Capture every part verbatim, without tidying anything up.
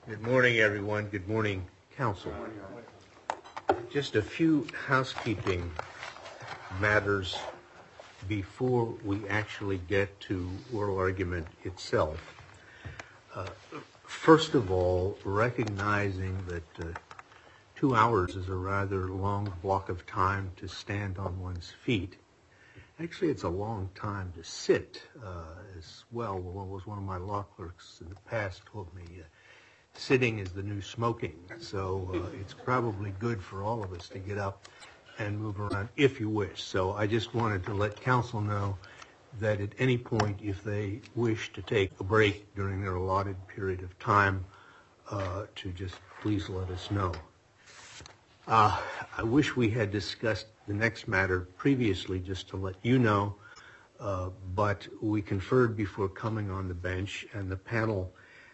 Good morning, everyone. Good morning, counsel. Just a few housekeeping matters before we actually get to oral argument itself. Uh, first of all, recognizing that uh, two hours is a rather long block of time to stand on one's feet. Actually, it's a long time to sit uh, as well. What was one of my law clerks in the past told me, uh, sitting is the new smoking, so uh, it's probably good for all of us to get up and move around if you wish. So I just wanted to let counsel know that at any point, if they wish to take a break during their allotted period of time, uh, to just please let us know. Uh, I wish we had discussed the next matter previously just to let you know, uh, but we conferred before coming on the bench, and the panel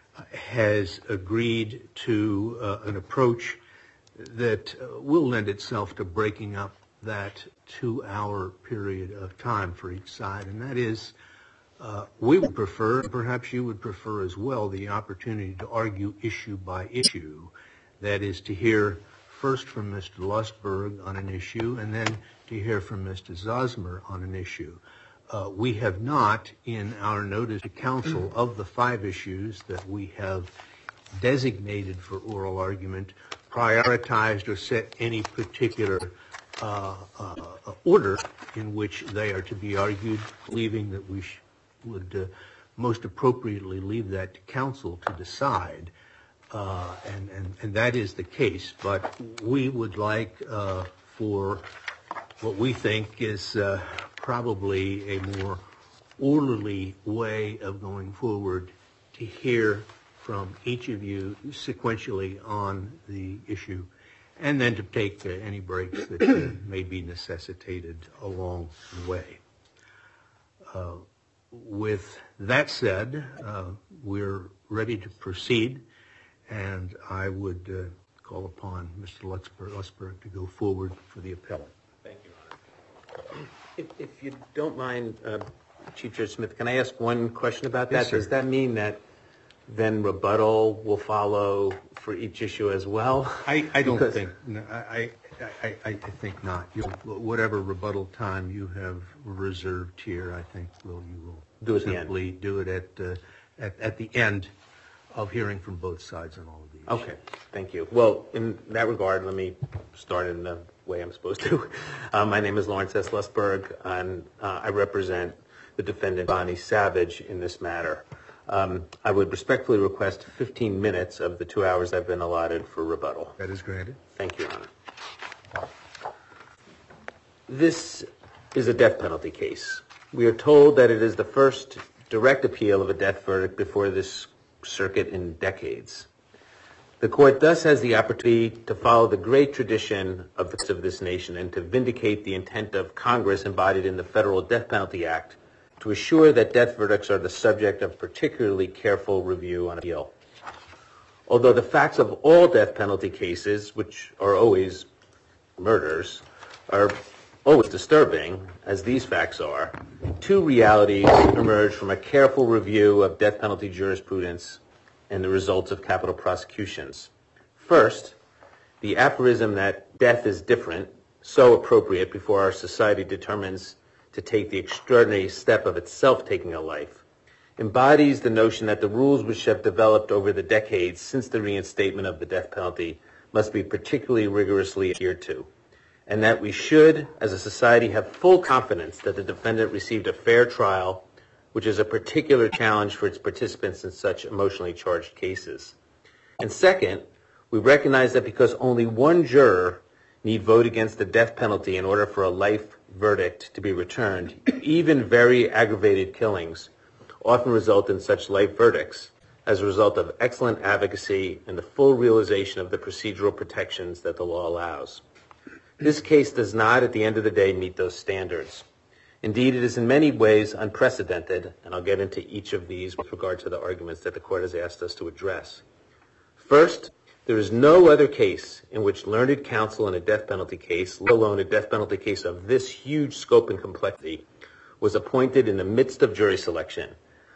has agreed to uh, an approach that uh, will lend itself to breaking up that two-hour period of time for each side, and that is uh, we would prefer, and perhaps you would prefer as well, the opportunity to argue issue by issue. That is to hear first from Mister Lustberg on an issue and then to hear from Mister Zosmer on an issue. Uh, we have not, in our notice to counsel of the five issues that we have designated for oral argument, prioritized or set any particular uh, uh, order in which they are to be argued, believing that we sh- would uh, most appropriately leave that to counsel to decide. Uh, and, and, and that is the case. But we would like uh, for what we think is uh, probably a more orderly way of going forward to hear from each of you sequentially on the issue, and then to take uh, any breaks that uh, may be necessitated along the way. Uh, with that said, uh, we're ready to proceed, and I would uh, call upon Mister Lustberg to go forward for the appellant. Thank you, Your Honor. If, if you don't mind, uh, Chief Judge Smith, can I ask one question about that? Yes, sir. Does that mean that then rebuttal will follow for each issue as well? I, I don't Because think. No, I, I, I, I think not. You'll, whatever rebuttal time you have reserved here, I think will you will Do it at the simply do it at, uh, at at the end of hearing from both sides on all of these. Okay, thank you. Well, in that regard, let me start in the way I'm supposed to. Uh, my name is Lawrence S. Lustberg, and uh, I represent the defendant, Bonnie Savage, in this matter. Um, I would respectfully request fifteen minutes of the two hours I've been allotted for rebuttal. That is granted. Thank you, Your Honor. This is a death penalty case. We are told that it is the first direct appeal of a death verdict before this circuit in decades. The court thus has the opportunity to follow the great tradition of the of this nation and to vindicate the intent of Congress embodied in the Federal Death Penalty Act to assure that death verdicts are the subject of particularly careful review on appeal. Although the facts of all death penalty cases, which are always murders, are always disturbing, as these facts are, two realities emerge from a careful review of death penalty jurisprudence and the results of capital prosecutions. First, the aphorism that death is different, so appropriate before our society determines to take the extraordinary step of itself taking a life, embodies the notion that the rules which have developed over the decades since the reinstatement of the death penalty must be particularly rigorously adhered to, and that we should, as a society, have full confidence that the defendant received a fair trial, which is a particular challenge for its participants in such emotionally charged cases. And second, we recognize that because only one juror need vote against the death penalty in order for a life verdict to be returned, even very aggravated killings often result in such life verdicts as a result of excellent advocacy and the full realization of the procedural protections that the law allows. This case does not, at the end of the day, meet those standards. Indeed, it is in many ways unprecedented, and I'll get into each of these with regard to the arguments that the court has asked us to address. First, there is no other case in which learned counsel in a death penalty case, let alone a death penalty case of this huge scope and complexity, was appointed in the midst of jury selection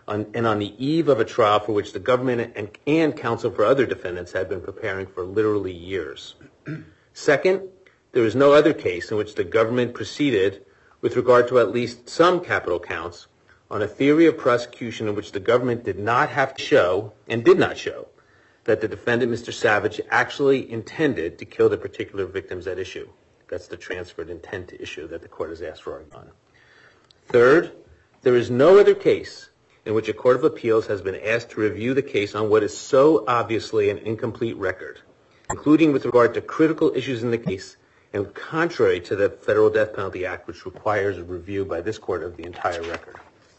on, and on the eve of a trial for which the government and, and counsel for other defendants had been preparing for literally years. Second, there is no other case in which the government proceeded with regard to at least some capital counts on a theory of prosecution in which the government did not have to show, and did not show, that the defendant, Mister Savage, actually intended to kill the particular victims at issue. That's the transferred intent issue that the court has asked for on. Third, there is no other case in which a court of appeals has been asked to review the case on what is so obviously an incomplete record, including with regard to critical issues in the case, and contrary to the Federal Death Penalty Act, which requires a review by this court of the entire record.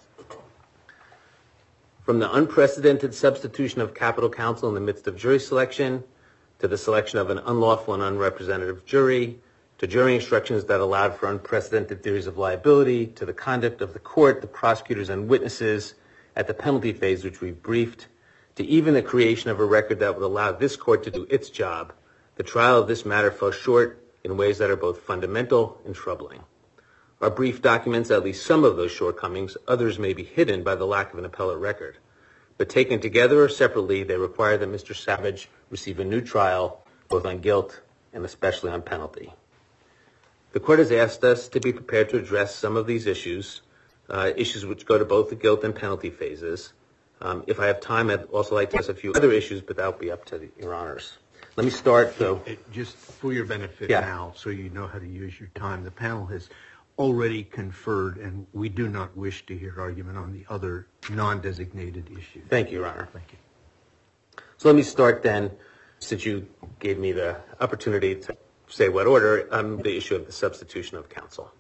From the unprecedented substitution of capital counsel in the midst of jury selection, to the selection of an unlawful and unrepresentative jury, to jury instructions that allowed for unprecedented theories of liability, to the conduct of the court, the prosecutors, and witnesses at the penalty phase, which we've briefed, to even the creation of a record that would allow this court to do its job, the trial of this matter fell short in ways that are both fundamental and troubling. Our brief documents at least some of those shortcomings. Others may be hidden by the lack of an appellate record. But taken together or separately, they require that Mister Savage receive a new trial, both on guilt and especially on penalty. The court has asked us to be prepared to address some of these issues, uh, issues which go to both the guilt and penalty phases. Um, if I have time, I'd also like to address a few other issues, but that will be up to the, your honors. Let me start, though. Just for your benefit yeah. now, so you know how to use your time, the panel has already conferred, and we do not wish to hear argument on the other non-designated issues. Thank you, Your Honor. Thank you. So let me start then, since you gave me the opportunity to say what order, um, the issue of the substitution of counsel.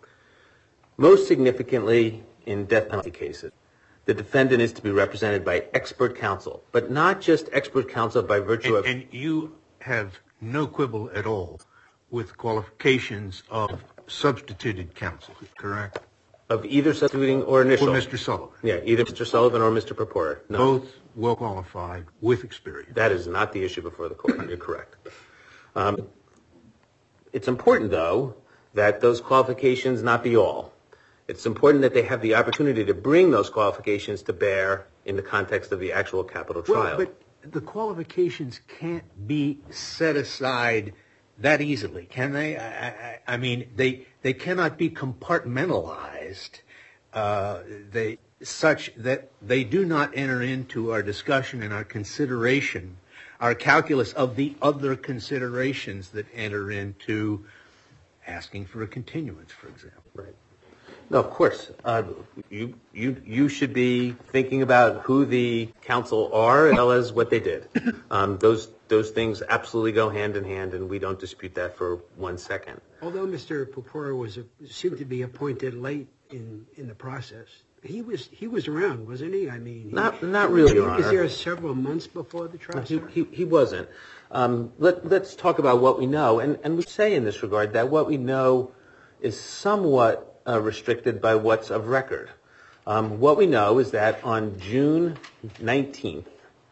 Most significantly, in death penalty cases, the defendant is to be represented by expert counsel, but not just expert counsel by virtue and, of... And you have no quibble at all with qualifications of substituted counsel, correct? Of either substituting or initial. For Mister Sullivan. Yeah, either Mister Sullivan or Mister Purpura. No. Both well qualified with experience. That is not the issue before the court. You're correct. Um, it's important, though, that those qualifications not be all. It's important that they have the opportunity to bring those qualifications to bear in the context of the actual capital trial. Well, but the qualifications can't be set aside that easily, can they? I, I, I mean, they they cannot be compartmentalized uh, they such that they do not enter into our discussion and our consideration, our calculus of the other considerations that enter into asking for a continuance, for example. Right. No, of course. Uh, you you you should be thinking about who the counsel are as well as what they did. Um, those those things absolutely go hand in hand, and we don't dispute that for one second. Although Mister Purpura was a, seemed to be appointed late in, in the process, he was he was around, wasn't he? I mean, he, not not really, Your He was Honor. there several months before the trial. He, he, he wasn't. Um, let, let's talk about what we know, and and we say in this regard that what we know is somewhat Uh, restricted by what's of record. Um, what we know is that on June nineteenth,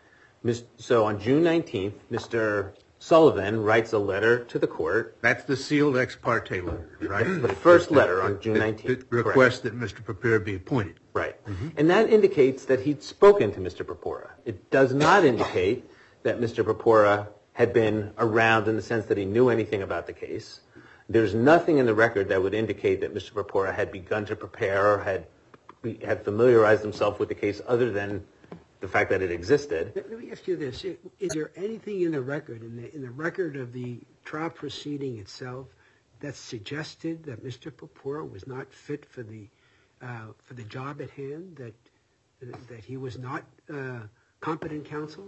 so on June nineteenth, Mister Sullivan writes a letter to the court. That's the sealed ex parte letter, right? The first letter on June nineteenth. The request that Mister Purpura be appointed. Right. Mm-hmm. And that indicates that he'd spoken to Mister Purpura. It does not indicate that Mister Purpura had been around in the sense that he knew anything about the case. There's nothing in the record that would indicate that Mister Purpura had begun to prepare or had had familiarized himself with the case other than the fact that it existed. Let me ask you this. Is there anything in the record, in the, in the record of the trial proceeding itself, that suggested that Mister Purpura was not fit for the uh, for the job at hand, that that he was not uh, competent counsel?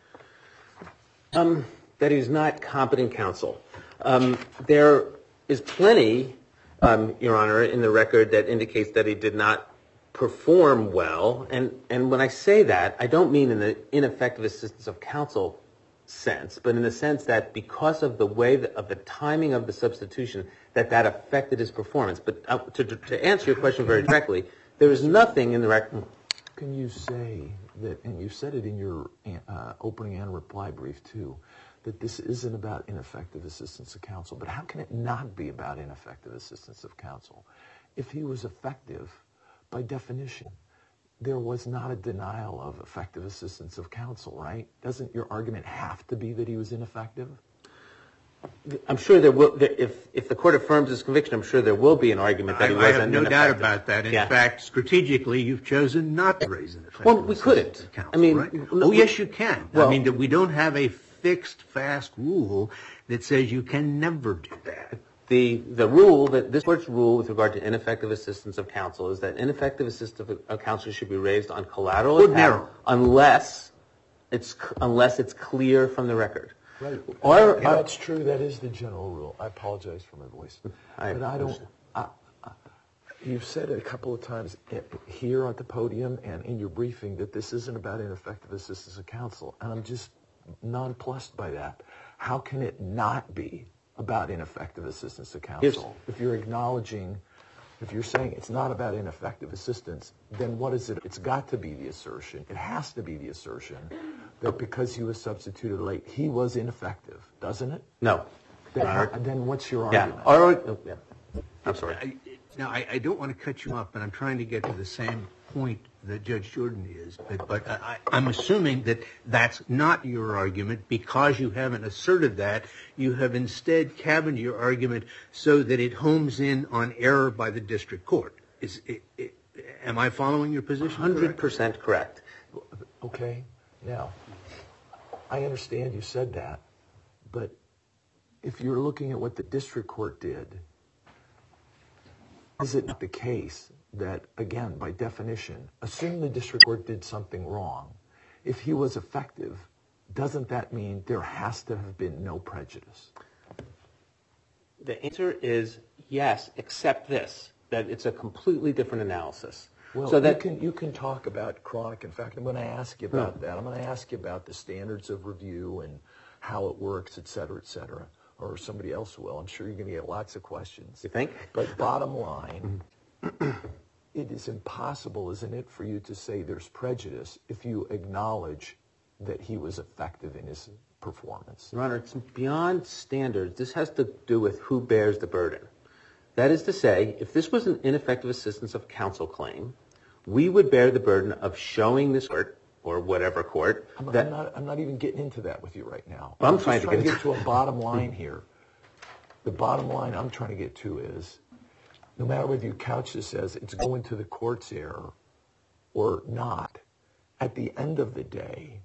Um, that he's not competent counsel. Um, there is plenty, um, Your Honor, in the record that indicates that he did not perform well. And, and when I say that, I don't mean in the ineffective assistance of counsel sense, but in the sense that because of the way that, of the timing of the substitution, that that affected his performance. But uh, to, to answer your question very directly, there is nothing in the record. Can you say that, and you said it in your uh, opening and reply brief too, that this isn't about ineffective assistance of counsel, but how can it not be about ineffective assistance of counsel? If he was effective, by definition, there was not a denial of effective assistance of counsel, right? Doesn't your argument have to be that he was ineffective? I'm sure there will, if if the court affirms his conviction, I'm sure there will be an argument that he wasn't I have no ineffective. doubt about that. In Yeah. fact, strategically, you've chosen not to raise an effective Well, we couldn't. assistance of counsel, I mean, right? no, oh, we- yes, you can. Well- I mean, that we don't have a fixed, fast rule that says you can never do that. The the rule that this court's rule with regard to ineffective assistance of counsel is that ineffective assistance of, of counsel should be raised on collateral attack Ordinarily. unless it's unless it's clear from the record. Right. Or, Yeah, that's true. That is the general rule. I apologize for my voice. I but I don't... I, I, you've said it a couple of times here at the podium and in your briefing that this isn't about ineffective assistance of counsel. And I'm just nonplussed by that. How can it not be about ineffective assistance of counsel? If you're acknowledging, if you're saying it's not about ineffective assistance, then what is it? It's got to be the assertion. It has to be the assertion that because he was substituted late, he was ineffective, doesn't it? No. Then, how, then what's your Yeah. argument? Our, oh, yeah. I'm sorry. I, now, I, I don't want to cut you off, but I'm trying to get to the same point that Judge Jordan is. But, but I, I'm assuming that that's not your argument because you haven't asserted that. You have instead cabined your argument so that it homes in on error by the district court. Is it, it, am I following your position? one hundred percent correct. Okay. Now, I understand you said that, but if you're looking at what the district court did, is it the case that, again, by definition, assume the district court did something wrong, if he was effective, doesn't that mean there has to have been no prejudice? The answer is yes, except this, that it's a completely different analysis. Well, so that you can you can talk about chronic. In fact, I'm going to ask you about that. I'm going to ask you about the standards of review and how it works, et cetera, et cetera. Or somebody else will. I'm sure you're going to get lots of questions. You think? But bottom line, it is impossible, isn't it, for you to say there's prejudice if you acknowledge that he was effective in his performance. Your Honor, it's beyond standards. This has to do with who bears the burden. That is to say, if this was an ineffective assistance of counsel claim, we would bear the burden of showing this court, or whatever court, I'm, that... I'm, not, I'm not even getting into that with you right now. Well, I'm, I'm trying, just to, trying get to get to a bottom line here. The bottom line I'm trying to get to is, no matter whether you couch this as it's going to the court's error or not, at the end of the day,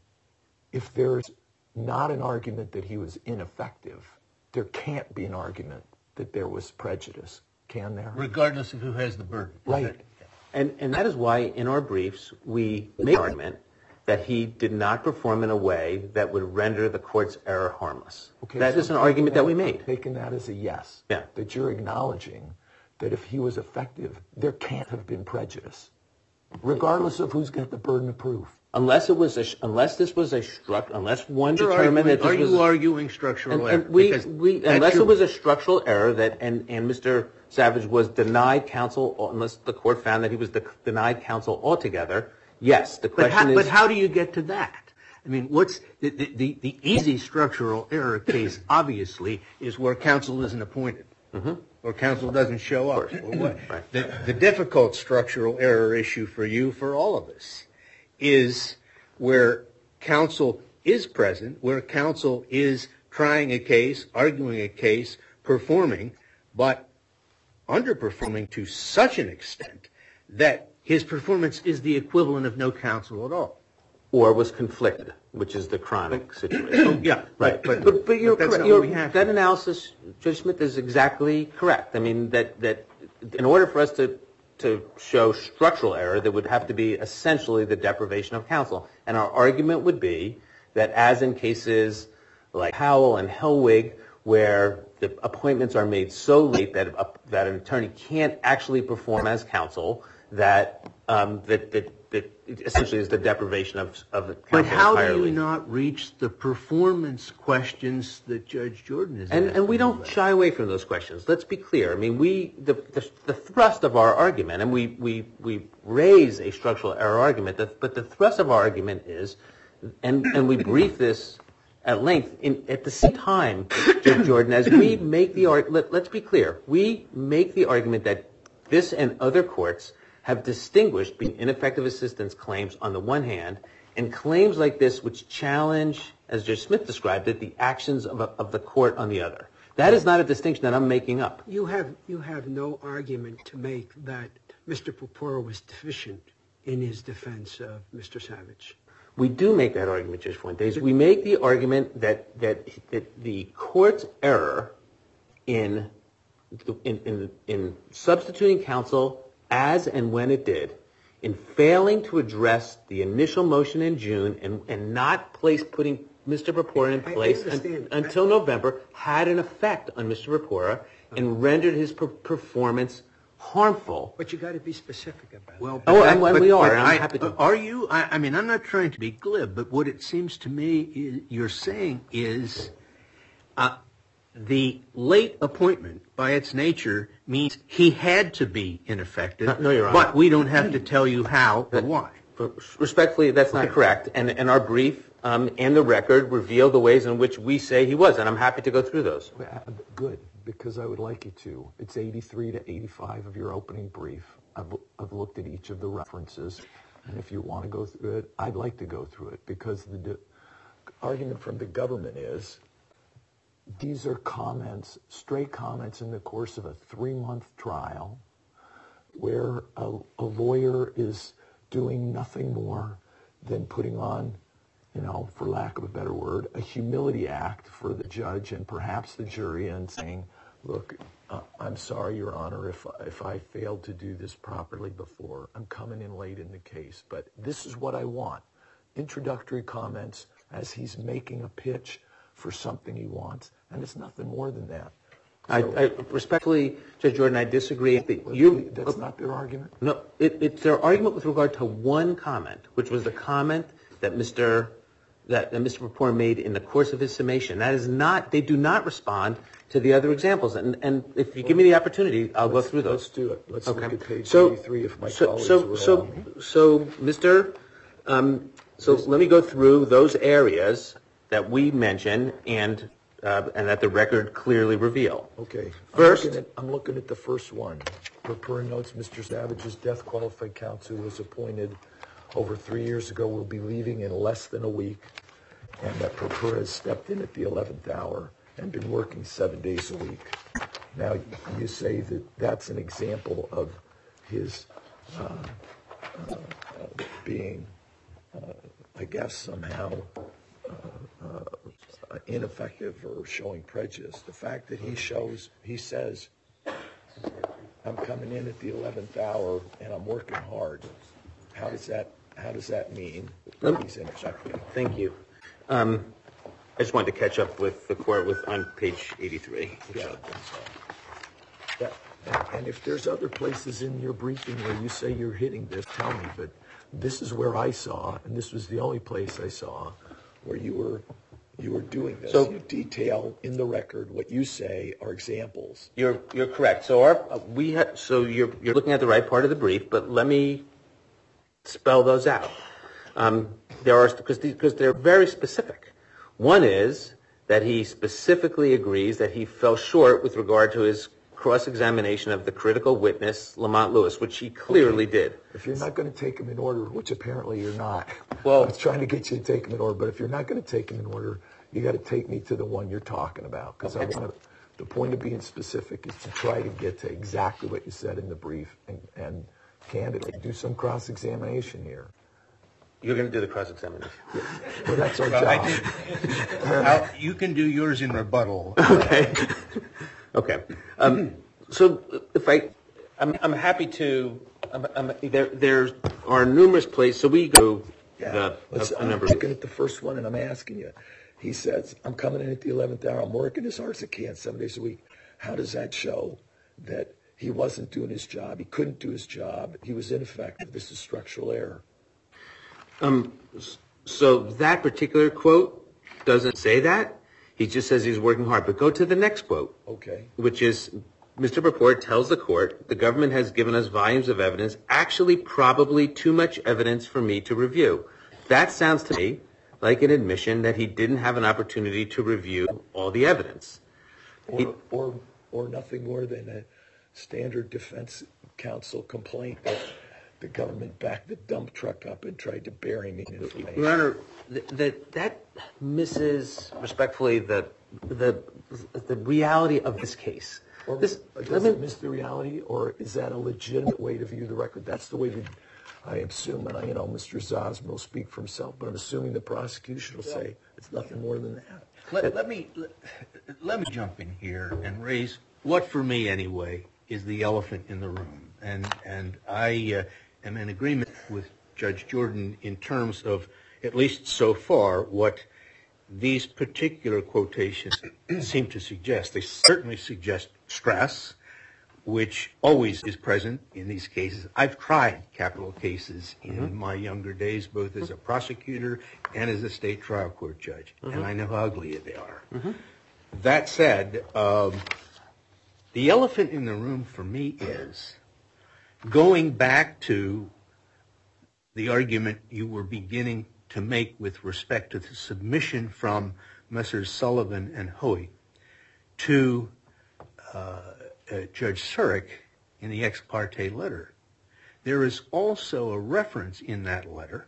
if there's not an argument that he was ineffective, there can't be an argument that there was prejudice, can there? Regardless of who has the burden. Right. And, and that is why in our briefs we make an argument that he did not perform in a way that would render the court's error harmless. Okay, that so is an I'm argument taking that we made. Taking that as a yes. Yeah. That you're acknowledging that if he was effective, there can't have been prejudice, regardless of who's got the burden of proof. Unless it was a, unless this was a struct, unless one You're determined arguing, that this are was you arguing structural and, error? and we, Because we that's unless your- it was a structural error that and, and Mister Savage was denied counsel, unless the court found that he was de- denied counsel altogether. Yes, the But question how, is. but how do you get to that? I mean, what's the, the, the, the easy structural error case, obviously, is where counsel isn't appointed, mm-hmm. or counsel doesn't show up. Or what. Right. The, the difficult structural error issue for you, for all of us, is where counsel is present, where counsel is trying a case, arguing a case, performing, but underperforming to such an extent that his performance is the equivalent of no counsel at all. or was conflicted, which is the chronic situation. Yeah, Right, but- but, but you're but that's correct. not You're, what we have that here. analysis, Judge Smith, is exactly correct. I mean, that, that in order for us to, to show structural error, there would have to be essentially the deprivation of counsel. And our argument would be that as in cases like Howell and Hellwig, where the appointments are made so late that, a, that an attorney can't actually perform as counsel, that, um, that, that that essentially is the deprivation of, of the counsel But how entirely. do you not reach the performance questions that Judge Jordan is And, asking and we don't about? shy away from those questions. Let's be clear. I mean, we the, the, the thrust of our argument, and we, we, we raise a structural error argument, that, but the thrust of our argument is, and, and we brief this at length, in, at the same time, Judge Jordan, as we make the argument, let, let's be clear, we make the argument that this and other courts have distinguished between ineffective assistance claims on the one hand and claims like this which challenge, as Judge Smith described it, the actions of, a, of the court on the other. That is not a distinction that I'm making up. You have you have no argument to make that Mister Purpura was deficient in his defense of Mister Savage. We do make that argument, Judge Fuentes. We make the argument that that, that the court's error in, in in in substituting counsel as and when it did, in failing to address the initial motion in June and, and not place putting Mister Purpura in place un, until November, had an effect on Mister Purpura and rendered his per- performance harmful. But you got to be specific about it. Well, oh, that, and when but, we are, but and I'm I, happy to. Are you? I, I mean, I'm not trying to be glib, but what it seems to me is, you're saying is uh, the late appointment, by its nature, means he had to be ineffective. No, no, Your Honor. But we don't have to tell you how or why. Respectfully, that's Okay. not correct. And, and our brief um, and the record reveal the ways in which we say he was, and I'm happy to go through those. Good, because I would like you to. It's eighty-three to eighty-five of your opening brief. I've, I've looked at each of the references, and if you want to go through it, I'd like to go through it, because the de- argument from the government is these are comments, stray comments in the course of a three-month trial where a, a lawyer is doing nothing more than putting on, you know, for lack of a better word, a humility act for the judge and perhaps the jury, and saying, look, uh, I'm sorry, Your Honor, if, if I failed to do this properly before. I'm coming in late in the case, but this is what I want. Introductory comments as he's making a pitch for something he wants, and it's nothing more than that. I, So- I respectfully, Judge Jordan, I disagree. That you, That's not their argument? No, it, it's their argument with regard to one comment, which was the comment that Mister that, that Mister Purpura made in the course of his summation. That is not, they do not respond to the other examples. And, and if you give me the opportunity, I'll go through those. Let's do it. Let's Okay. look at page So- eighty-three if my So, colleagues so, were so, on. so, Mister Um, so let me go through those areas that we mention and uh, and that the record clearly reveal. Okay. First- I'm looking, at, I'm looking at the first one. Purpura notes Mister Savage's death qualified counsel was appointed over three years ago, will be leaving in less than a week, and that Purpura has stepped in at the eleventh hour and been working seven days a week. Now, you say that that's an example of his uh, uh, uh, being, uh, I guess, somehow uh, uh, ineffective or showing prejudice. The fact that he shows, he says, I'm coming in at the eleventh hour and I'm working hard. How does that, how does that mean that he's ineffective? Thank you. Um, I just wanted to catch up with the court with on page eighty-three. Yeah. That, and, and if there's other places in your briefing where you say you're hitting this, tell me. But this is where I saw, and this was the only place I saw where you were you were doing this. So- you detail in the record what you say are examples. You're you're correct. So our uh, we ha- so you're you're looking at the right part of the brief, but let me spell those out. Um, there are because because they're very specific. One is that he specifically agrees that he fell short with regard to his cross-examination of the critical witness, Lamont Lewis, which he clearly Okay. did. If you're not going to take them in order, which apparently you're not, Well- I was trying to get you to take them in order, but if you're not going to take them in order, you got to take me to the one you're talking about, because I want to. The point of being specific is to try to get to exactly what you said in the brief, and, and candidly do some cross-examination here. You're going to do the cross-examination. Well, that's our Well, I job. think I'll- you can do yours in rebuttal. Okay. Okay. Um, so if I, I'm, I'm happy to. I'm, I'm, there, there are numerous places. So we go Yeah. the Let's, a, a I'm number. looking at the first one, and I'm asking you. He says, I'm coming in at the eleventh hour. I'm working as hard as I can, seven days a week. How does that show that he wasn't doing his job? He couldn't do his job. He was ineffective. This is structural error. Um, so that particular quote doesn't say that. He just says he's working hard. But go to the next quote, Okay. which is Mister Purpura tells the court, the government has given us volumes of evidence, actually probably too much evidence for me to review. That sounds to me like an admission that he didn't have an opportunity to review all the evidence. Or, or, or nothing more than a standard defense counsel complaint that the government backed the dump truck up and tried to bury me in information. Your Honor, th- that that misses respectfully the the the reality of this case. Or This, does I it mean, miss the reality, or is that a legitimate way to view the record? That's the way that I assume, and I, you know, Mister Zosma will speak for himself, but I'm assuming the prosecution will say it's nothing more than that. Let, let me let, let me jump in here and raise what, for me anyway, is the elephant in the room, and and I uh, am in agreement with Judge Jordan in terms of, at least so far, what these particular quotations seem to suggest. They certainly suggest stress, which always is present in these cases. I've tried capital cases in mm-hmm. my younger days, both as a prosecutor and as a state trial court judge, mm-hmm. and I know how ugly they are. Mm-hmm. That said, um, the elephant in the room for me is going back to the argument you were beginning to make with respect to the submission from Messrs. Sullivan and Hoey to uh, uh, Judge Surik in the ex parte letter. There is also a reference in that letter,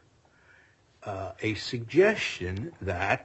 uh, a suggestion that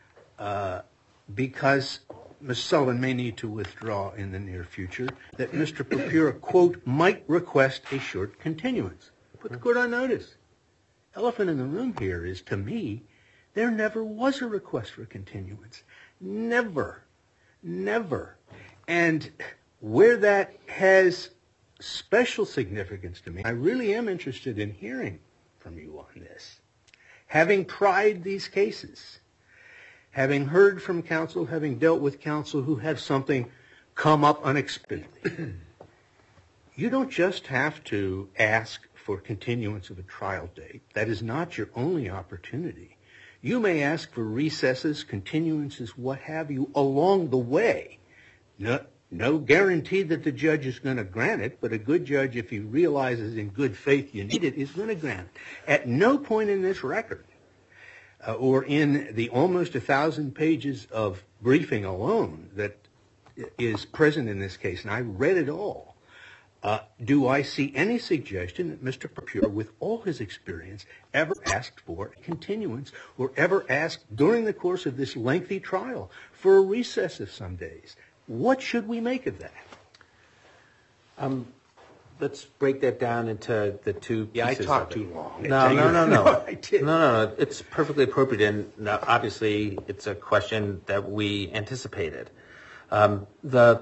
uh, because Miz Sullivan may need to withdraw in the near future, that Mister Papura, quote, might request a short continuance. Put the court on notice. Elephant in the room here is, to me, there never was a request for continuance. Never. Never. And where that has special significance to me, I really am interested in hearing from you on this. Having tried these cases, having heard from counsel, having dealt with counsel who had something come up unexpectedly, you don't just have to ask for continuance of a trial date. That is not your only opportunity. You may ask for recesses, continuances, what have you, along the way. No, no guarantee that the judge is going to grant it, but a good judge, if he realizes in good faith you need it, is going to grant it. At no point in this record, uh, or in the almost a thousand pages of briefing alone that is present in this case, and I read it all, Uh, do I see any suggestion that Mister Papura, with all his experience, ever asked for a continuance or ever asked during the course of this lengthy trial for a recess of some days? What should we make of that? Um, let's break that down into the two pieces. Yeah, I talked of it. too long. No, no, no, no. no, I did. no, no, no. It's perfectly appropriate, and now, obviously it's a question that we anticipated. Um, the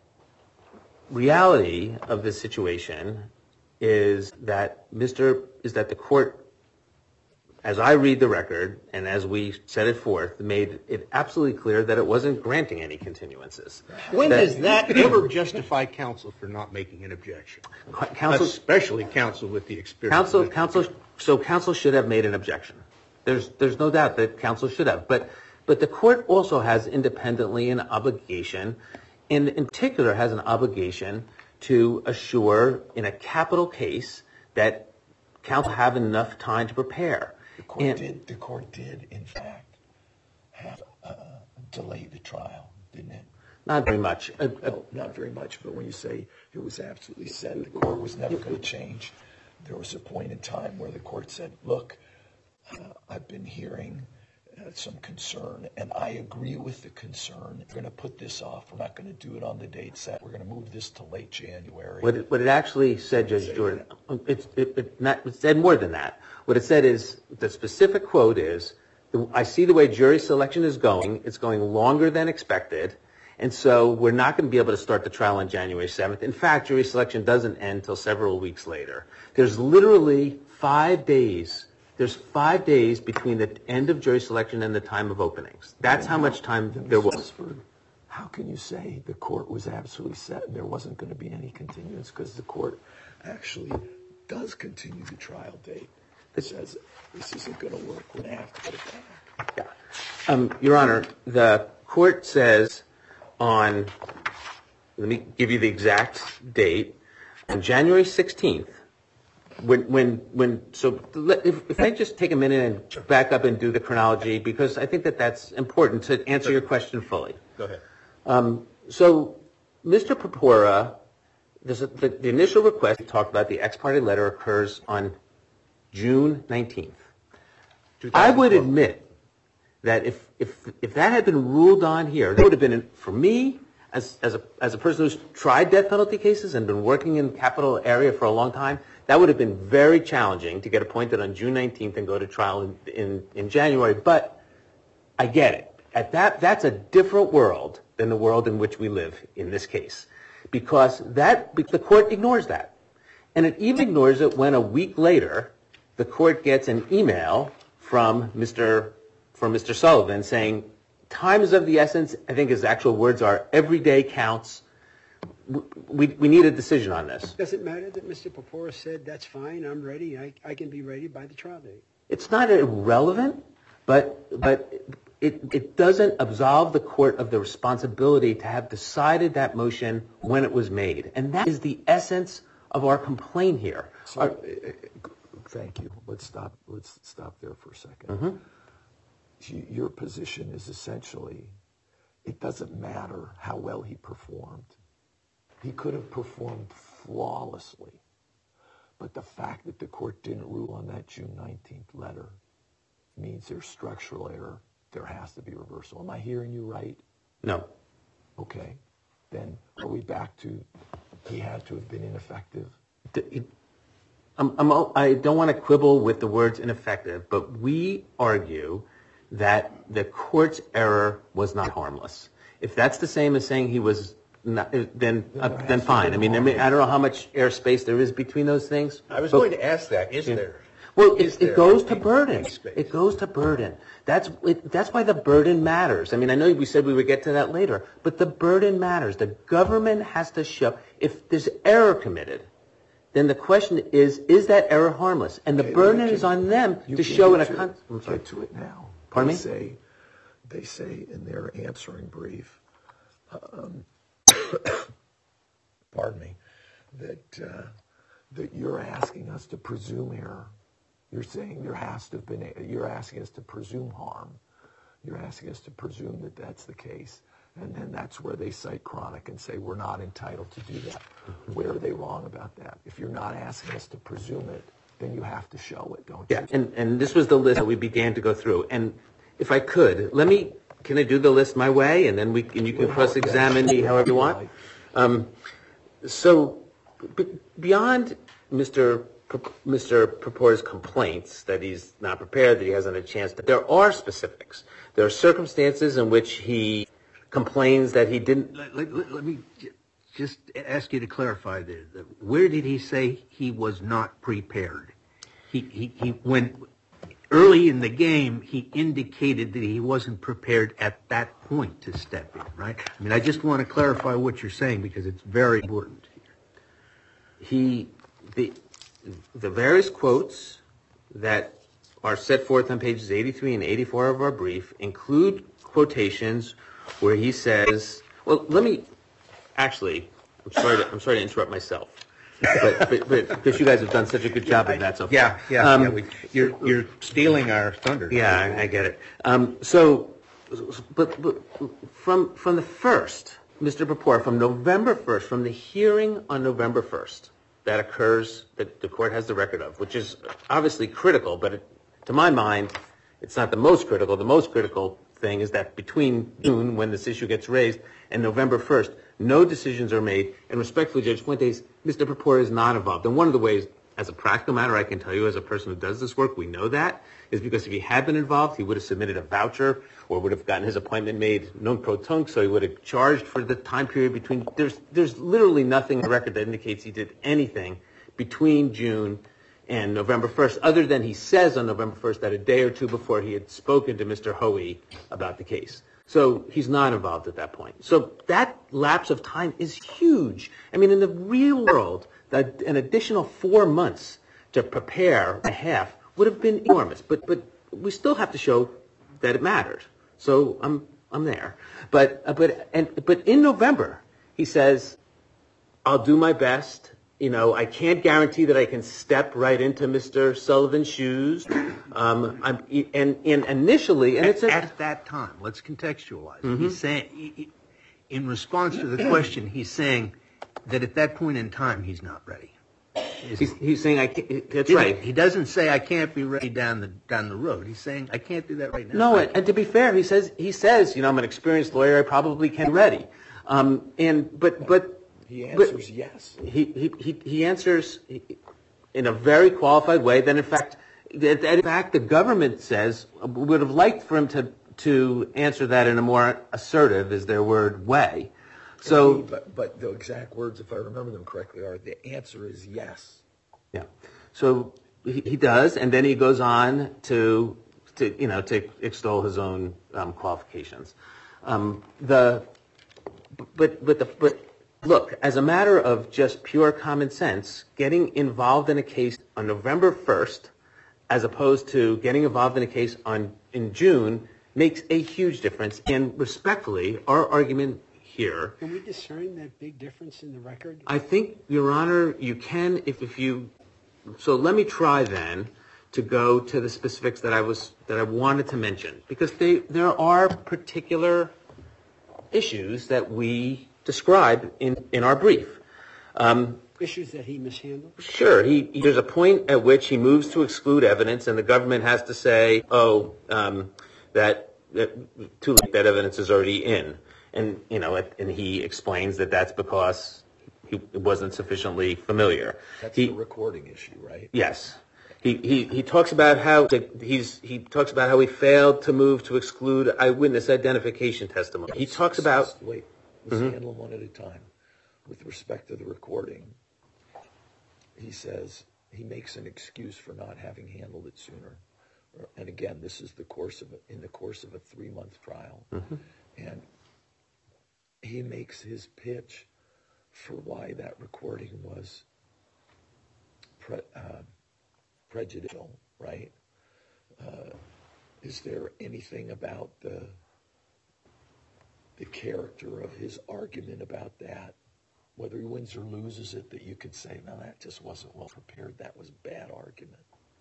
reality of this situation is that Mister is that the court, as I read the record and as we set it forth, made it absolutely clear that it wasn't granting any continuances. When that, does that ever justify counsel for not making an objection? Counsel, especially counsel with the experience. Counsel, counsel. So counsel should have made an objection. There's there's no doubt that counsel should have, but but the court also has independently an obligation. In, in particular, has an obligation to assure in a capital case that counsel have enough time to prepare. The court and, did. The court did, in fact, have uh, delayed the trial, didn't it? Not very much. Uh, no, not very much. But when you say it was absolutely set, the court was never going to change. There was a point in time where the court said, "Look, uh, I've been hearing." Uh, some concern, and I agree with the concern. We're going to put this off. We're not going to do it on the date set. We're going to move this to late January. What it, what it actually said, Judge Jordan, it, it, it, not, it said more than that. What it said is, the specific quote is, I see the way jury selection is going. It's going longer than expected, and so we're not going to be able to start the trial on January seventh. In fact, jury selection doesn't end until several weeks later. There's literally five days There's five days between the end of jury selection and the time of openings. That's how much time there was. How can you say the court was absolutely set and there wasn't going to be any continuance? Because the court actually does continue the trial date. It says this isn't going to work. We're going to have to put it back. Yeah. Um, Your Honor, the court says on, let me give you the exact date, on January sixteenth, When, when, when, so if, if I just take a minute and back up and do the chronology, because I think that that's important to answer your question fully. Go ahead. Um, so Mister Papura there's a, the, the initial request talked about the ex parte letter occurs on June nineteenth. I would admit that if, if, if that had been ruled on here, that would have been, for me, as, as, a, as a person who's tried death penalty cases and been working in the capital area for a long time, that would have been very challenging to get appointed on June nineteenth and go to trial in, in, in January. But I get it. At that, that's a different world than the world in which we live in this case. Because that, the court ignores that. And it even ignores it when a week later, the court gets an email from Mr. from Mister Sullivan saying, time is of the essence. I think his actual words are, every day counts. We, we need a decision on this. Does it matter that Mister Purpura said, that's fine, I'm ready, I, I can be ready by the trial date? It's not irrelevant, but but it, it doesn't absolve the court of the responsibility to have decided that motion when it was made. And that is the essence of our complaint here. So, our, uh, thank you. Let's stop. Let's stop there for a second. Mm-hmm. Your position is essentially, it doesn't matter how well he performed. He could have performed flawlessly, but the fact that the court didn't rule on that June nineteenth letter means there's structural error. There has to be reversal. Am I hearing you right? No. Okay. Then are we back to he had to have been ineffective? I'm, I'm, I don't want to quibble with the words ineffective, but we argue that the court's error was not harmless. If that's the same as saying he was not, then uh, then fine. I mean, I mean, I don't know how much airspace there is between those things. I was but, going to ask that. Is yeah. there? Well, is it, there it goes to any, burden. any space? It goes to burden. That's it, that's why the burden matters. I mean, I know we said we would get to that later, but the burden matters. The government has to show if there's error committed, then the question is, is that error harmless? And the okay, burden can, is on them to show in a con- I'm sorry. Get to it now. Pardon they me? Say, they say in their answering brief, um, pardon me, that uh, that you're asking us to presume error. You're saying there has to have been. You're asking us to presume harm. You're asking us to presume that that's the case. And then that's where they cite Chronic and say we're not entitled to do that. Mm-hmm. Where are they wrong about that? If you're not asking us to presume it, then you have to show it, don't yeah. you? Yeah, and, and this was the list that we began to go through. And if I could, let me, can I do the list my way? And then we and you can cross-examine me however you want. Um, so b- beyond Mister P- Mister Purpura's complaints that he's not prepared, that he hasn't had a chance to, there are specifics. There are circumstances in which he complains that he didn't. Let, let, let, let me j- just ask you to clarify there. Where did he say he was not prepared? He, he, he when early in the game, he indicated that he wasn't prepared at that point to step in, right? I mean, I just want to clarify what you're saying because it's very important here. He, the, the various quotes that are set forth on pages eighty-three and eighty-four of our brief include quotations where he says, well, let me, actually, I'm sorry to, I'm sorry to interrupt myself, but, but, but because you guys have done such a good job of that so far. Yeah, yeah, um, yeah we, you're, you're stealing our thunder. Yeah, I, I get it. Um, so, but, but from, from the first, Mister Purpura, from November first, from the hearing on November first, that occurs, that the court has the record of, which is obviously critical, but it, to my mind, it's not the most critical. The most critical thing is that between June, when this issue gets raised, and November first, no decisions are made. And respectfully, Judge Fuentes, Mister Purpura is not involved. And one of the ways, as a practical matter, I can tell you as a person who does this work, we know that, is because if he had been involved, he would have submitted a voucher or would have gotten his appointment made non-pro-tunc, so he would have charged for the time period between. There's, there's literally nothing in the record that indicates he did anything between June and November first, other than he says on November first that a day or two before he had spoken to Mister Hoey about the case. So he's not involved at that point. So that lapse of time is huge. I mean, in the real world, that an additional four months to prepare a half would have been enormous. But but we still have to show that it mattered. So I'm I'm there. But uh, but and but in November he says, I'll do my best. You know, I can't guarantee that I can step right into Mister Sullivan's shoes. Um, I'm, and, and initially, and at, it's a, at that time, let's contextualize. Mm-hmm. He's saying, he, he, in response to the question, he's saying, that at that point in time he's not ready. He's, he's saying, I can't, that's He- right. He doesn't say I can't be ready down the down the road. He's saying I can't do that right now. No, I and, and to be fair, he says, he says, you know, I'm an experienced lawyer, I probably can be ready. Um, and, but, but. He but answers yes. He, he, he, he answers in a very qualified way. Then, in fact, that, that in fact, the government says would have liked for him to, to answer that in a more assertive, is their word, way. So, but, but the exact words, if I remember them correctly, are the answer is yes. yeah. So he, he does, and then he goes on to, to you know, to extol his own um, qualifications. Um, the, but, but the, but look, as a matter of just pure common sense, getting involved in a case on November first, as opposed to getting involved in a case on in June, makes a huge difference. And respectfully, our argument here. Can we discern that big difference in the record? I think, Your Honor, you can if, if you. So let me try then to go to the specifics that I was that I wanted to mention, because they there are particular issues that we describe in, in our brief. Um, Issues that he mishandled? Sure. He, he, there's a point at which he moves to exclude evidence, and the government has to say, oh, um, that, that too late, that evidence is already in. And, you know, and he explains that that's because he wasn't sufficiently familiar. That's he, the recording issue, right? Yes. He, he, he talks about how to, he's, he talks about how he failed to move to exclude eyewitness identification testimony. He talks about... Wait, let's mm-hmm. handle them one at a time. With respect to the recording, he says he makes an excuse for not having handled it sooner. And again, this is the course of a, in the course of a three-month trial. Mm-hmm. And he makes his pitch for why that recording was pre, uh, prejudicial, right? Uh, is there anything about the the character of his argument about that, whether he wins or loses it, that you could say, no, that just wasn't well prepared, that was a bad argument?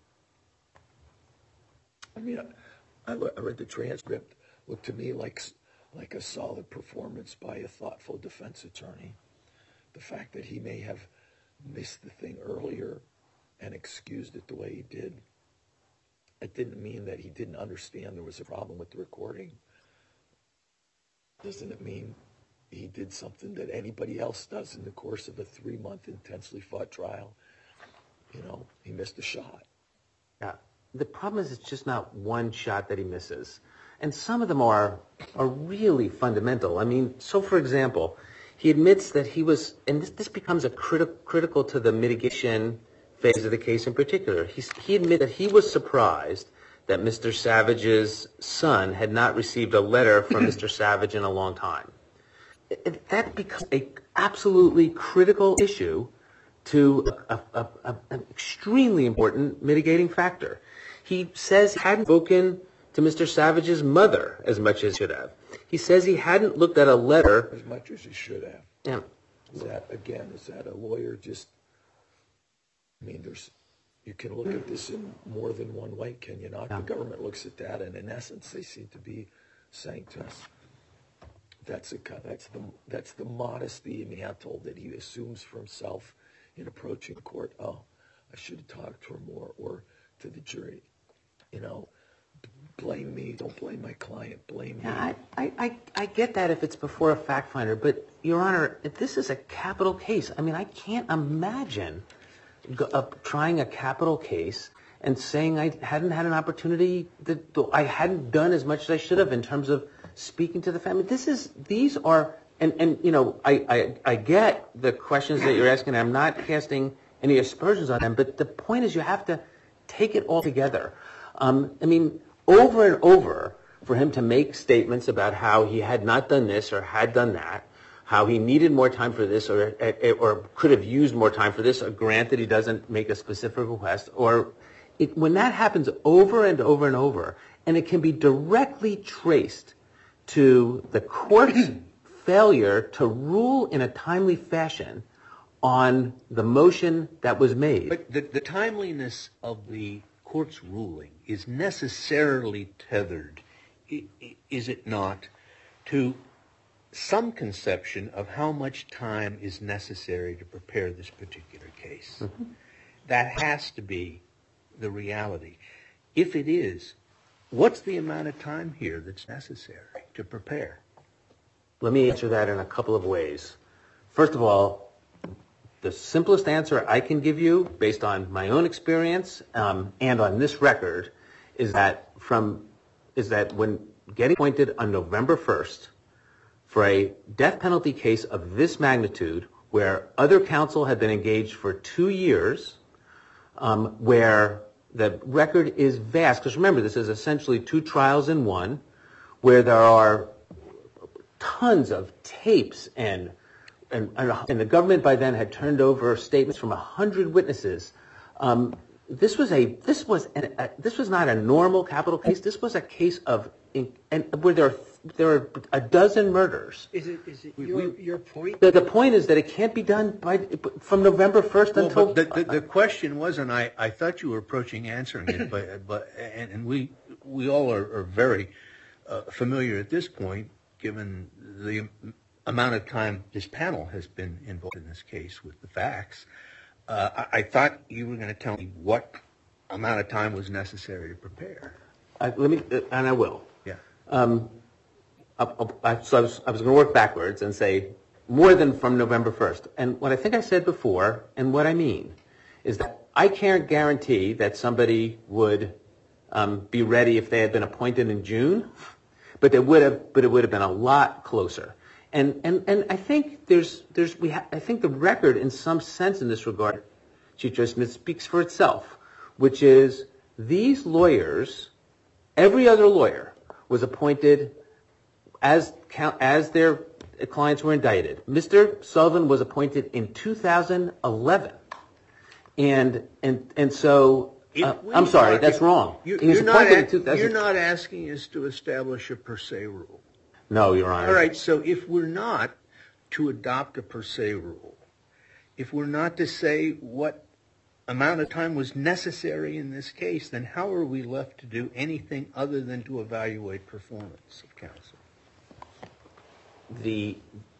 I mean, I, I read the transcript, looked to me like like a solid performance by a thoughtful defense attorney. The fact that he may have missed the thing earlier and excused it the way he did, it didn't mean that he didn't understand there was a problem with the recording. Doesn't it mean he did something that anybody else does in the course of a three-month intensely fought trial? You know, he missed a shot. Yeah. The problem is it's just not one shot that he misses. And some of them are are really fundamental. I mean, so for example, he admits that he was, and this, this becomes a criti- critical to the mitigation phase of the case in particular. He's, he admitted that he was surprised that Mister Savage's son had not received a letter from Mister Savage in a long time. It, that becomes an absolutely critical issue to a, a, a, an extremely important mitigating factor. He says he hadn't spoken to Mister Savage's mother as much as he should have. He says he hadn't looked at a letter. As much as he should have. Yeah. Is that, again, is that a lawyer just, I mean, there's, you can look at this in more than one way, can you not? Yeah. The government looks at that, and in essence, they seem to be saying to us, that's a that's the that's the modesty mantle that he assumes for himself in approaching the court. Oh, I should have talked to her more, or to the jury. You know, blame me. Don't blame my client. Blame yeah, me. I, I, I get that if it's before a fact finder, but Your Honor, if this is a capital case, I mean, I can't imagine go, uh, trying a capital case and saying I hadn't had an opportunity, that I hadn't done as much as I should have in terms of speaking to the family. This is, these are, and, and you know, I, I, I get the questions that you're asking. I'm not casting any aspersions on them, but the point is you have to take it all together. Um, I mean, over and over, for him to make statements about how he had not done this or had done that, how he needed more time for this or or could have used more time for this, or granted he doesn't make a specific request, or it, when that happens over and over and over, and it can be directly traced to the court's failure to rule in a timely fashion on the motion that was made. But the, the timeliness of the court's ruling is necessarily tethered, is it not, to some conception of how much time is necessary to prepare this particular case. Mm-hmm. That has to be the reality. If it is, what's the amount of time here that's necessary to prepare? Let me answer that in a couple of ways. First of all, the simplest answer I can give you, based on my own experience um, and on this record, is that from is that when getting appointed on November first for a death penalty case of this magnitude, where other counsel had been engaged for two years, um, where the record is vast, because remember, this is essentially two trials in one, where there are tons of tapes and and, and the government by then had turned over statements from a hundred witnesses. Um, this was a this was an, a, this was not a normal capital case. This was a case of in, and where there are there are a dozen murders. Is it is it your we, your point? The, the point is that it can't be done by from November first well, until. But the, the, the question was, and I, I thought you were approaching answering it, but but and, and we we all are, are very uh, familiar at this point, given the amount of time this panel has been involved in this case with the facts. Uh, I, I thought you were going to tell me what amount of time was necessary to prepare. I, let me, uh, and I will. Yeah. Um, I, I, so I was, I was going to work backwards and say more than from November first. And what I think I said before, and what I mean, is that I can't guarantee that somebody would um, be ready if they had been appointed in June, but they would have. But it would have been a lot closer. And and and I think there's there's we ha- I think the record in some sense in this regard, Chief Judge Smith, speaks for itself, which is these lawyers, every other lawyer was appointed as as their clients were indicted. Mister Sullivan was appointed in two thousand eleven, and and and so uh, I'm sorry, that's wrong. You, he was you're, appointed not in two thousand. You're not asking us to establish a per se rule. No, Your Honor. All right, so if we're not to adopt a per se rule, if we're not to say what amount of time was necessary in this case, then how are we left to do anything other than to evaluate performance of counsel? The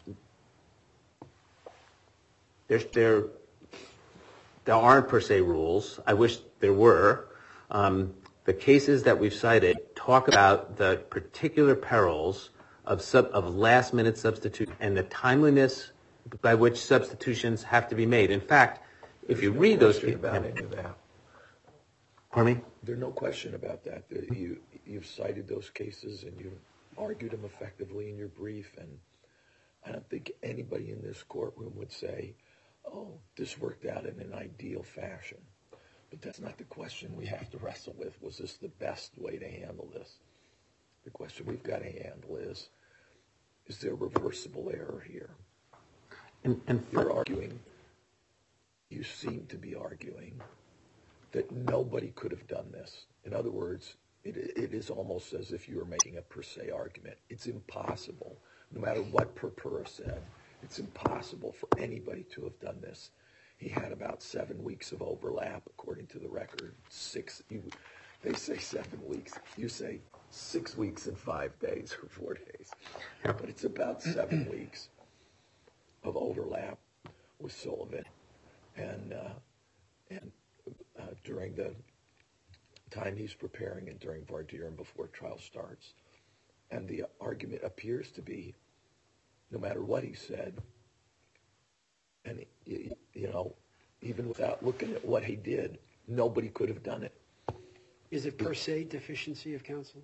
there's there there aren't per se rules. I wish there were. Um, the cases that we've cited talk about the particular perils of sub, of last minute substitute and the timeliness by which substitutions have to be made. In fact, if you no read those cases about any of that. Pardon me? There's no question about that. You you've cited those cases and you've argued them effectively in your brief, and I don't think anybody in this courtroom would say, "Oh, this worked out in an ideal fashion." But that's not the question we have to wrestle with. Was this the best way to handle this? The question we've got to handle is, is there reversible error here? And, and You're arguing, you seem to be arguing, that nobody could have done this. In other words, it, it is almost as if you were making a per se argument. It's impossible, no matter what Purpura said, it's impossible for anybody to have done this. He had about seven weeks of overlap, according to the record. Six, you, they say seven weeks. You say six weeks and five days or four days. But it's about seven weeks of overlap with Sullivan. And, uh, and uh, during the time he's preparing and during voir dire and before trial starts. And the argument appears to be, no matter what he said, and, you, you know, even without looking at what he did, nobody could have done it. Is it per se deficiency of counsel?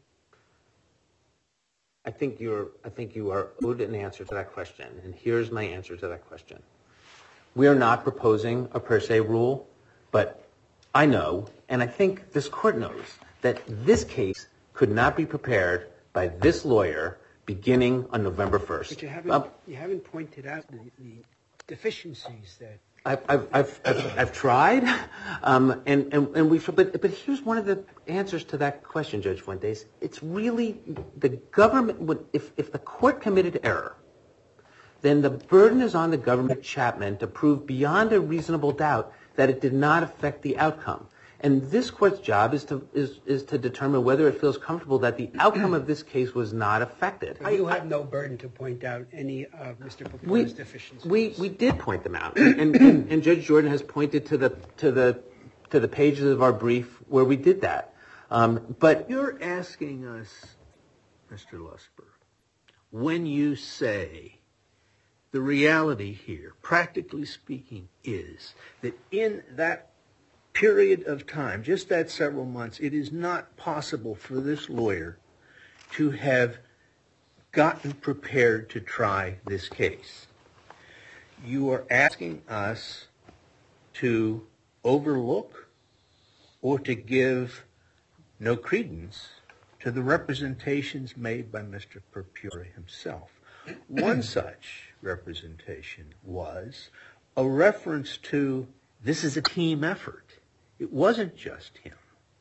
I think you're. I think you are owed an answer to that question, and here's my answer to that question. We are not proposing a per se rule, but I know, and I think this court knows, that this case could not be prepared by this lawyer beginning on November first. But you haven't. Um, you haven't pointed out the, the deficiencies that. I've, I've, I've, I've, I've tried, um, and, and, and we've, but, but here's one of the answers to that question, Judge Fuentes. It's really the government, would, if, if the court committed error, then the burden is on the government, Chapman, to prove beyond a reasonable doubt that it did not affect the outcome. And this court's job is to is, is to determine whether it feels comfortable that the outcome of this case was not affected. You have no burden to point out any of Mister We, Papora's deficiencies. we we did point them out, and, and, and Judge Jordan has pointed to the to the to the pages of our brief where we did that. Um, but You're asking us, Mister Lusberg, when you say the reality here, practically speaking, is that in that period of time, just that several months, it is not possible for this lawyer to have gotten prepared to try this case. You are asking us to overlook or to give no credence to the representations made by Mister Purpura himself. One such representation was a reference to this is a team effort. It wasn't just him.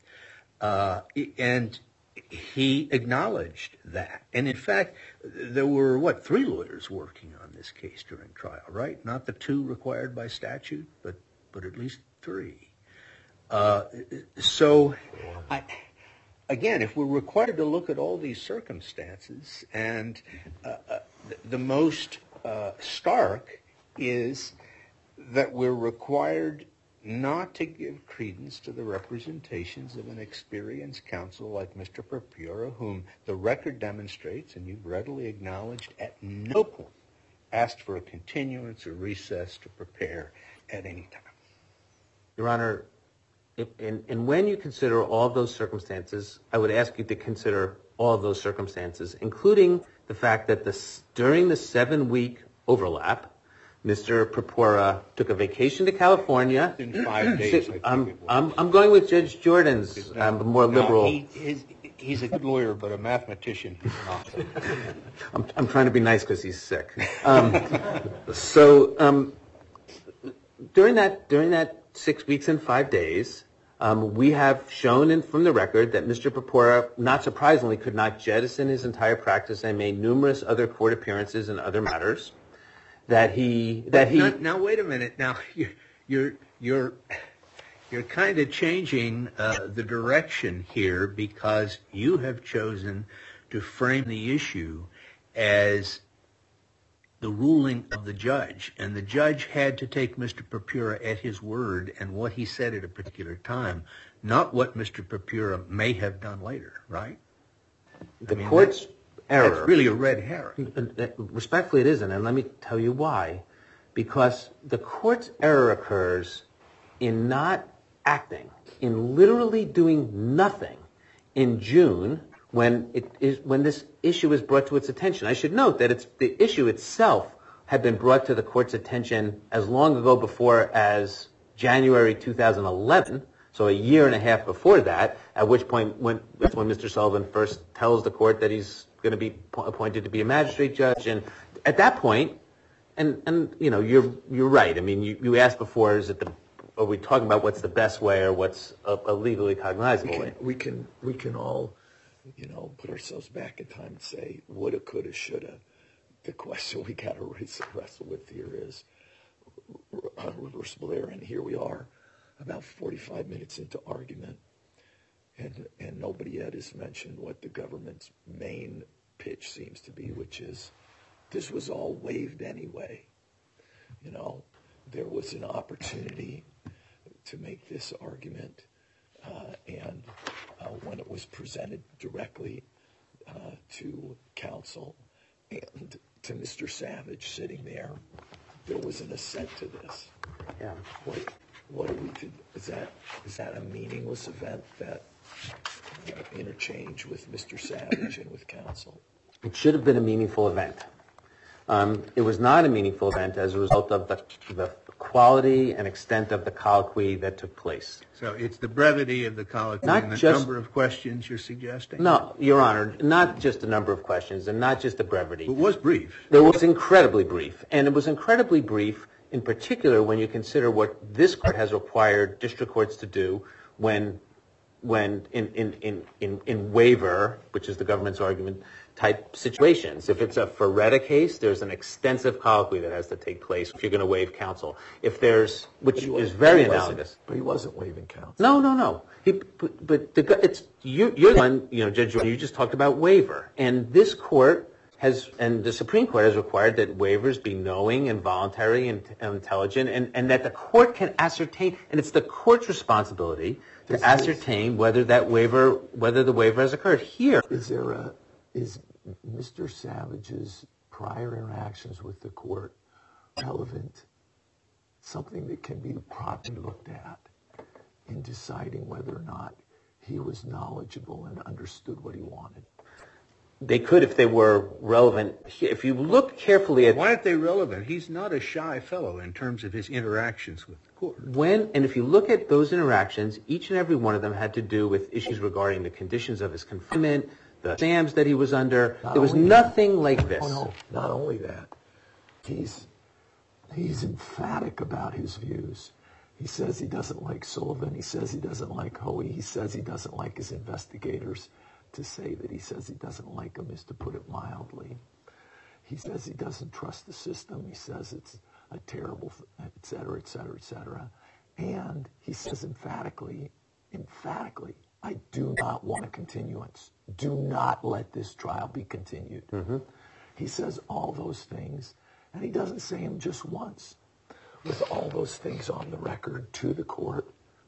Uh, and he acknowledged that. And in fact, there were, what, three lawyers working on this case during trial, right? Not the two required by statute, but, but at least three. Uh, so, I, again, if we're required to look at all these circumstances, and uh, uh, the most uh, stark is that we're required not to give credence to the representations of an experienced counsel like Mister Purpura, whom the record demonstrates, and you've readily acknowledged, at no point asked for a continuance or recess to prepare at any time. Your Honor, if, and, and when you consider all of those circumstances, I would ask you to consider all of those circumstances, including the fact that this, during the seven-week overlap, Mister Purpura took a vacation to California. In five days, I think I'm, it was. I'm, I'm going with Judge Jordan's um, more Now, liberal. he, his, he's a good lawyer, but a mathematician he's not. I'm, I'm trying to be nice because he's sick. Um, so um, during that during that six weeks and five days, um, we have shown in, from the record that Mister Purpura, not surprisingly, could not jettison his entire practice and made numerous other court appearances and other matters. That he that he Now, now wait a minute. Now you're you're you're, you're kind of changing uh, the direction here, because you have chosen to frame the issue as the ruling of the judge, and the judge had to take Mister Purpura at his word and what he said at a particular time, not what Mister Purpura may have done later, right? the I mean, court's that's, error. That's really a red herring. Respectfully, it isn't, and let me tell you why. Because the court's error occurs in not acting, in literally doing nothing in June when it is when this issue is brought to its attention. I should note that it's the issue itself had been brought to the court's attention as long ago before as January two thousand eleven, so a year and a half before that, at which point when that's when Mister Sullivan first tells the court that he's going to be appointed to be a magistrate judge. And at that point, and, and you know, you're you're right. I mean, you, you asked before, is it the, are we talking about what's the best way or what's a, a legally cognizable We way? can, we can we can all, you know, put ourselves back in time and say woulda, coulda, shoulda. The question we got to wrestle with here is uh, reversible error, and here we are, about forty-five minutes into argument, and and nobody yet has mentioned what the government's main pitch seems to be, which is this was all waived anyway. You know, there was an opportunity to make this argument, uh, and uh, when it was presented directly uh, to counsel and to Mister Savage sitting there, there was an assent to this. Yeah. What, what are we to, is that is that a meaningless event, that uh, interchange with Mister Savage and with counsel? It should have been a meaningful event. Um, it was not a meaningful event as a result of the, the quality and extent of the colloquy that took place. So it's the brevity of the colloquy Not and the just- number of questions you're suggesting? No, Your Honor, not just a number of questions and not just the brevity. It was brief. It was incredibly brief, and it was incredibly brief in particular when you consider what this court has required district courts to do when when in, in, in, in, in waiver, which is the government's argument, type situations. If it's a Ferretta case, there's an extensive colloquy that has to take place if you're going to waive counsel. If there's, which is very analogous. But he wasn't waiving counsel. No, no, no. He, but but the, it's you, you're the one, you know, Judge Jordan, you just talked about waiver. And this court has, and the Supreme Court has required that waivers be knowing and voluntary and, and intelligent, and, and that the court can ascertain, and it's the court's responsibility to this ascertain is, whether that waiver, whether the waiver has occurred. Here, is there a, is Mister Savage's prior interactions with the court relevant, something that can be properly looked at in deciding whether or not he was knowledgeable and understood what he wanted? They could if they were relevant. If you look carefully at... Why aren't they relevant? He's not a shy fellow in terms of his interactions with the court. When, and if you look at those interactions, each and every one of them had to do with issues regarding the conditions of his confinement, the exams that he was under. Not there was nothing that. like this. Oh, no, not only that. He's, he's emphatic about his views. He says he doesn't like Sullivan. He says he doesn't like Hoey. He says he doesn't like his investigators. To say that he says he doesn't like them is to put it mildly. He says he doesn't trust the system. He says it's a terrible, et cetera, et cetera, et cetera. And he says emphatically, emphatically, I do not want a continuance. Do not let this trial be continued. Mm-hmm. He says all those things, and he doesn't say them just once. With all those things on the record to the court,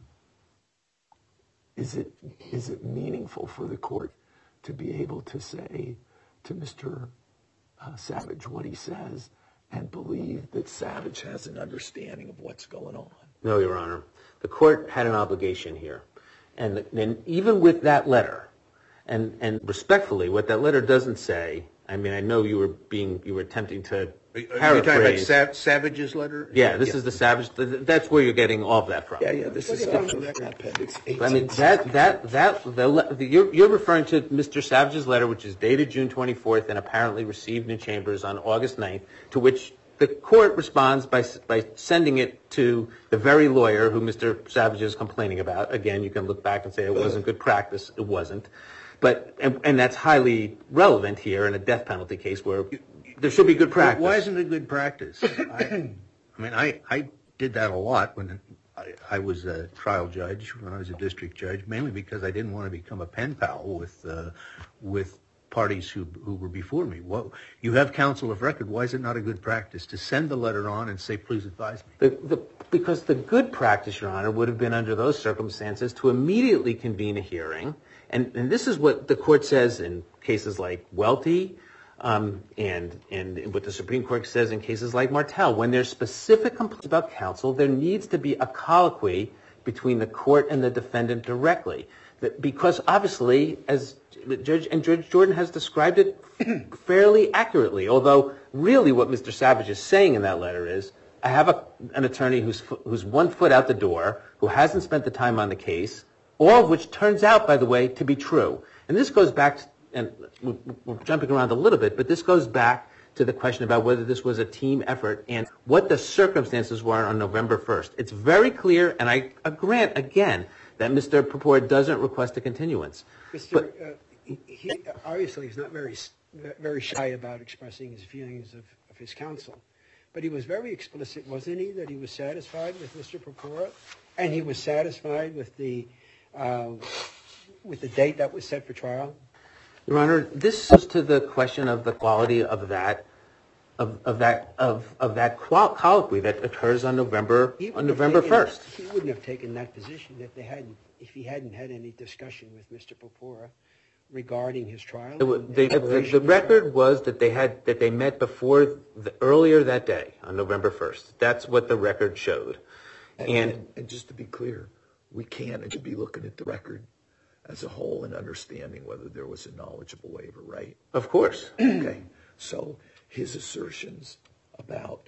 Is it is it meaningful for the court to be able to say to Mister Uh, Savage what he says and believe that Savage has an understanding of what's going on? No, Your Honor. The court had an obligation here. And then even with that letter, and, and respectfully, what that letter doesn't say, I mean, I know you were being, you were attempting to Are you paraphrase. talking about Sa- Savage's letter? Yeah, this yeah. is the Savage, that's where you're getting all of that from. Yeah, yeah, this is from the record appendix eighteen. I mean, that, that, that, the, the, you're, you're referring to Mister Savage's letter, which is dated June twenty-fourth and apparently received in chambers on August ninth, to which the court responds by, by sending it to the very lawyer who Mister Savage is complaining about. Again, you can look back and say it wasn't good practice. It wasn't. But, and, and that's highly relevant here in a death penalty case where there should be good practice. Why isn't it good practice? I, I mean, I, I did that a lot when I, I was a trial judge, when I was a district judge, mainly because I didn't want to become a pen pal with uh, with parties who who were before me. Well, you have counsel of record. Why is it not a good practice to send the letter on and say, please advise me? The, the, because the good practice, Your Honor, would have been under those circumstances to immediately convene a hearing. And, and this is what the court says in cases like Welty, um, and, and what the Supreme Court says in cases like Martel. When there's specific complaints about counsel, there needs to be a colloquy between the court and the defendant directly. That, because obviously, as Judge, and Judge Jordan has described it fairly accurately, although really what Mister Savage is saying in that letter is, I have a, an attorney who's, who's one foot out the door, who hasn't spent the time on the case, all of which turns out, by the way, to be true. And this goes back, to, and we're jumping around a little bit, but this goes back to the question about whether this was a team effort and what the circumstances were on November first. It's very clear, and I grant, again, that Mister Purport doesn't request a continuance. Mister But, uh, he, he obviously is not very very shy about expressing his feelings of, of his counsel. But he was very explicit, wasn't he, that he was satisfied with Mister Purport? And he was satisfied with the uh, with the date that was set for trial? Your Honor, this goes to the question of the quality of that of, of that of, of that qual- colloquy that occurs on November on November first. He wouldn't have taken that position if they hadn't if he hadn't had any discussion with Mister Purport regarding his trial. The, the, the, the record was that they had that they met before the, earlier that day on November first. That's what the record showed. And, and, and, and just to be clear, we can and should be looking at the record as a whole and understanding whether there was a knowledgeable waiver, right? Of course. Okay. So his assertions about,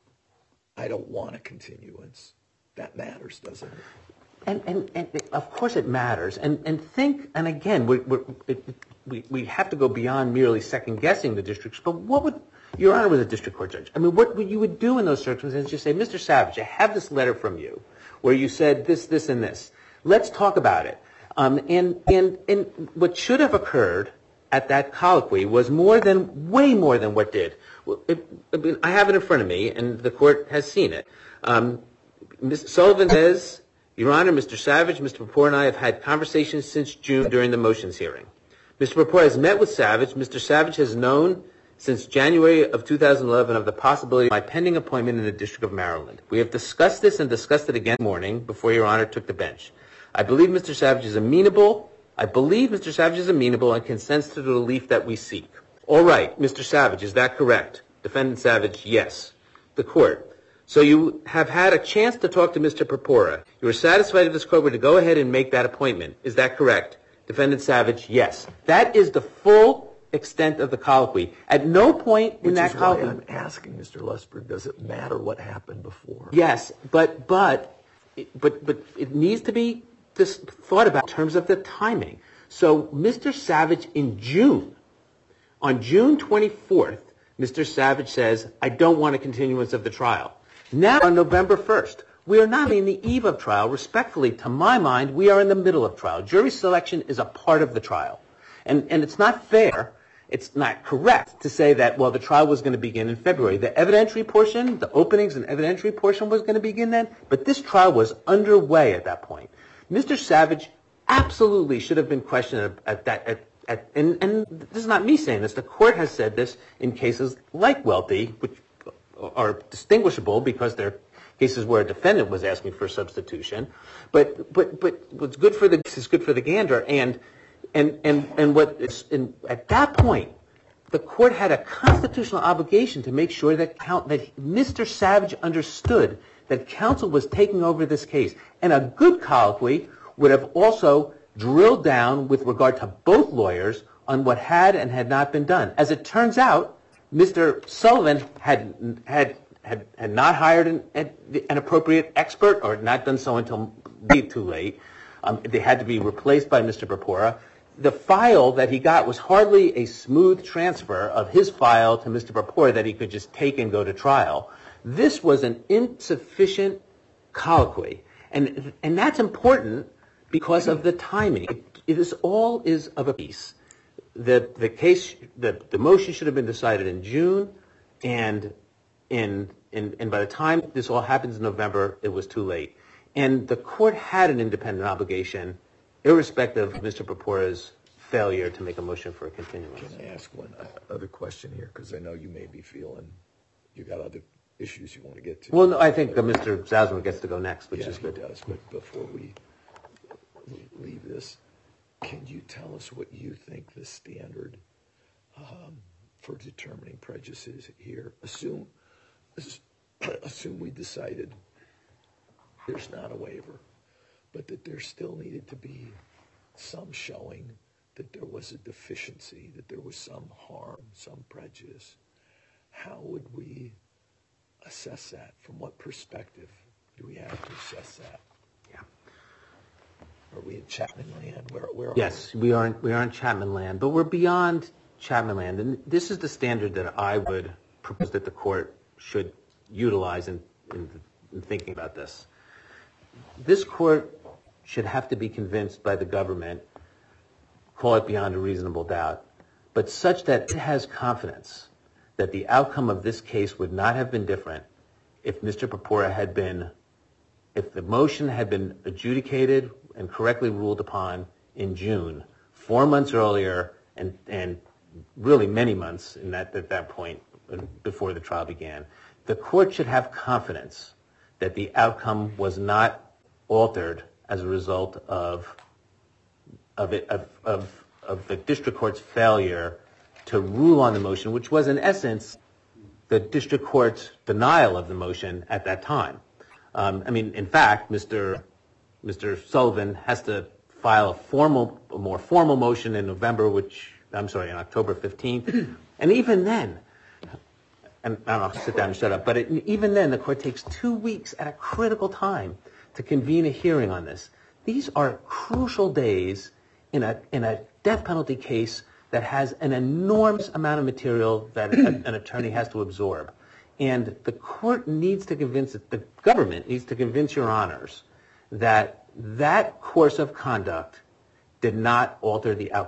I don't want a continuance, that matters, doesn't it? And, and, and of course it matters. And, and think, and again, we we we we have to go beyond merely second guessing the districts. But what would, Your Honor, was a district court judge? I mean, what would you would do in those circumstances? Just say, Mister Savage, I have this letter from you where you said this, this, and this. Let's talk about it. Um, and and and what should have occurred at that colloquy was more than, way more than what did. Well, it, I have it in front of me, and the court has seen it. Um, Miz Sullivan says, Your Honor, Mister Savage, Mister Purpura, and I have had conversations since June during the motions hearing. Mister Purpura has met with Savage. Mister Savage has known since January of two thousand eleven of the possibility of my pending appointment in the District of Maryland. We have discussed this and discussed it again this morning before Your Honor took the bench. I believe Mister Savage is amenable. I believe Mister Savage is amenable and consents to the relief that we seek. All right, Mister Savage, is that correct? Defendant Savage, yes. The court. So you have had a chance to talk to Mister Purpura. You are satisfied if this court were to go ahead and make that appointment. Is that correct? Defendant Savage, yes. That is the full extent of the colloquy. At no point in Which that is colloquy. why I'm asking, Mister Lusberg, does it matter what happened before? Yes, but but but but it needs to be this thought about in terms of the timing. So Mister Savage in June, on June twenty-fourth, Mister Savage says, I don't want a continuance of the trial. Now on November first, we are not in the eve of trial. Respectfully, to my mind, we are in the middle of trial. Jury selection is a part of the trial. And and it's not fair, it's not correct to say that, well, the trial was going to begin in February. The evidentiary portion, the openings and evidentiary portion was going to begin then, but this trial was underway at that point. Mister Savage absolutely should have been questioned at, at that, at, at, and, and this is not me saying this, the court has said this in cases like Welty, which are distinguishable because they're cases where a defendant was asking for substitution, but but but what's good for the is good for the gander, and and and and what is in, at that point, the court had a constitutional obligation to make sure that count that Mister Savage understood that counsel was taking over this case, and a good colloquy would have also drilled down with regard to both lawyers on what had and had not been done. As it turns out, Mister Sullivan had had. Had, had not hired an, an appropriate expert, or not done so until way too late. Um, they had to be replaced by Mister Purpura. The file that he got was hardly a smooth transfer of his file to Mister Purpura that he could just take and go to trial. This was an insufficient colloquy, and and that's important because of the timing. It, it is all is of a piece. The the case, the the motion should have been decided in June, and In, in, and by the time this all happens in November, it was too late. And the court had an independent obligation, irrespective of Mister Purpura's failure to make a motion for a continuance. Can I ask one other question here? Because I know you may be feeling you got other issues you want to get to. Well, no, I think uh, Mister Zausman gets to go next, which yeah, is good. He does, but before we leave this, can you tell us what you think the standard um, for determining prejudice is here? Assume... Assume we decided there's not a waiver, but that there still needed to be some showing that there was a deficiency, that there was some harm, some prejudice. How would we assess that? From what perspective do we have to assess that? Yeah. Are we in Chapman land? Where, where are yes, we? we are, in, we are in Chapman land, but we're beyond Chapman land. And this is the standard that I would propose that the court should utilize in, in, in thinking about this. This court should have to be convinced by the government, call it beyond a reasonable doubt, but such that it has confidence that the outcome of this case would not have been different if Mister Purpura had been, if the motion had been adjudicated and correctly ruled upon in June, four months earlier, and, and really many months in that, at that point before the trial began. The court should have confidence that the outcome was not altered as a result of of, it, of, of, of the district court's failure to rule on the motion, which was in essence the district court's denial of the motion at that time. Um, I mean, in fact, Mister Mister Sullivan has to file a formal, a more formal motion in November, which I'm sorry, on October fifteenth, and even then. And I don't know, sit down and shut up. But it, even then, the court takes two weeks at a critical time to convene a hearing on this. These are crucial days in a in a death penalty case that has an enormous amount of material that a, an attorney has to absorb. And the court needs to convince, the government needs to convince your honors that that course of conduct did not alter the outcome.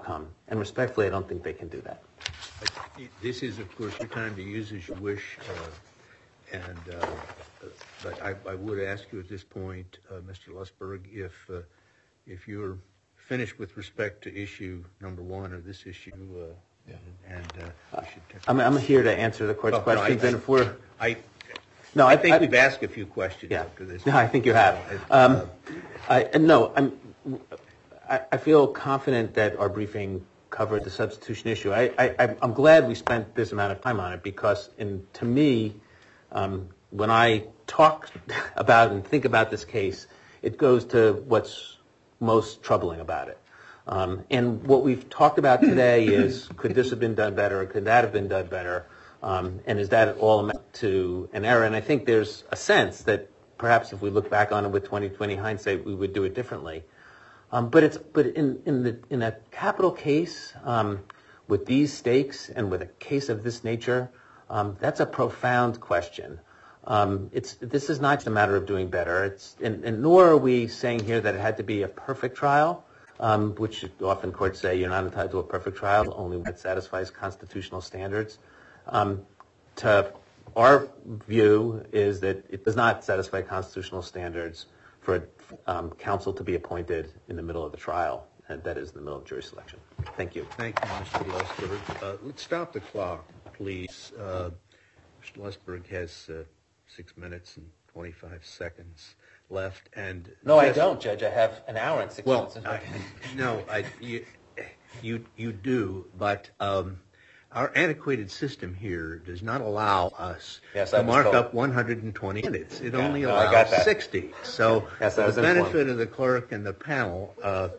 And respectfully, I don't think they can do that. This is, of course, your time to use as you wish, uh, and uh, but I, I would ask you at this point, uh, Mister Lusberg, if uh, if you're finished with respect to issue number one or this issue, uh, yeah. and uh, we should. I'm I'm here to answer the court's oh, questions, no, I, and if we're I. No, I, I think I, we've asked a few questions yeah. after this. No, I think you have. Um, I, no, I'm. I, I feel confident that our briefing covered the substitution issue. I, I, I'm glad we spent this amount of time on it because, in, to me, um, when I talk about and think about this case, it goes to what's most troubling about it. Um, and what we've talked about today is, could this have been done better, or could that have been done better? Um, and is that all amount to an error? And I think there's a sense that perhaps if we look back on it with twenty twenty hindsight, we would do it differently. Um, but it's but in in the in a capital case um, with these stakes and with a case of this nature, um, that's a profound question. Um, it's this is not just a matter of doing better. It's and, and nor are we saying here that it had to be a perfect trial, um, which often courts say you're not entitled to a perfect trial, only when it satisfies constitutional standards. Um, to our view is that it does not satisfy constitutional standards for um, counsel to be appointed in the middle of the trial, and that is in the middle of jury selection. Thank you. Thank you, Mister Lusberg. Uh, let's stop the clock, please. Uh, Mister Lusberg has uh, six minutes and twenty-five seconds left. And no, just, I don't, Judge. I have an hour and six well, minutes. I, no, I, you, you, you do, but um, our antiquated system here does not allow us yes, to mark told. up one hundred twenty minutes. It yeah, only no, allows sixty. So yes, for the benefit informed. of the clerk and the panel, uh,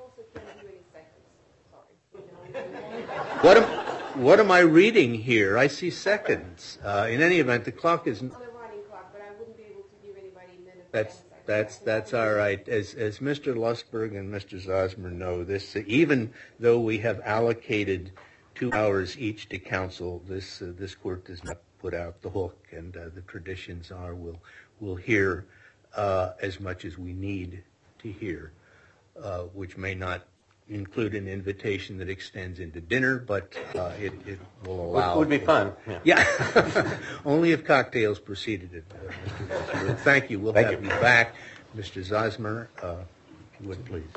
what am, what am I reading here? I see seconds. Uh, in any event, the clock is... On the running clock, but I wouldn't be able to give anybody minutes. That's that's that's all right. As as Mister Lusberg and Mister Zosmer know, this even though we have allocated two hours each to counsel, this uh, this court does not put out the hook, and uh, the traditions are we'll we'll hear uh, as much as we need to hear, uh, which may not include an invitation that extends into dinner, but uh, it, it will allow. It would be fun. Yeah. yeah. Only if cocktails preceded it, uh, Mister Zosmer. Thank you. We'll Thank have you. you back. Mister Zosmer, uh, if you would please.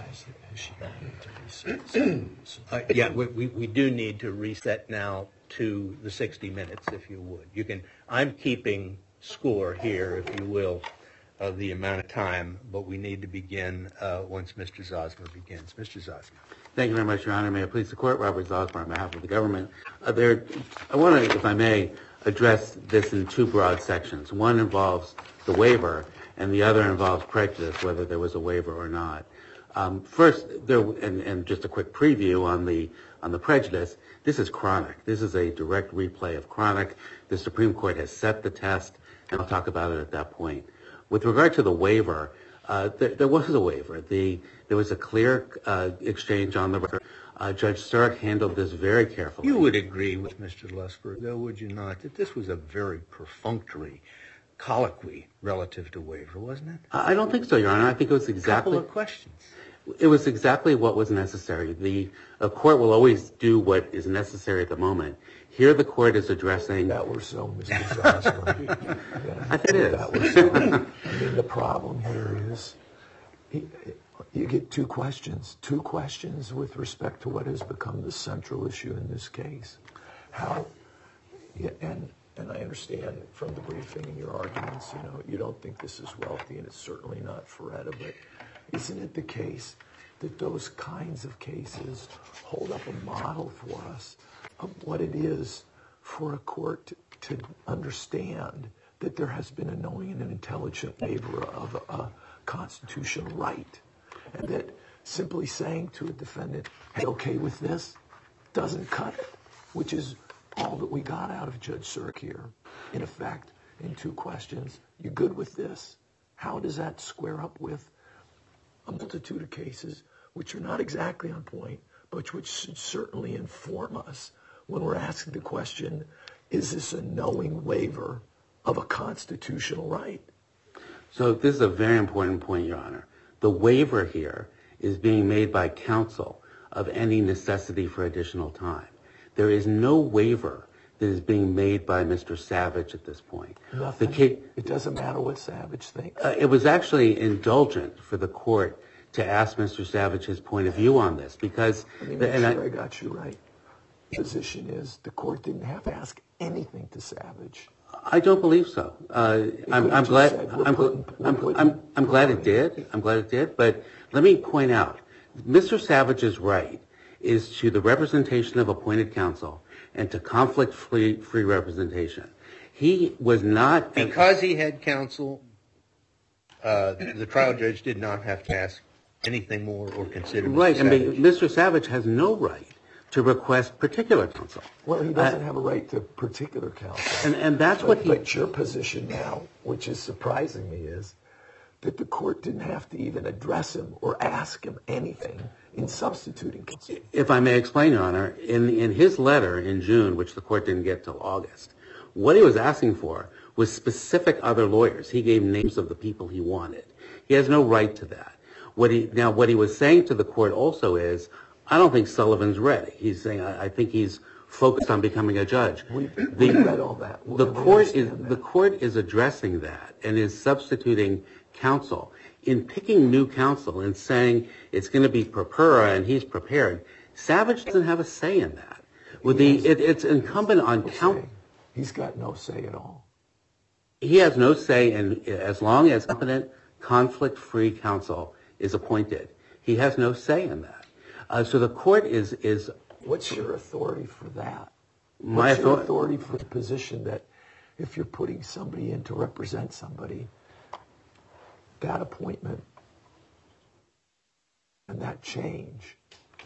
Uh, yeah, we, we, we do need to reset now to the sixty minutes, if you would. You can. I'm keeping score here, if you will, of the amount of time, but we need to begin uh, once Mister Zosmer begins. Mister Zosmer. Thank you very much, Your Honor. May it please the Court, Robert Zosmer on behalf of the government. Uh, there, I want to, if I may, address this in two broad sections. One involves the waiver, and the other involves prejudice, whether there was a waiver or not. Um, first, there, and, and just a quick preview on the on the prejudice. This is chronic. This is a direct replay of chronic. The Supreme Court has set the test, and I'll talk about it at that point. With regard to the waiver, uh, there, there was a waiver. The there was a clear uh, exchange on the record. Uh, Judge Sturck handled this very carefully. You would agree with Mister Lusberg, though, would you not, that this was a very perfunctory colloquy relative to waiver, wasn't it? I don't think so, Your Honor. I think it was exactly. A couple of questions. It was exactly what was necessary. The a court will always do what is necessary at the moment. Here, the court is addressing. That were so, Mister Zosmer. yeah, I think it is. That was so. I mean, the problem here is you, you get two questions, two questions with respect to what has become the central issue in this case. How, yeah, and and I understand from the briefing and your arguments, you know, you don't think this is wealthy, and it's certainly not Feretta, but isn't it the case that those kinds of cases hold up a model for us of what it is for a court to, to understand that there has been a knowing and an intelligent waiver of a, a constitutional right, and that simply saying to a defendant, hey, okay with this, doesn't cut it, which is all that we got out of Judge Sturck here. In effect, in two questions, you good with this? How does that square up with a multitude of cases which are not exactly on point, but which should certainly inform us when we're asking the question, is this a knowing waiver of a constitutional right? So this is a very important point, Your Honor. The waiver here is being made by counsel of any necessity for additional time. There is no waiver that is being made by Mister Savage at this point. Nothing. The case, It doesn't matter what Savage thinks. uh, it was actually indulgent for the court to ask Mister Savage his point of view on this because... Let me the, make and sure I, I, I got you right. Position is the court didn't have to ask anything to Savage. I don't believe so. Uh, I'm, I'm just glad. said, we're I'm, putting- we're I'm, putting- I'm, I'm glad it did. I'm glad it did. But let me point out, Mister Savage's right is to the representation of appointed counsel and to conflict-free free representation. He was not Because he had counsel, uh, the trial judge did not have to ask anything more or consider Mister right. I mean, Savage. Mister Savage has no right to request particular counsel. Well, he doesn't have a right to particular counsel. And and that's But, what he. but your position now, which is surprising me, is that the court didn't have to even address him or ask him anything in substituting counsel. If I may explain, Your Honor, in in his letter in June, which the court didn't get till August, what he was asking for was specific other lawyers. He gave names of the people he wanted. He has no right to that. What he now what he was saying to the court also is, I don't think Sullivan's ready. He's saying, I, I think he's focused on becoming a judge. We, The- we read all that. The We court is understand the that. court is addressing that and is substituting counsel. In picking new counsel and saying it's going to be Purpura and he's prepared, Savage doesn't have a say in that. With the it, it's incumbent on No counsel. say. He's got no say at all. He has no say in as long as competent, conflict-free counsel is appointed. He has no say in that. Uh, so the court is is What's your authority for that? My What's your author- authority for the position that if you're putting somebody in to represent somebody, that appointment and that change,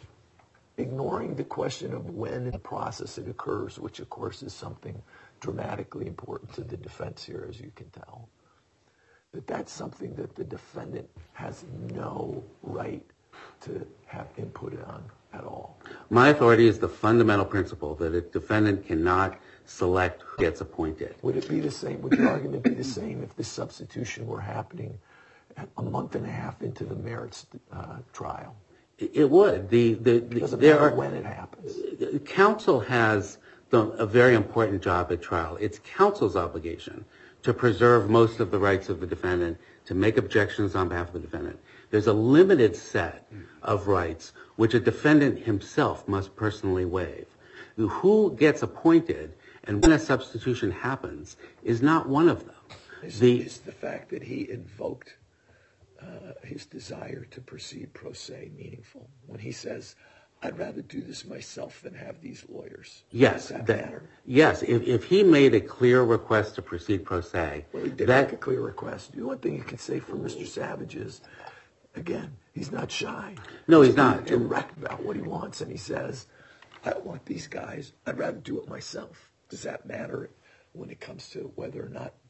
ignoring the question of when in the process it occurs, which of course is something dramatically important to the defense here, as you can tell, that that's something that the defendant has no right to have input on at all. my authority is the fundamental principle that a defendant cannot select who gets appointed. Would it be the same, would your argument be the same if the substitution were happening a month and a half into the merits uh, trial? It it would. The the, the It doesn't there matter are when it happens. counsel has the, a very important job at trial. It's counsel's obligation to preserve most of the rights of the defendant, to make objections on behalf of the defendant. There's a limited set of rights which a defendant himself must personally waive. Who gets appointed and when a substitution happens is not one of them. Is, The- is the fact that he invoked uh, his desire to proceed pro se meaningful? When he says, I'd rather do this myself than have these lawyers. Yes, Does that, that- matter? yes. If, if he made a clear request to proceed pro se, Well, he did that make a clear request. The one thing you can say for Mister Savage is, again, he's not shy. No, he's not. He's direct about what he wants, and he says, I don't want these guys. I'd rather do it myself. Does that matter when it comes to whether or not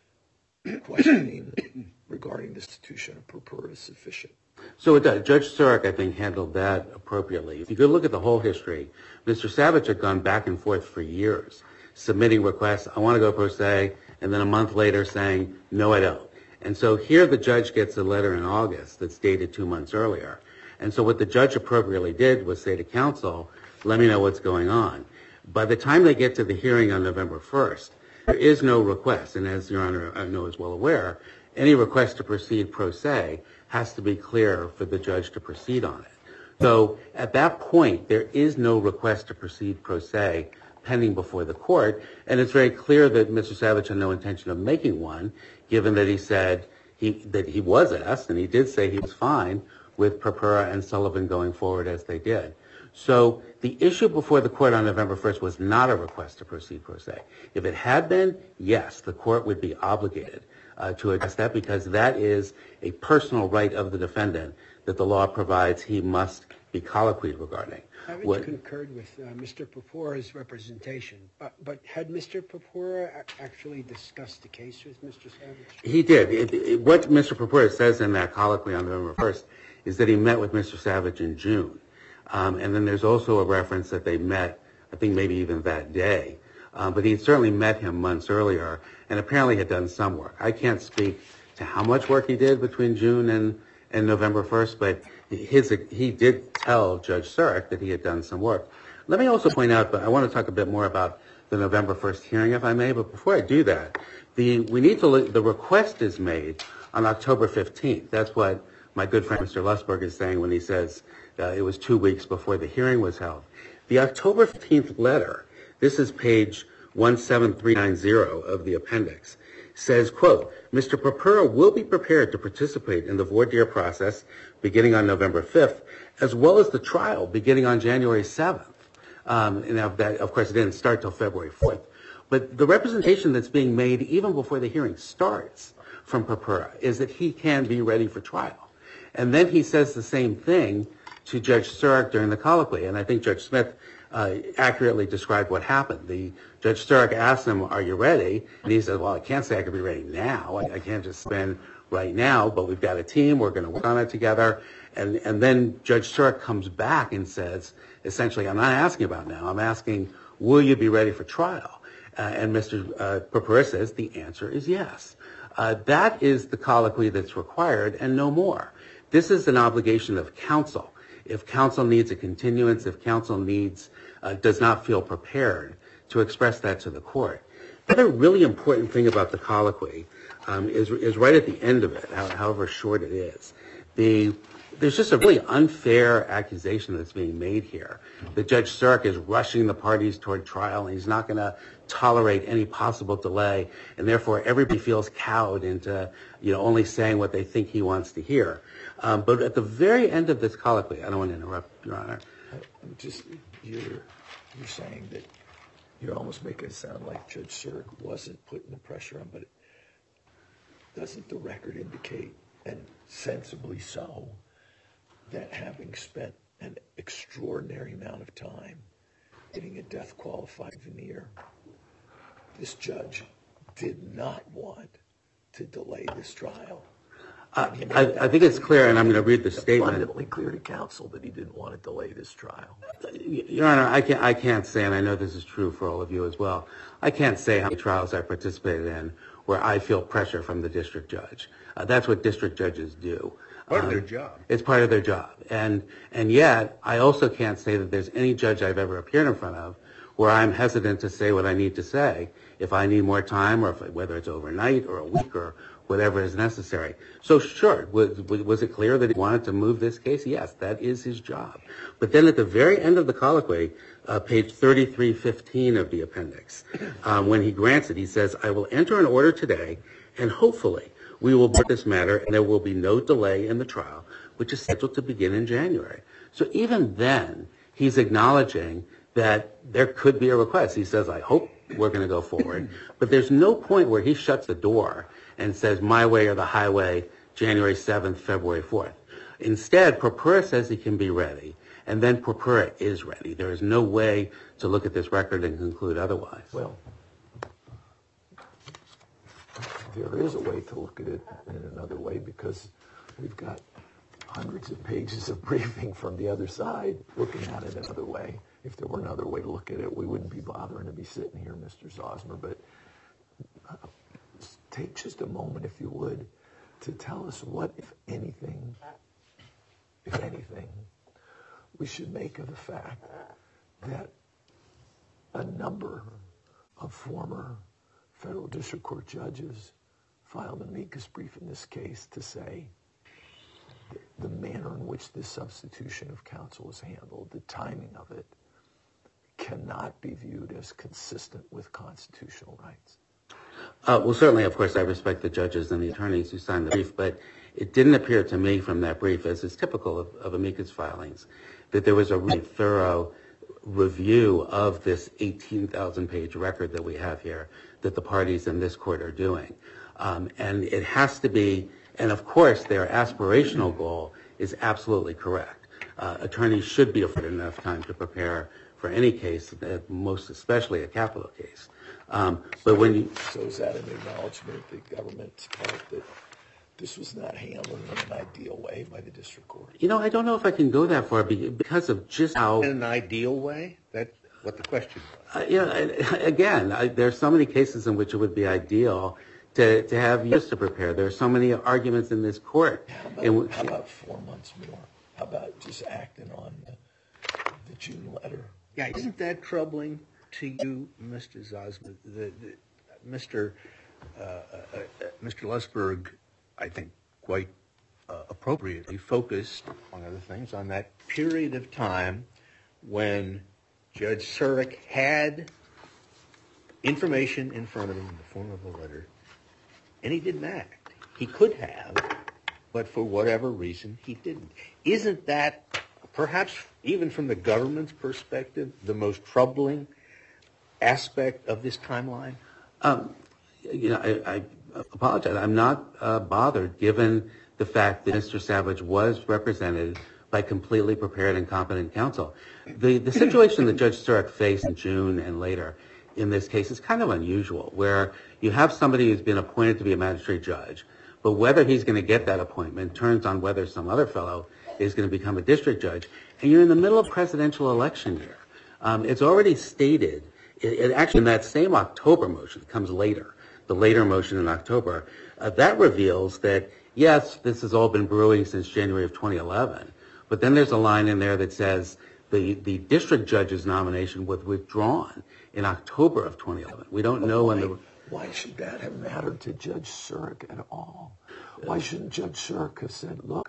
questioning regarding the institution of purpura is sufficient? So it does. Judge Surik, I think, handled that appropriately. If you could look at the whole history, Mister Savage had gone back and forth for years, submitting requests, I want to go pro se, and then a month later saying, no, I don't. And so here the judge gets a letter in August that's dated two months earlier. And so what the judge appropriately did was say to counsel, let me know what's going on. By the time they get to the hearing on November first, there is no request. And as Your Honor, I know is well aware, any request to proceed pro se has to be clear for the judge to proceed on it. So at that point, there is no request to proceed pro se pending before the court. And it's very clear that Mister Savage had no intention of making one, given that he said he, that he was asked, and he did say he was fine with Purpura and Sullivan going forward as they did. So the issue before the court on November first was not a request to proceed pro se. If it had been, yes, the court would be obligated uh, to address that because that is a personal right of the defendant that the law provides he must be colloquied regarding. Haven't What- you concurred with uh, Mister Purpura's representation? But, but had Mister Purpura a- actually discussed the case with Mister Savage? He did. It, it, what Mister Purpura says in that colloquy on November first is that he met with Mister Savage in June. Um, and then there's also a reference that they met, I think maybe even that day. Um, but he had certainly met him months earlier and apparently had done some work. I can't speak to how much work he did between June and, and November first, but his he did tell Judge Surik that he had done some work. Let me also point out, but I want to talk a bit more about the November first hearing, if I may. But before I do that, the we need to look, the request is made on October fifteenth. That's what my good friend Mister Lusberg is saying when he says uh, it was two weeks before the hearing was held. The October fifteenth letter, this is page one seven three nine zero of the appendix, says, quote, Mister Purpura will be prepared to participate in the voir dire process beginning on November fifth, as well as the trial beginning on January seventh. Um, and that, of course, it didn't start till February fourth. But the representation that's being made even before the hearing starts from Purpura is that he can be ready for trial. And then he says the same thing to Judge Surik during the colloquy. And I think Judge Smith uh, accurately described what happened. The Judge Surik asked him, are you ready? And he said, well, I can't say I can be ready now. I, I can't just spend right now, but we've got a team. We're going to work on it together. And, and then Judge Surik comes back and says, essentially, I'm not asking about now. I'm asking, will you be ready for trial? Uh, and Mister Uh, Purpura says the answer is yes. Uh, that is the colloquy that's required and no more. This is an obligation of counsel. If counsel needs a continuance, if counsel needs, uh, does not feel prepared to express that to the court. The other really important thing about the colloquy um, is, is right at the end of it, however short it is. The There's just a really unfair accusation that's being made here. That Judge Surik is rushing the parties toward trial, and he's not going to tolerate any possible delay, and therefore everybody feels cowed into, you know, only saying what they think he wants to hear. Um, but at the very end of this colloquy, I don't want to interrupt, Your Honor. I'm just you're you're saying that you're almost making it sound like Judge Surik wasn't putting the pressure on, but doesn't the record indicate, and sensibly so, that having spent an extraordinary amount of time getting a death-qualified veneer, this judge did not want to delay this trial? Uh, I, I think it's clear, and I'm going to read the statement. Abundantly clear to counsel that he didn't want to delay this trial. Your Honor, I can't, I can't say, and I know this is true for all of you as well, I can't say how many trials I participated in where I feel pressure from the district judge. Uh, that's what district judges do. Part um, of their job. It's part of their job. And and yet, I also can't say that there's any judge I've ever appeared in front of where I'm hesitant to say what I need to say if I need more time, or if, whether it's overnight or a week or whatever is necessary. So sure, was, was it clear that he wanted to move this case? Yes, that is his job. But then at the very end of the colloquy, uh, page thirty-three fifteen of the appendix, um, when he grants it, he says, I will enter an order today, and hopefully we will board this matter, and there will be no delay in the trial, which is scheduled to begin in January. So even then, he's acknowledging that there could be a request. He says, I hope we're going to go forward. But there's no point where he shuts the door and says, my way or the highway, January seventh, February fourth. Instead, Purpura says he can be ready, and then Purpura is ready. There is no way to look at this record and conclude otherwise. Well, there is a way to look at it in another way, because we've got hundreds of pages of briefing from the other side looking at it another way. If there were another way to look at it, we wouldn't be bothering to be sitting here, Mister Zosmer. But uh, take just a moment, if you would, to tell us what, if anything, if anything, we should make of the fact that a number of former federal district court judges filed an amicus brief in this case to say the manner in which this substitution of counsel is handled, the timing of it, cannot be viewed as consistent with constitutional rights. Uh, well, certainly, of course, I respect the judges and the attorneys who signed the brief, but it didn't appear to me from that brief, as is typical of, of amicus filings, that there was a really thorough review of this eighteen thousand page record that we have here that the parties in this court are doing. Um, and it has to be, and of course, their aspirational goal is absolutely correct. Uh, attorneys should be afforded enough time to prepare for any case, most especially a capital case. Um, but when you... So is that an acknowledgement of the government's part that this was not handled in an ideal way by the district court? You know, I don't know if I can go that far because of just how... In an ideal way? That's what the question was. Uh, you know, again, I, there are so many cases in which it would be ideal to, to have years to prepare. There are so many arguments in this court. How about, in which, how about four months more? How about just acting on the, the June letter? Yeah, isn't that troubling to you, Mister Zosma? The, the, Mister Uh, uh, uh, Mister Lusberg, I think, quite uh, appropriately focused, among other things, on that period of time when Judge Surik had information in front of him in the form of a letter, and he didn't act. He could have, but for whatever reason, he didn't. Isn't that, perhaps even from the government's perspective, the most troubling aspect of this timeline? Um, you know, I, I apologize. I'm not uh, bothered, given the fact that Mister Savage was represented by completely prepared and competent counsel. The the situation that Judge Surik faced in June and later in this case is kind of unusual, where you have somebody who's been appointed to be a magistrate judge, but whether he's going to get that appointment turns on whether some other fellow is going to become a district judge, and you're in the middle of presidential election year. Um, it's already stated, it, it actually in that same October motion, it comes later, the later motion in October, uh, that reveals that, yes, this has all been brewing since January of twenty eleven, but then there's a line in there that says the, the district judge's nomination was withdrawn in October of twenty eleven. We don't know when the... Why should that have mattered to Judge Surik at all? Why shouldn't Judge Surik have said, look,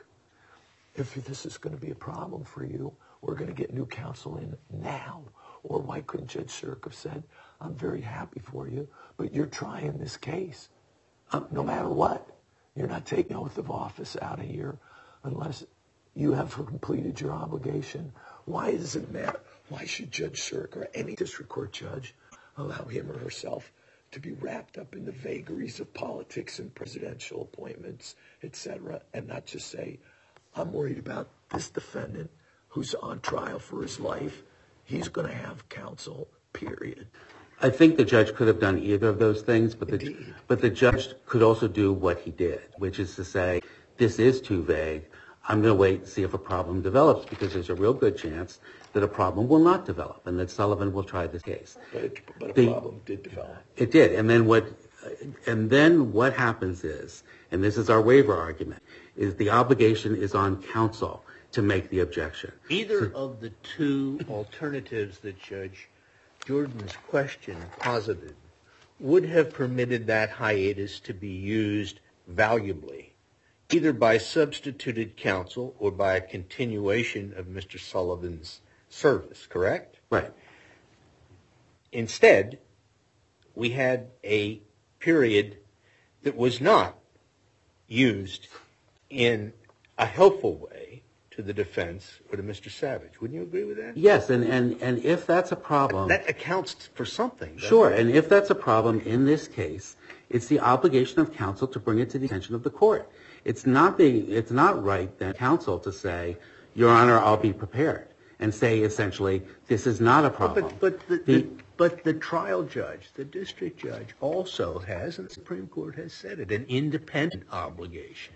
if this is going to be a problem for you, we're going to get new counsel in now? Or why couldn't Judge Surik have said, I'm very happy for you, but you're trying this case. Um, no matter what, you're not taking oath of office out of here unless you have completed your obligation. Why does it matter? Why should Judge Surik or any district court judge allow him or herself to be wrapped up in the vagaries of politics and presidential appointments, et cetera, and not just say, I'm worried about this defendant who's on trial for his life. He's going to have counsel, period. I think the judge could have done either of those things, but the, but the judge could also do what he did, which is to say, this is too vague. I'm going to wait and see if a problem develops, because there's a real good chance that a problem will not develop and that Sullivan will try this case. But, it, but a the, problem did develop. It did. And then what, and then what happens is, and this is our waiver argument, is the obligation is on counsel to make the objection. Either of the two alternatives that Judge Jordan's question posited would have permitted that hiatus to be used valuably, either by substituted counsel or by a continuation of Mister Sullivan's service, correct? Right. Instead, we had a period that was not used in a helpful way to the defense or to Mister Savage. Wouldn't you agree with that? Yes, and, and, and if that's a problem... That accounts for something. Sure, and if that's a problem in this case, it's the obligation of counsel to bring it to the attention of the court. It's not the, it's not right then counsel to say, Your Honor, I'll be prepared, and say essentially, this is not a problem. But, but, the, the, the, but the trial judge, the district judge, also has, and the Supreme Court has said it, an independent obligation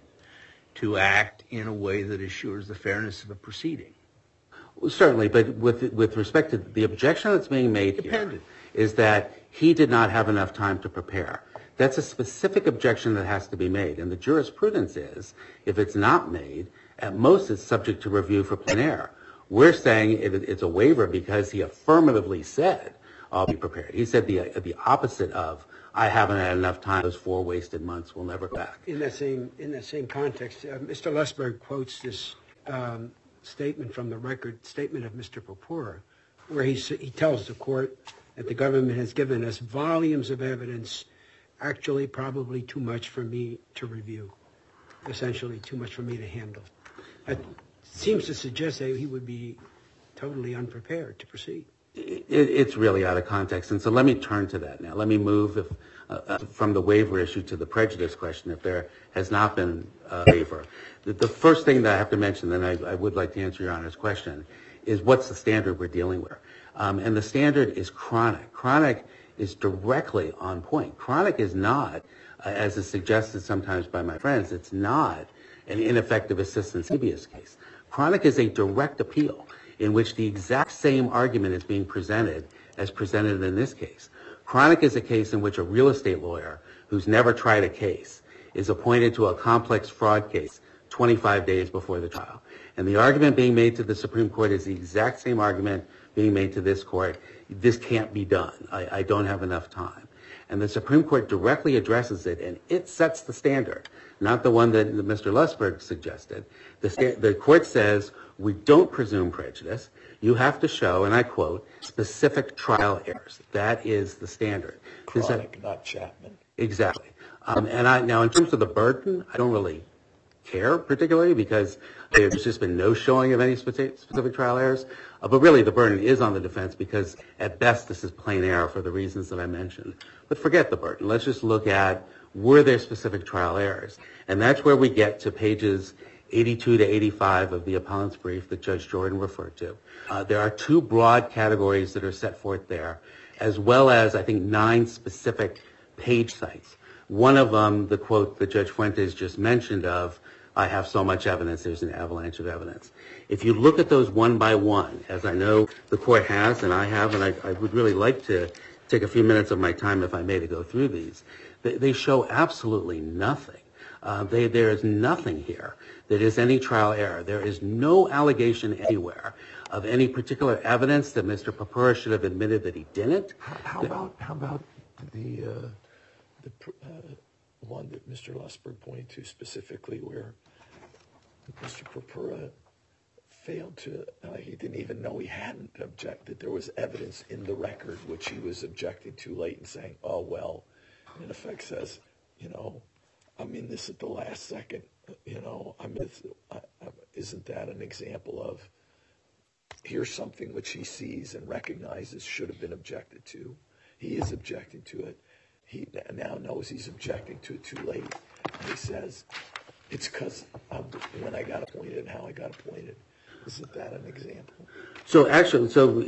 to act in a way that assures the fairness of a proceeding. Well, certainly, but with with respect to the objection that's being made Dependent. here is that he did not have enough time to prepare. That's a specific objection that has to be made, and the jurisprudence is, if it's not made, at most it's subject to review for plein air. We're saying it, it's a waiver because he affirmatively said, I'll be prepared. He said the the opposite of, I haven't had enough time, those four wasted months will never go back. In that same in that same context, uh, Mister Lusberg quotes this um, statement from the record, statement of Mister Popora, where he he tells the court that the government has given us volumes of evidence, actually probably too much for me to review, essentially too much for me to handle. That seems to suggest that he would be totally unprepared to proceed. It, it's really out of context, and so let me turn to that now. Let me move if, uh, from the waiver issue to the prejudice question, if there has not been a waiver. The, the first thing that I have to mention, and I, I would like to answer Your Honor's question, is what's the standard we're dealing with? Um, and the standard is chronic. Chronic is directly on point. Chronic is not, uh, as is suggested sometimes by my friends, it's not an ineffective assistance habeas case. Chronic is a direct appeal in which the exact same argument is being presented as presented in this case. Chronic is a case in which a real estate lawyer who's never tried a case is appointed to a complex fraud case twenty-five days before the trial. And the argument being made to the Supreme Court is the exact same argument being made to this court. This can't be done. I, I don't have enough time. And the Supreme Court directly addresses it, and it sets the standard, not the one that Mister Lusberg suggested. The, the court says, we don't presume prejudice. You have to show, and I quote, specific trial errors. That is the standard. Chronic, not Chapman. Exactly. Um, and I now, in terms of the burden, I don't really care particularly because there's just been no showing of any specific, specific trial errors. Uh, but really, the burden is on the defense because, at best, this is plain error for the reasons that I mentioned. But forget the burden. Let's just look at, were there specific trial errors? And that's where we get to pages eighty-two to eighty-five of the appellant's brief that Judge Jordan referred to. Uh, there are two broad categories that are set forth there, as well as, I think, nine specific page sites. One of them, the quote that Judge Fuentes just mentioned of, I have so much evidence, there's an avalanche of evidence. If you look at those one by one, as I know the court has and I have, and I, I would really like to take a few minutes of my time, if I may, to go through these, they, they show absolutely nothing. Uh, they, there is nothing here that is any trial error. There is no allegation anywhere of any particular evidence that Mister Papura should have admitted that he didn't. How, how about how about the uh, the uh, one that Mister Lusberg pointed to specifically, where Mister Papura failed to, uh, he didn't even know he hadn't objected. There was evidence in the record which he was objecting to late and saying, oh, well, in effect says, you know, I'm in this at the last second, you know, I'm, I, I, isn't that an example of, here's something which he sees and recognizes should have been objected to. He is objecting to it. He now knows he's objecting to it too late. And he says, it's because of when I got appointed and how I got appointed. Isn't that an example? So actually, so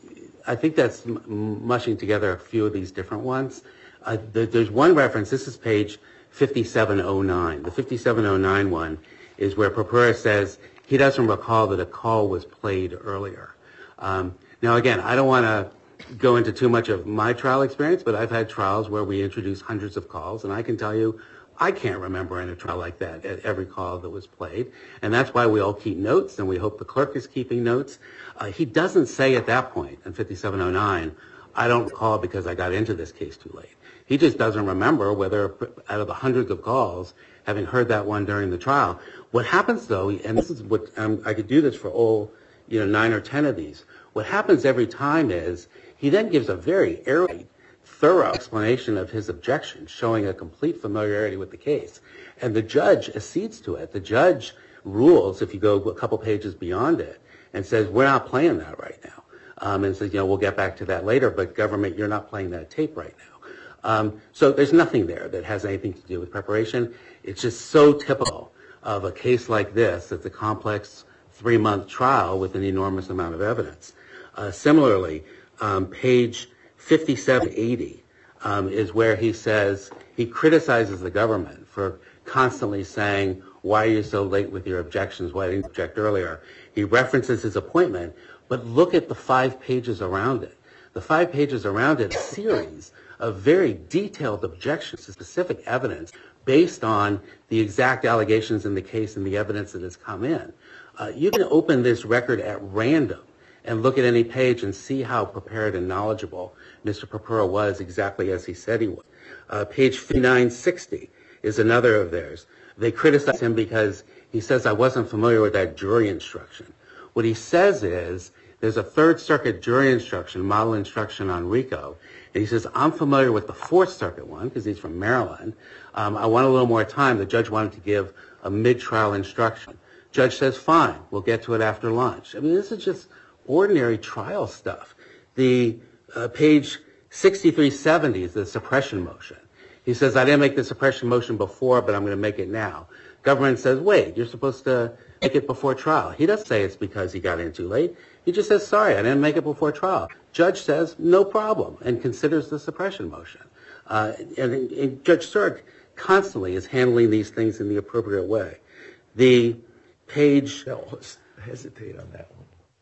I think that's m- mushing together a few of these different ones. Uh, there, there's one reference, this is page fifty-seven oh nine. The fifty-seven oh nine one is where Papura says he doesn't recall that a call was played earlier. Um, now, again, I don't want to go into too much of my trial experience, but I've had trials where we introduce hundreds of calls, and I can tell you I can't remember in a trial like that at every call that was played, and that's why we all keep notes, and we hope the clerk is keeping notes. Uh, he doesn't say at that point in fifty-seven oh nine, I don't recall because I got into this case too late. He just doesn't remember whether out of the hundreds of calls, having heard that one during the trial. What happens, though, and this is what um, I could do this for all, you know, nine or ten of these. What happens every time is he then gives a very airy, thorough explanation of his objection, showing a complete familiarity with the case. And the judge accedes to it. The judge rules, if you go a couple pages beyond it, and says, we're not playing that right now. Um, and says, you know, we'll get back to that later, but government, you're not playing that tape right now. Um, so there's nothing there that has anything to do with preparation. It's just so typical of a case like this. It's a complex three-month trial with an enormous amount of evidence. Uh, similarly, um, page fifty-seven eighty um, is where he says, he criticizes the government for constantly saying, why are you so late with your objections? Why didn't you object earlier? He references his appointment, but look at the five pages around it. The five pages around it, a series of very detailed objections to specific evidence based on the exact allegations in the case and the evidence that has come in. Uh, you can open this record at random and look at any page and see how prepared and knowledgeable Mister Papura was, exactly as he said he was. Uh, page fifty-nine sixty is another of theirs. They criticize him because he says, I wasn't familiar with that jury instruction. What he says is, there's a Third Circuit jury instruction, model instruction on RICO, and he says, I'm familiar with the Fourth Circuit one, because he's from Maryland. Um, I want a little more time. The judge wanted to give a mid-trial instruction. Judge says, fine, we'll get to it after lunch. I mean, this is just ordinary trial stuff. The uh, page sixty-three seventy is the suppression motion. He says, I didn't make the suppression motion before, but I'm going to make it now. Government says, wait, you're supposed to make it before trial. He doesn't say it's because he got in too late. He just says, sorry, I didn't make it before trial. Judge says, no problem, and considers the suppression motion. Uh, and, and Judge Sirk constantly is handling these things in the appropriate way. The page... No, let's hesitate on that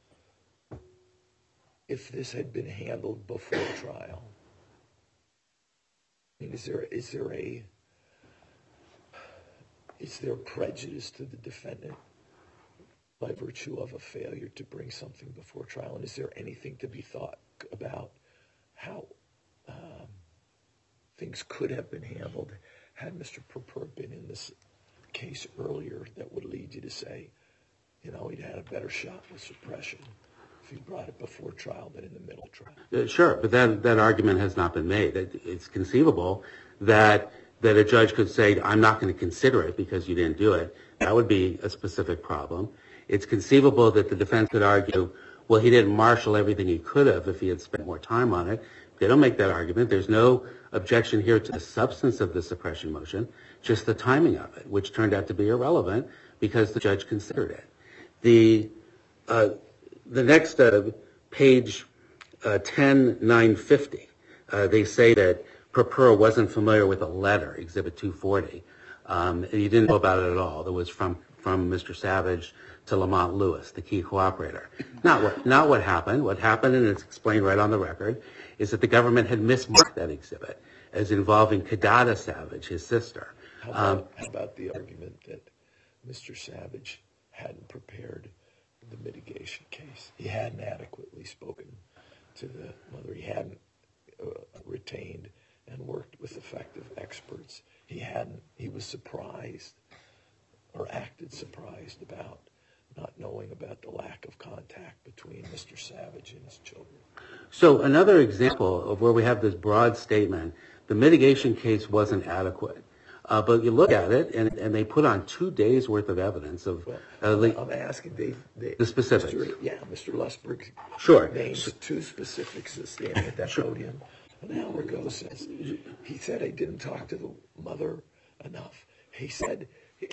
one. If this had been handled before trial, I mean, is there is there a is there prejudice to the defendant by virtue of a failure to bring something before trial? And is there anything to be thought about how um, things could have been handled had Mister Purpura been in this case earlier that would lead you to say, you know, he'd had a better shot with suppression if he brought it before trial than in the middle trial? Uh, sure, but that that argument has not been made. It, it's conceivable that that a judge could say, I'm not going to consider it because you didn't do it. That would be a specific problem. It's conceivable that the defense could argue, well, he didn't marshal everything he could have if he had spent more time on it. They don't make that argument. There's no objection here to the substance of the suppression motion, just the timing of it, which turned out to be irrelevant because the judge considered it. The uh, the next uh, page, uh, ten nine fifty, uh, they say that Purpura wasn't familiar with a letter, Exhibit two forty. Um, and he didn't know about it at all. That was from, from Mister Savage to Lamont Lewis, the key cooperator. Not what, not what happened. What happened, and it's explained right on the record, is that the government had mismarked that exhibit as involving Kadada Savage, his sister. How about, um, how about the argument that Mister Savage hadn't prepared the mitigation case? He hadn't adequately spoken to the mother. He hadn't uh, retained and worked with effective experts. He hadn't, he was surprised or acted surprised about not knowing about the lack of contact between Mister Savage and his children. So another example of where we have this broad statement, the mitigation case wasn't adequate. Uh, but you look at it, and, and they put on two days' worth of evidence of... Well, uh, le- I'm asking Dave, Dave, the specifics. Mister Yeah, Mister Lusberg Sure. names two specifics as standing at that sure. podium. And Albergo says, he said I didn't talk to the mother enough. He said he,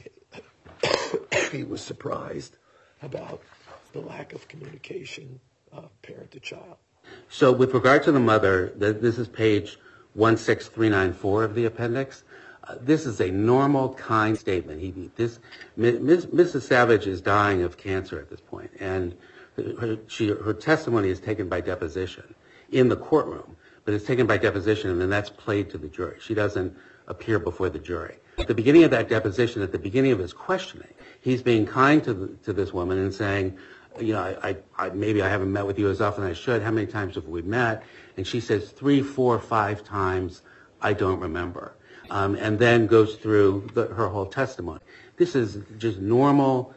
he was surprised about the lack of communication uh, parent to child. So with regard to the mother, the, this is page one six three nine four of the appendix. Uh, this is a normal, kind statement. He, this, Miz, Missus Savage is dying of cancer at this point, and her, she, her testimony is taken by deposition in the courtroom, but it's taken by deposition, and then that's played to the jury. She doesn't appear before the jury. At the beginning of that deposition, at the beginning of his questioning, he's being kind to the, to this woman and saying, you know, I, I, maybe I haven't met with you as often as I should. How many times have we met? And she says three, four, five times. I don't remember. Um, and then goes through the, her whole testimony. This is just normal,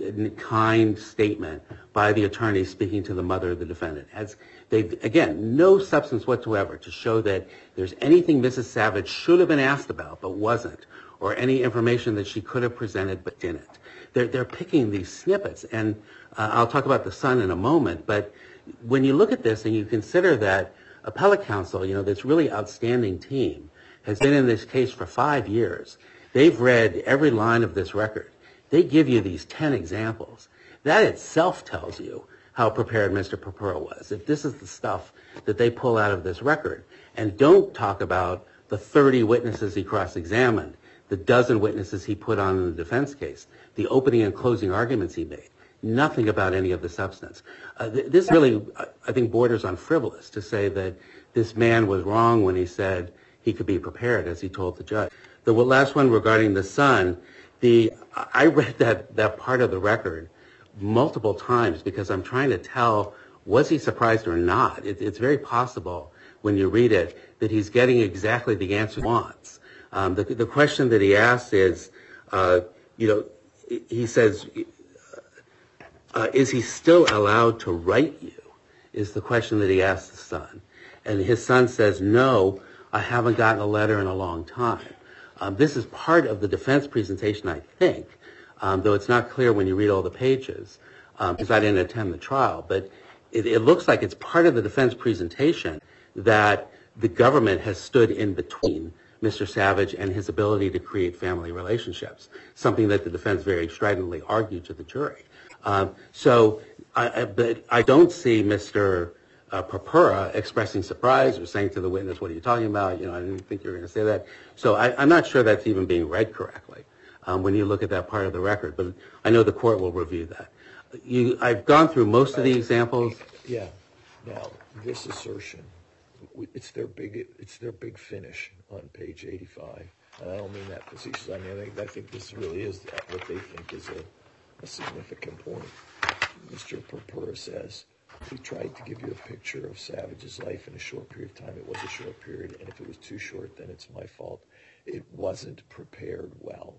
kind statement by the attorney speaking to the mother of the defendant. Has they again no substance whatsoever to show that there's anything Missus Savage should have been asked about but wasn't, or any information that she could have presented but didn't. They're they're picking these snippets, and uh, I'll talk about the son in a moment. But when you look at this and you consider that appellate counsel, you know, this really outstanding team has been in this case for five years. They've read every line of this record. They give you these ten examples. That itself tells you how prepared Mister Purpura was. If this is the stuff that they pull out of this record, and don't talk about the thirty witnesses he cross-examined, the dozen witnesses he put on in the defense case, the opening and closing arguments he made, nothing about any of the substance. Uh, th- this really, I think, borders on frivolous to say that this man was wrong when he said he could be prepared, as he told the judge. The last one regarding the son, the I read that, that part of the record multiple times because I'm trying to tell, was he surprised or not? It, it's very possible when you read it that he's getting exactly the answer he wants. Um, the, the question that he asks is, uh, you know, he says, uh, is he still allowed to write you? Is the question that he asks the son. And his son says, no, I haven't gotten a letter in a long time. Um, this is part of the defense presentation, I think, um, though it's not clear when you read all the pages, um, because I didn't attend the trial. But it, it looks like it's part of the defense presentation that the government has stood in between Mister Savage and his ability to create family relationships, something that the defense very stridently argued to the jury. Um, so, I, I, but I don't see Mister Uh, Purpura expressing surprise or saying to the witness, what are you talking about? You know, I didn't think you were going to say that. So I, I'm not sure that's even being read correctly um, when you look at that part of the record. But I know the court will review that. You, I've gone through most of the examples. Yeah. Now, this assertion, it's their big, it's their big finish on page eighty-five. And I don't mean that facetious. I mean, I think, I think this really is what they think is a a significant point. Mister Purpura says, we tried to give you a picture of Savage's life in a short period of time. It was a short period, and if it was too short, then it's my fault. It wasn't prepared well.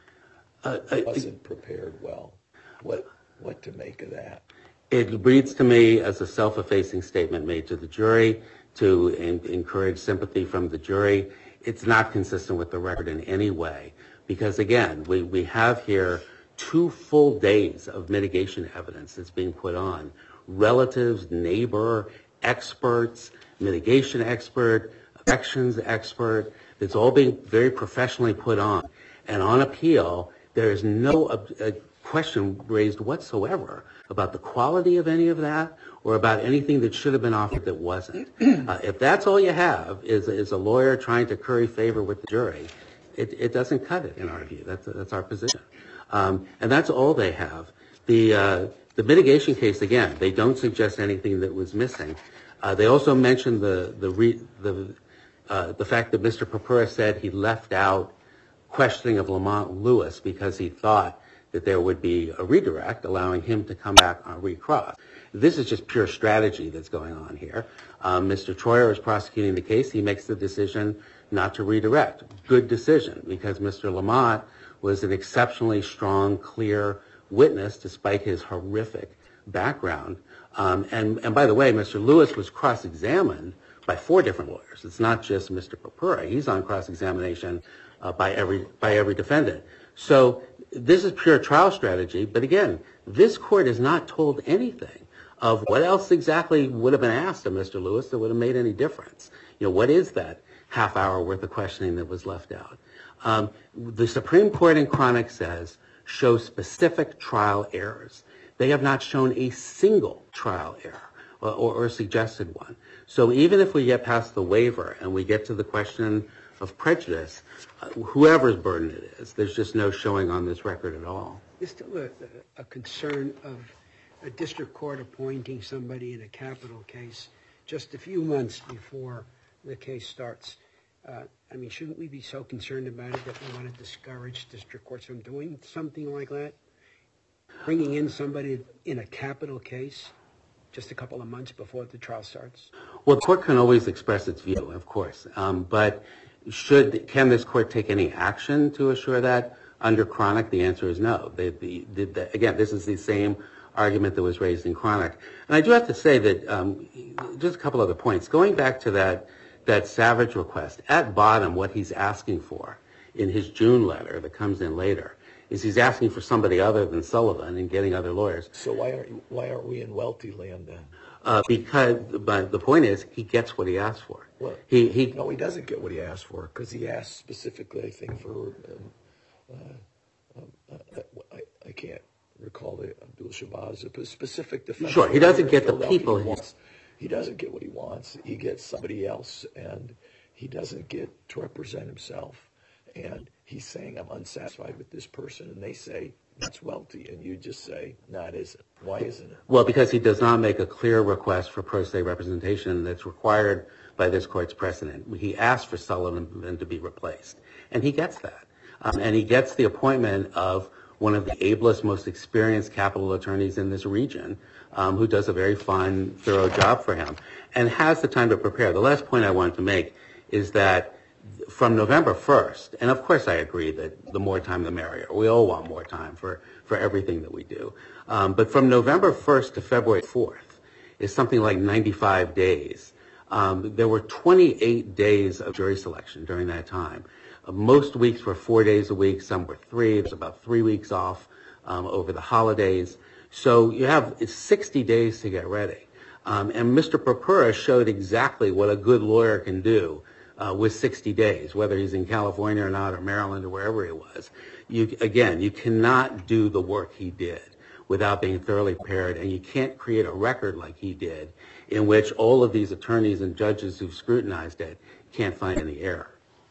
Uh, It wasn't prepared well. What what to make of that? It reads to me as a self-effacing statement made to the jury to in, encourage sympathy from the jury. It's not consistent with the record in any way because, again, we, we have here two full days of mitigation evidence that's being put on. Relatives, neighbor, experts, mitigation expert, elections expert. It's all being very professionally put on. And on appeal, there is no uh, question raised whatsoever about the quality of any of that or about anything that should have been offered that wasn't. Uh, if that's all you have is, is a lawyer trying to curry favor with the jury, it, it doesn't cut it in our view. That's, that's our position. Um, and that's all they have. The, uh, the mitigation case, again, they don't suggest anything that was missing. Uh, they also mentioned the, the, re, the, uh, the fact that Mister Purpura said he left out questioning of Lamont Lewis because he thought that there would be a redirect allowing him to come back on recross. This is just pure strategy that's going on here. Um, Mister Troyer is prosecuting the case. He makes the decision not to redirect. Good decision because Mister Lamont was an exceptionally strong, clear witness despite his horrific background. Um, and, and by the way, Mister Lewis was cross-examined by four different lawyers. It's not just Mister Purpura. He's on cross-examination uh, by every by every defendant. So this is pure trial strategy. But again, this court is not told anything of what else exactly would have been asked of Mister Lewis that would have made any difference. You know, what is that half hour worth of questioning that was left out? Um, the Supreme Court in Chronic says show specific trial errors. They have not shown a single trial error or, or, or suggested one. So even if we get past the waiver and we get to the question of prejudice, uh, whoever's burden it is, there's just no showing on this record at all. There's still a, a concern of a district court appointing somebody in a capital case just a few months before the case starts. Uh, I mean, shouldn't we be so concerned about it that we want to discourage district courts from doing something like that? Bringing in somebody in a capital case just a couple of months before the trial starts? Well, the court can always express its view, of course. Um, but should can this court take any action to assure that? Under Chronic, the answer is no. They, the, the, the, again, this is the same argument that was raised in Chronic. And I do have to say that um, just a couple other points. Going back to that, that Savage request, at bottom, what he's asking for in his June letter that comes in later is he's asking for somebody other than Sullivan and getting other lawyers. So why aren't you, why aren't we in Welty land then? Uh, because, but the point is, he gets what he asked for. Well, he, he, no, he doesn't get what he asked for because he asked specifically, I think, for, um, uh, um, uh, I, I can't recall the Abdul Shabazz, a specific defense. Sure, he doesn't get the people he wants. He doesn't get what he wants. He gets somebody else, and he doesn't get to represent himself. And he's saying, I'm unsatisfied with this person. And they say, that's Welty. And you just say, no, it isn't. Why isn't it? Well, because he does not make a clear request for pro se representation that's required by this court's precedent. He asked for Sullivan to be replaced. And he gets that. Um, and he gets the appointment of one of the ablest, most experienced capital attorneys in this region, um, who does a very fine, thorough job for him and has the time to prepare. The last point I wanted to make is that from November first, and of course I agree that the more time the merrier. We all want more time for, for everything that we do. Um, but from November first to February fourth is something like ninety-five days. Um, there were twenty-eight days of jury selection during that time. Uh, most weeks were four days a week. Some were three. There's about three weeks off um, over the holidays. So you have sixty days to get ready. Um, and Mister Purpura showed exactly what a good lawyer can do uh, with sixty days, whether he's in California or not, or Maryland or wherever he was. You, again, you cannot do the work he did without being thoroughly prepared, and you can't create a record like he did in which all of these attorneys and judges who've scrutinized it can't find any error.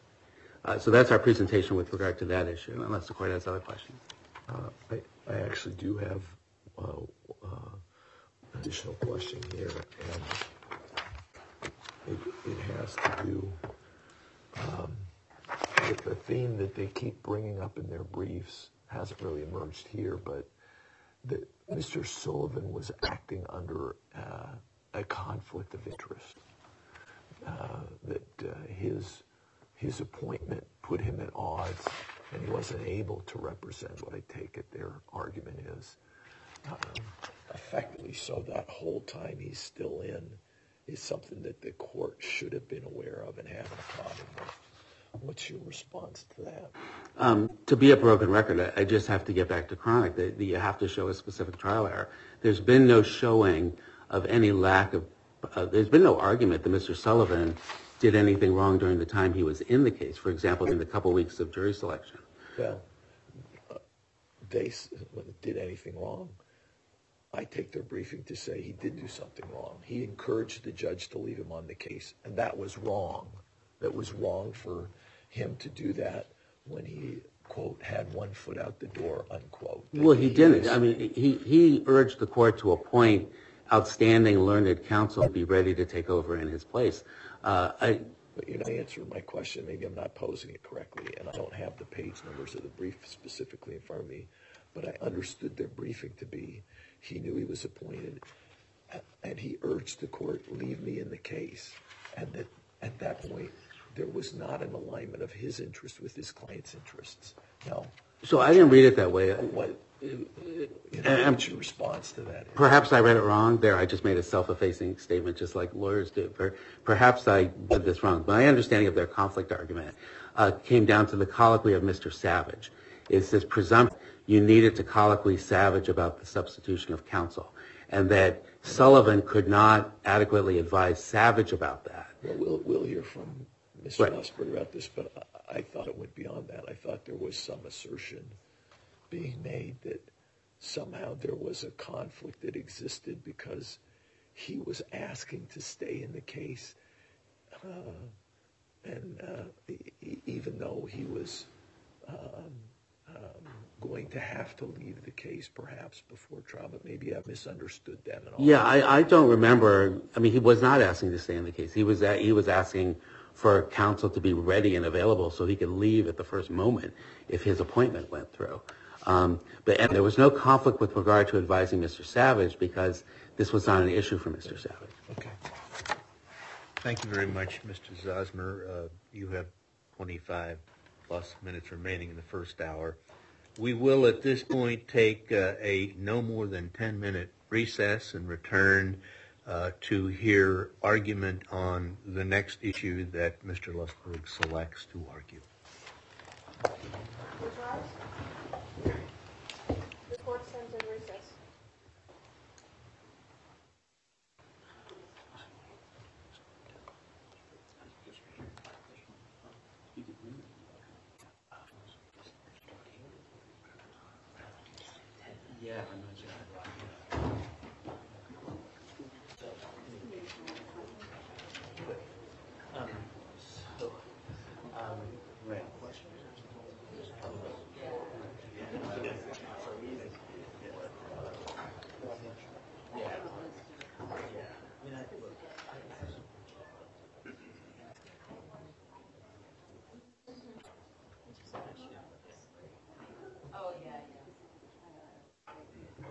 Uh, so that's our presentation with regard to that issue, unless the court has other questions. Uh, I, I actually do have uh, uh, additional question here, and it, it has to do um, with the theme that they keep bringing up in their briefs. Hasn't really emerged here, but that Mister Sullivan was acting under uh, a conflict of interest, uh, that uh, his his appointment put him at odds, and he wasn't able to represent what I take it their argument is. Um, effectively, so that whole time he's still in is something that the court should have been aware of and having a problem with. What's your response to that? Um, to be a broken record, I, I just have to get back to chronic. That you have to show a specific trial error. There's been no showing of any lack of. Uh, there's been no argument that Mister Sullivan did anything wrong during the time he was in the case. For example, in the couple weeks of jury selection. Well, uh, they s- did anything wrong. I take their briefing to say he did do something wrong. He encouraged the judge to leave him on the case, and that was wrong. That was wrong for him to do that when he, quote, had one foot out the door, unquote. Well, he didn't. I mean, he, he urged the court to appoint outstanding learned counsel to be ready to take over in his place. Uh, I, But you're not answering my question. Maybe I'm not posing it correctly, and I don't have the page numbers of the brief specifically in front of me, but I understood their briefing to be he knew he was appointed, and he urged the court, leave me in the case, and that at that point, there was not an alignment of his interest with his client's interests. Now, so I didn't read it that way. what, you know, what's your response to that? Perhaps I read it wrong there. I just made a self-effacing statement just like lawyers do. Per- Perhaps I did this wrong. My understanding of their conflict argument uh, came down to the colloquy of Mister Savage. It's this presumption you needed to colloquy Savage about the substitution of counsel, and that Sullivan could not adequately advise Savage about that. Well, we'll, we'll hear from Mister Right. Osberg about this, but I, I thought it went beyond that. I thought there was some assertion being made that somehow there was a conflict that existed because he was asking to stay in the case, uh, and uh, e- even though he was um, um, going to have to leave the case perhaps before trial, but maybe I misunderstood that and all. Yeah, I, I don't remember. I mean, he was not asking to stay in the case. He was he was asking for counsel to be ready and available so he could leave at the first moment if his appointment went through. Um, but and there was no conflict with regard to advising Mister Savage because this was not an issue for Mister Savage. Okay. Thank you very much, Mister Zosmer. Uh, you have twenty-five plus minutes remaining in the first hour. We will at this point take uh, a no more than ten minute recess and return uh, to hear argument on the next issue that Mister Lustberg selects to argue. The court stands in recess. Yeah, I'm not sure. Um, so, um, right. Oh, yeah, yeah.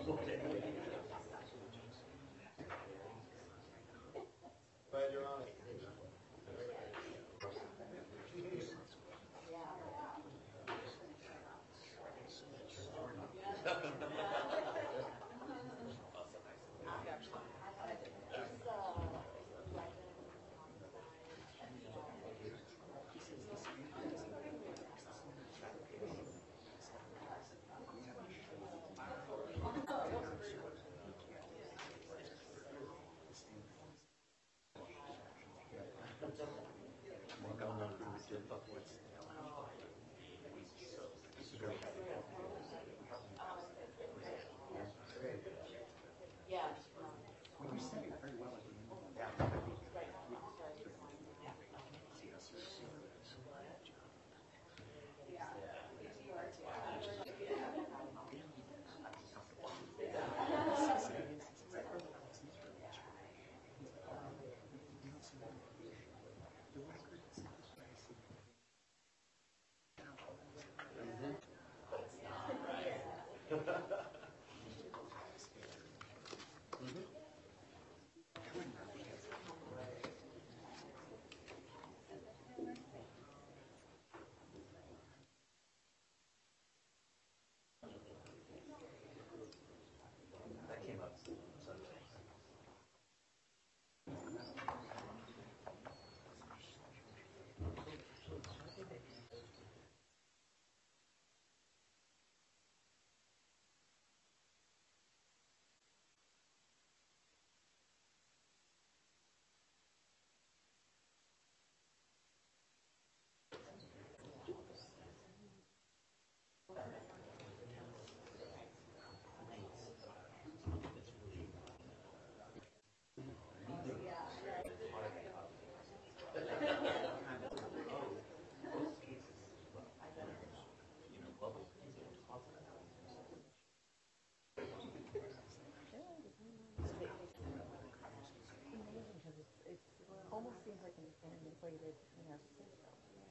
almost seems like an inflated, you know, system.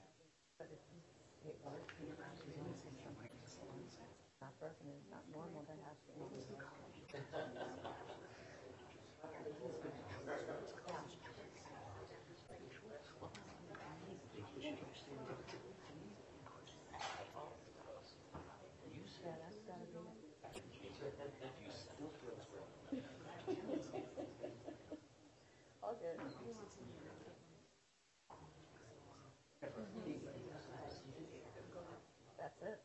But it's, it works. It's not broken. It's not normal to have things. Yeah, that's gotta be it. All good. That's it.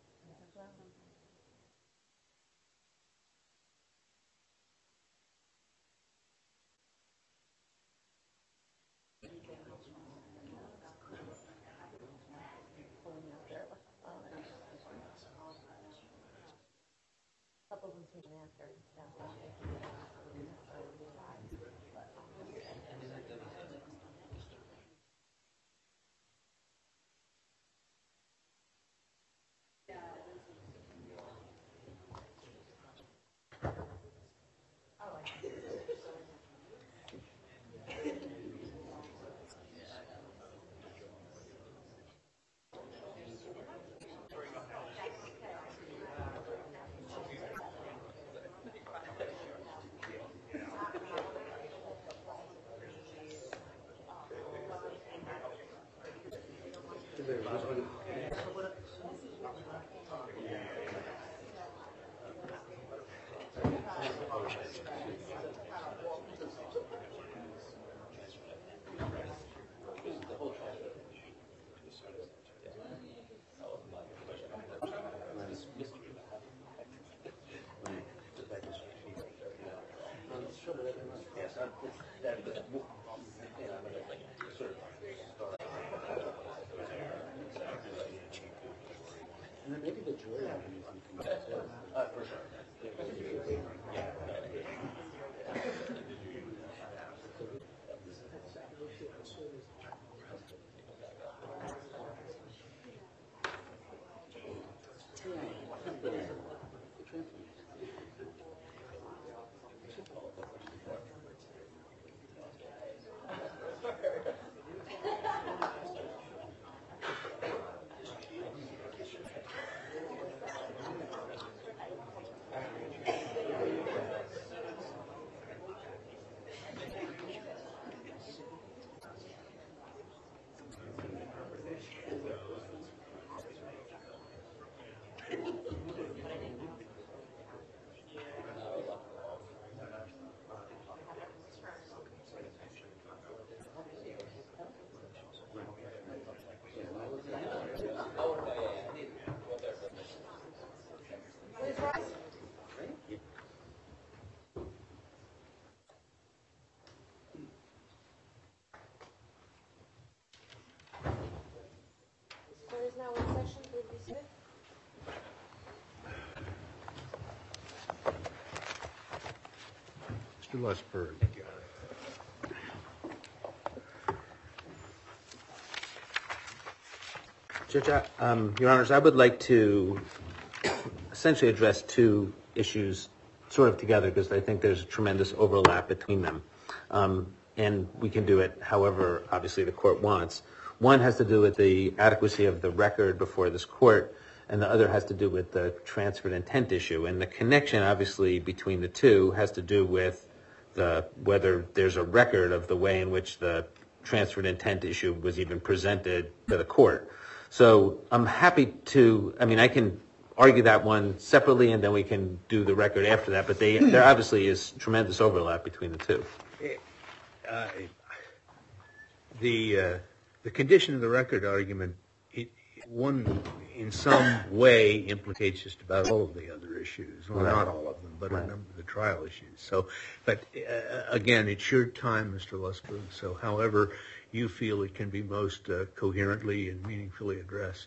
Pulling out there. Oh, yeah. A couple of them taken after. Mister Lusberg. Judge, I- um, Your Honors, I would like to essentially address two issues sort of together because I think there's a tremendous overlap between them. Um, and we can do it however, obviously, the court wants. One has to do with the adequacy of the record before this court, and the other has to do with the transferred intent issue. And the connection, obviously, between the two has to do with the whether there's a record of the way in which the transferred intent issue was even presented to the court. So I'm happy to, I mean, I can argue that one separately and then we can do the record after that, but they, there obviously is tremendous overlap between the two. Uh, the uh, the condition of the record argument, it, one in some way implicates just about all of the other issues. Well, Right. not all of them, but Right. a number of the trial issues. So, but uh, again, it's your time, Mister Lusberg. So, however you feel it can be most uh, coherently and meaningfully addressed,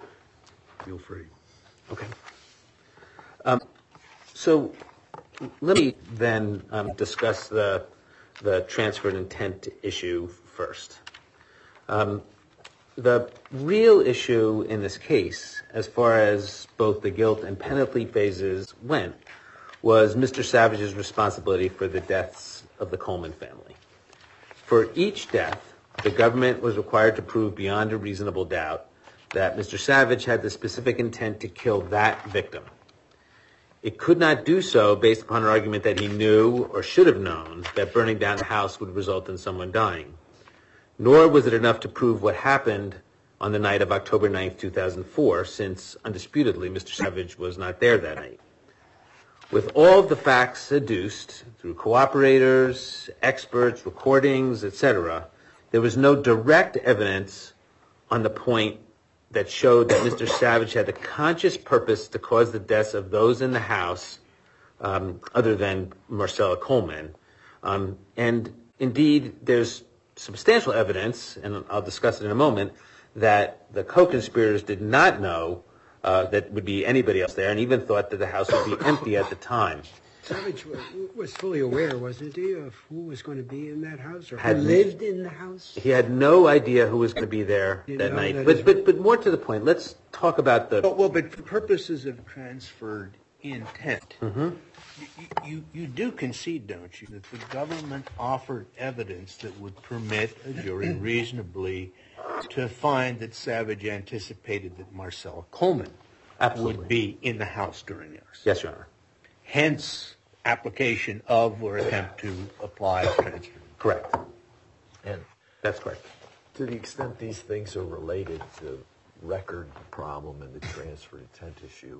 feel free. Okay. Um, so let me then um, discuss the the transferred intent issue first. Um, the real issue in this case, as far as both the guilt and penalty phases went, was Mister Savage's responsibility for the deaths of the Coleman family. For each death, the government was required to prove beyond a reasonable doubt that Mister Savage had the specific intent to kill that victim. It could not do so based upon an argument that he knew or should have known that burning down the house would result in someone dying. Nor was it enough to prove what happened on the night of October ninth, two thousand four, since undisputedly Mister Savage was not there that night. With all of the facts adduced through cooperators, experts, recordings, et cetera, there was no direct evidence on the point that showed that Mister Savage had the conscious purpose to cause the deaths of those in the house, um, other than Marcella Coleman. Um, and indeed, there's substantial evidence, and I'll discuss it in a moment, that the co-conspirators did not know uh, that would be anybody else there, and even thought that the house would be empty at the time. Savage was, was fully aware, wasn't he, of who was going to be in that house or Had- who lived in the house? He had no idea who was going to be there You that know, night. that But, is- but but more to the point, let's talk about the... Well, well, but for purposes of transferred intent, Mm-hmm. you, you, you do concede, don't you, that the government offered evidence that would permit a jury reasonably to find that Savage anticipated that Marcella Coleman Absolutely. would be in the house during the arson. Yes, Your Honor. Hence, application of or attempt to apply transfer. Correct. And That's correct. to the extent these things are related to record problem and the transfer intent issue,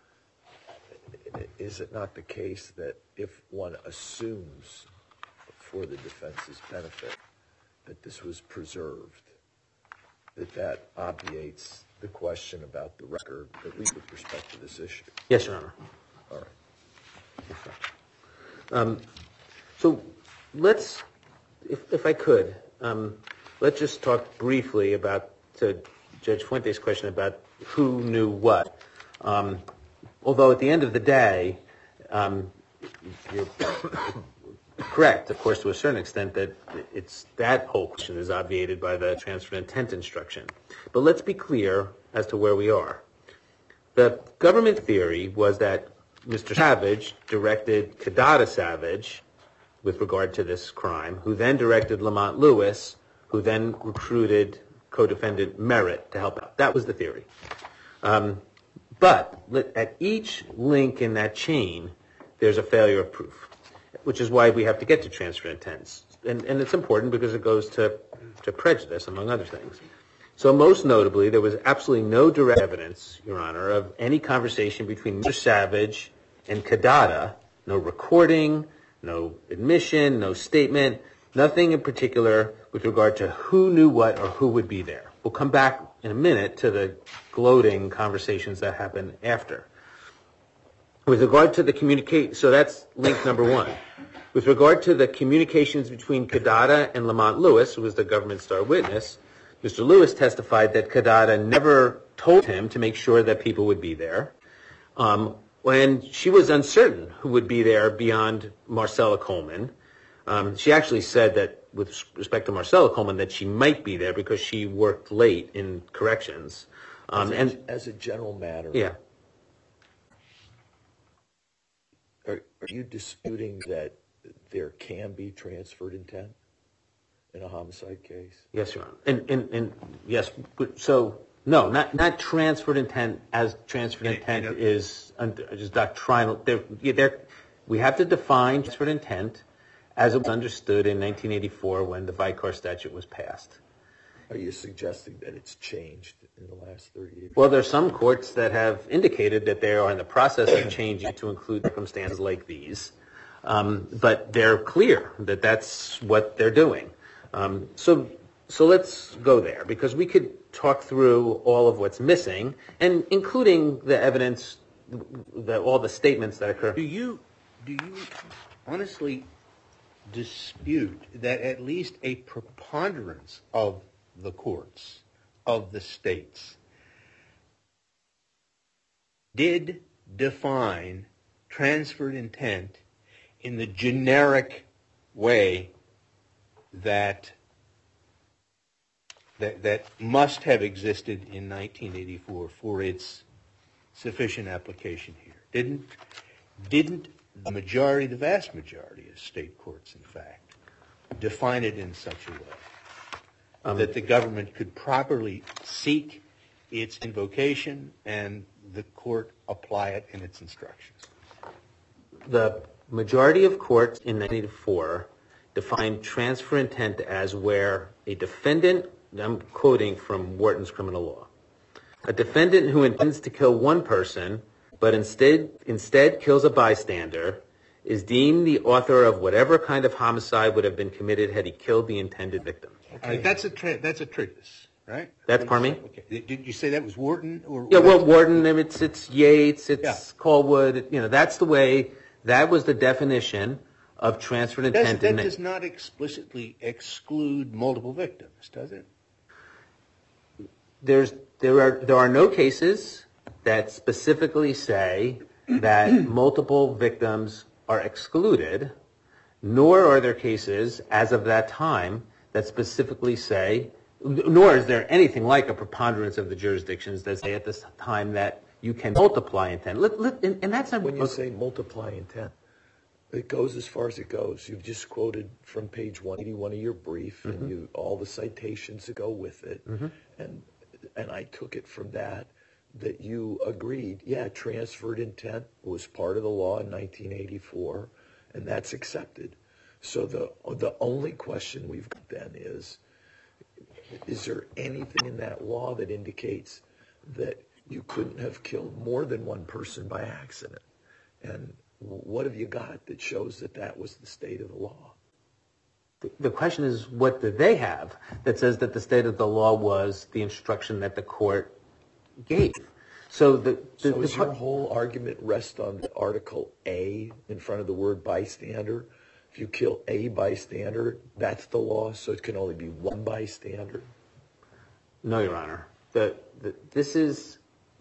i- is it not the case that if one assumes for the defense's benefit that this was preserved, that that obviates the question about the record, at least with respect to this issue? Yes, Your Honor. All right. Um, so let's, if, if I could, um, let's just talk briefly about, to Judge Fuentes' question about who knew what. Um, although at the end of the day, um, you're correct, of course, to a certain extent, that it's that whole question is obviated by the transfer intent instruction. But let's be clear as to where we are. The government theory was that Mister Savage directed Kadada Savage with regard to this crime, who then directed Lamont Lewis, who then recruited co-defendant Merritt to help out. That was the theory. Um, but at each link in that chain, there's a failure of proof, which is why we have to get to transfer intents. And, and it's important because it goes to, to prejudice, among other things. So most notably, there was absolutely no direct evidence, Your Honor, of any conversation between Mister Savage and Kadada, no recording, no admission, no statement, nothing in particular with regard to who knew what or who would be there. We'll come back in a minute to the gloating conversations that happened after. With regard to the communicate, so that's link number one. With regard to the communications between Kadada and Lamont Lewis, who was the government star witness, Mister Lewis testified that Kadada never told him to make sure that people would be there. Um, when she was uncertain who would be there beyond Marcella Coleman. Um, she actually said that, with respect to Marcella Coleman, that she might be there because she worked late in corrections. Um, as, a, and as a general matter, yeah, are, are you disputing that there can be transferred intent in a homicide case? yes, Your Honor. And, and, and yes, but so no, not not transferred intent as transferred And- intent and, uh, is under, just doctrinal. There, yeah, there, we have to define transferred intent as it was understood in nineteen eighty-four when the Vicar statute was passed. Are you suggesting that it's changed in the last thirty years? Well, there's some courts that have indicated that they are in the process of changing to include circumstances like these, um, but they're clear that that's what they're doing. Um, so, so let's go there because we could talk through all of what's missing, and including the evidence, the, all the statements that occur. Do you, do you honestly dispute that at least a preponderance of the courts of the states did define transferred intent in the generic way that that that must have existed in nineteen eighty-four for its sufficient application here? Didn't didn't the majority, the vast majority of state courts, in fact, define it in such a way um, that the government could properly seek its invocation and the court apply it in its instructions? The majority of courts in nineteen eighty-four defined transfer intent as where a defendant, I'm quoting from Wharton's criminal law, a defendant who intends to kill one person but instead instead kills a bystander is deemed the author of whatever kind of homicide would have been committed had he killed the intended victim. All right, that's a tra- that's a treatise, right? That's, pardon me? Okay. Did you say that was Wharton or? Yeah, or well, Wharton, it's it's Yates, it's Yeah. Colwood. You know, that's the way. That was the definition of transferred Does, intent. that in does not explicitly exclude multiple victims, does it? There's there are there are no cases that specifically say that multiple victims are excluded, nor are there cases as of that time that specifically say, nor is there anything like a preponderance of the jurisdictions that say at this time that you can multiply intent. Let, let, and, and that's not, When you say multiply intent, it goes as far as it goes. You've just quoted from page one eighty-one of your brief, and you all the citations that go with it, and and I took it from that that you agreed, yeah, transferred intent was part of the law in nineteen eighty-four, and that's accepted. So the the only question we've got then is, is there anything in that law that indicates that you couldn't have killed more than one person by accident? And what have you got that shows that that was the state of the law? the question is, what do they have that says that the state of the law was the instruction that the court gave? So the, the, So the does your whole argument rest on the Article A in front of the word bystander? If you kill a bystander, that's the law, so it can only be one bystander? No, Your Honor. The, the, this is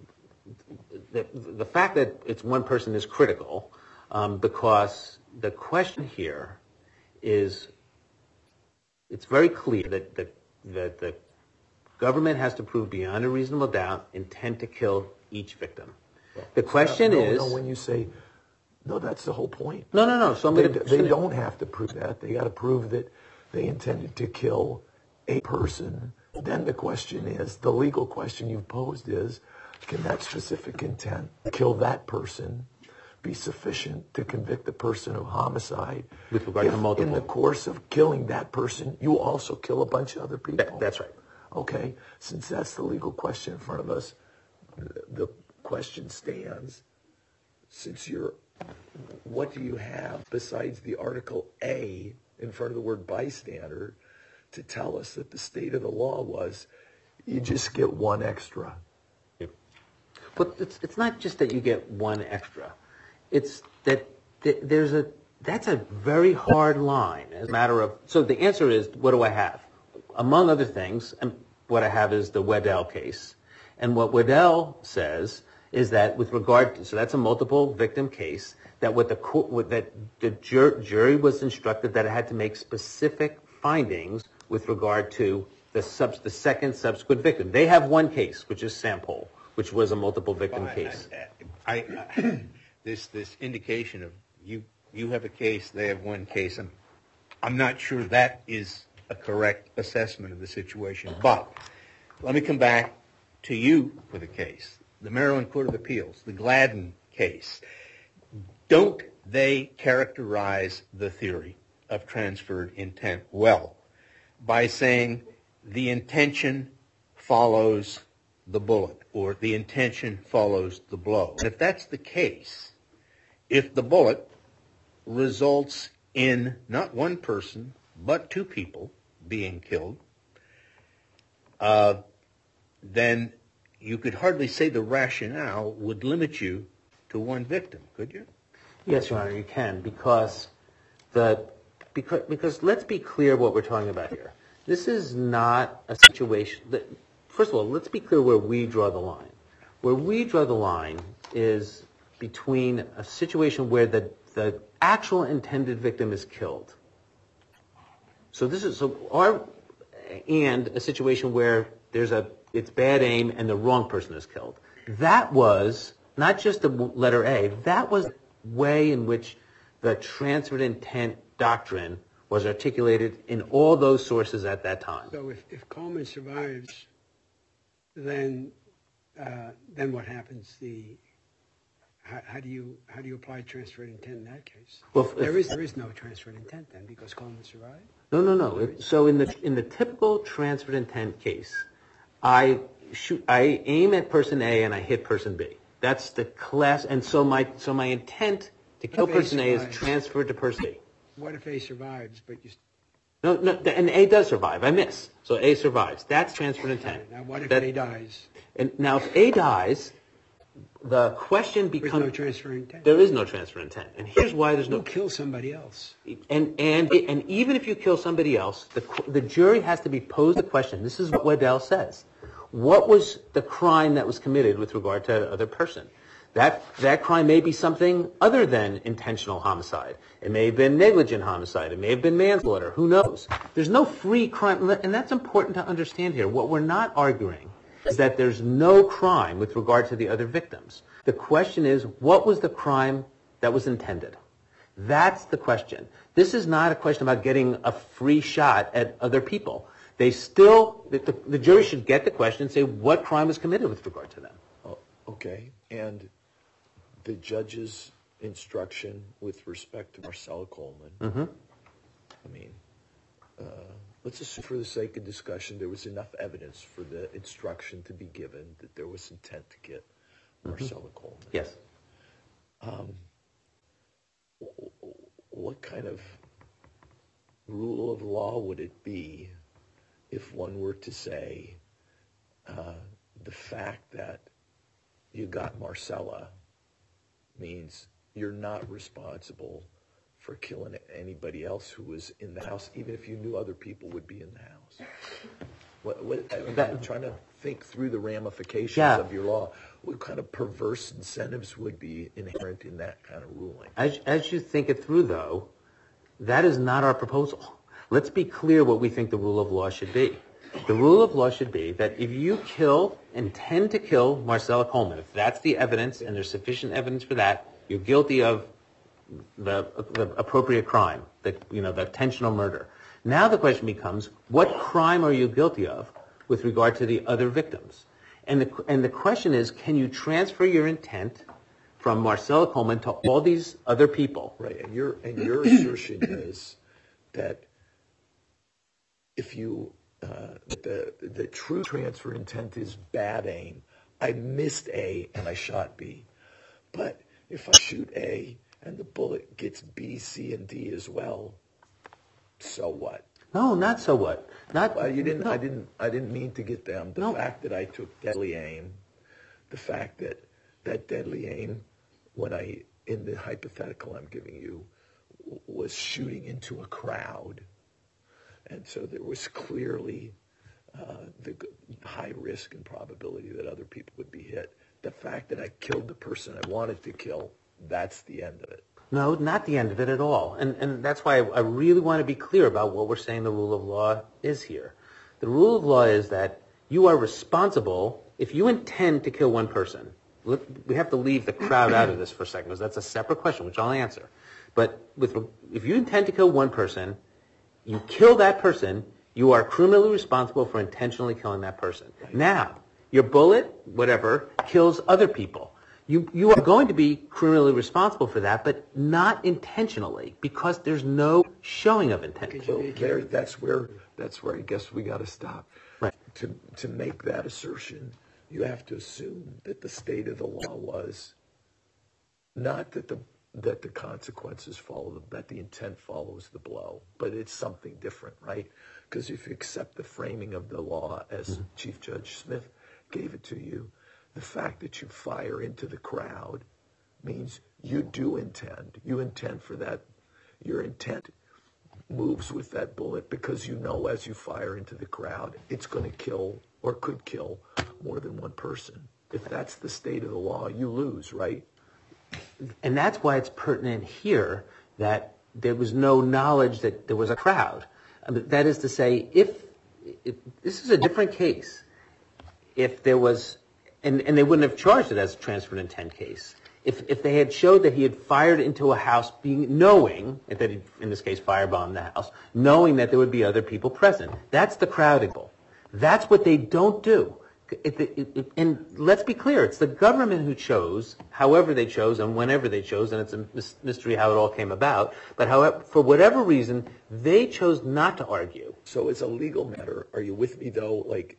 the, the fact that it's one person is critical um, because the question here is, it's very clear that, that, that the government has to prove beyond a reasonable doubt intent to kill each victim. Well, the question no, is... No, when you say, no, that's the whole point. No, no, no. So I'm they, gonna, they don't have to prove that. They got to prove that they intended to kill a person. Then the question is, the legal question you've posed is, can that specific intent, kill that person, be sufficient to convict the person of homicide? With regard to multiple. In the course of killing that person, you also kill a bunch of other people. That, that's right. Okay, since that's the legal question in front of us, the question stands, since you're, what do you have besides the Article A in front of the word bystander to tell us that the state of the law was you just get one extra? Yep. But it's, it's not just that you get one extra. It's that th- there's a, that's a very hard line as a matter of, so the answer is, what do I have? Among other things, and what I have is the Waddell case. And what Waddell says is that with regard to, so that's a multiple victim case, that what the court, what that the jur, jury was instructed that it had to make specific findings with regard to the sub, the second subsequent victim. They have one case, which is Sample, which was a multiple victim Well, I- case. I, I, I this this indication of you you have a case, they have one case. I'm I'm not sure that is a correct assessment of the situation. But let me come back to you for the case, the Maryland Court of Appeals, the Gladden case. Don't they characterize the theory of transferred intent well by saying the intention follows the bullet, or the intention follows the blow? And if that's the case, if the bullet results in not one person, but two people being killed, uh, then you could hardly say the rationale would limit you to one victim, could you? Yes, Your Honor, you can, because the because because let's be clear what we're talking about here. This is not a situation that, first of all, let's be clear where we draw the line. Where we draw the line is between a situation where the the actual intended victim is killed. So this is so our and a situation where there's a it's bad aim and the wrong person is killed. That was not just the letter A. That was the way in which the transferred intent doctrine was articulated in all those sources at that time. So if, if Coleman survives, then uh, then what happens? The how, how do you how do you apply transferred intent in that case? Well, if, there is there is no transferred intent then because Coleman survived. No, no, no. It, so in the in the typical transferred intent case, I shoot, I aim at person A and I hit person B. That's the class, and so my so my intent to kill person A is transferred to person B. What if A survives, but you? No, no, and A does survive. I miss, so A survives. That's transferred intent. Now what if that, A dies? And now if A dies, the question becomes There's no transfer intent. There is no transfer intent, and here's why there's no. You kill somebody else. And and and even if you kill somebody else, the the jury has to be posed the question. This is what Waddell says. What was the crime that was committed with regard to the other person? That that crime may be something other than intentional homicide. It may have been negligent homicide. It may have been manslaughter. Who knows? There's no free crime, and that's important to understand here. What we're not arguing is that there's no crime with regard to the other victims. The question is, what was the crime that was intended? That's the question. This is not a question about getting a free shot at other people. They still, the, the, the jury should get the question and say, what crime was committed with regard to them? Oh, okay, and the judge's instruction with respect to Marcella Coleman, Mm-hmm. I mean, uh, let's assume for the sake of discussion there was enough evidence for the instruction to be given that there was intent to get Marcella mm-hmm. Coleman. Yes. Um, what kind of rule of law would it be if one were to say uh, the fact that you got Marcella means you're not responsible for killing anybody else who was in the house, even if you knew other people would be in the house? What, what, I'm trying to think through the ramifications yeah. of your law. What kind of perverse incentives would be inherent in that kind of ruling? As, as you think it through, though, that is not our proposal. Let's be clear what we think the rule of law should be. The rule of law should be that if you kill, intend to kill Marcella Coleman, if that's the evidence and there's sufficient evidence for that, you're guilty of the, the appropriate crime, the, you know, the intentional murder. Now the question becomes, what crime are you guilty of with regard to the other victims? And the, and the question is, can you transfer your intent from Marcella Coleman to all these other people? Right, and your, and your assertion is that if you, uh, the, the true transfer intent is bad aim. I missed A and I shot B. But if I shoot A and the bullet gets B, C, and D as well, so what? No, not so what. Not well, you didn't. No. I didn't. I didn't mean to get them. The no. fact that I took deadly aim, the fact that that deadly aim, when I in the hypothetical I'm giving you, was shooting into a crowd, and so there was clearly uh, the high risk and probability that other people would be hit. the fact that I killed the person I wanted to kill, that's the end of it. No, not the end of it at all. And and that's why I really want to be clear about what we're saying the rule of law is here. The rule of law is that you are responsible if you intend to kill one person. We have to leave the crowd out of this for a second because that's a separate question, which I'll answer. But with if you intend to kill one person, you kill that person, you are criminally responsible for intentionally killing that person. Now, your bullet, whatever, kills other people. You you are going to be criminally responsible for that, but not intentionally, because there's no showing of intent. So there, that's where that's where I guess we got to stop. Right. To to make that assertion, you have to assume that the state of the law was not that the that the consequences follow, that the intent follows the blow, but it's something different, right? Because if you accept the framing of the law as mm-hmm. Chief Judge Smith gave it to you, the fact that you fire into the crowd means you do intend. You intend for that. Your intent moves with that bullet because you know as you fire into the crowd, it's going to kill or could kill more than one person. If that's the state of the law, you lose, right? And that's why it's pertinent here that there was no knowledge that there was a crowd. I mean, that is to say, if, if this is a different case, if there was, and, and they wouldn't have charged it as a transferred intent case. If if they had showed that he had fired into a house, being knowing that he, in this case, firebombed the house, knowing that there would be other people present, that's the crowd example. That's what they don't do. It, it, it, and let's be clear, it's the government who chose, however they chose and whenever they chose, and it's a mystery how it all came about, but however, for whatever reason, they chose not to argue. So as a legal matter, are you with me though, like,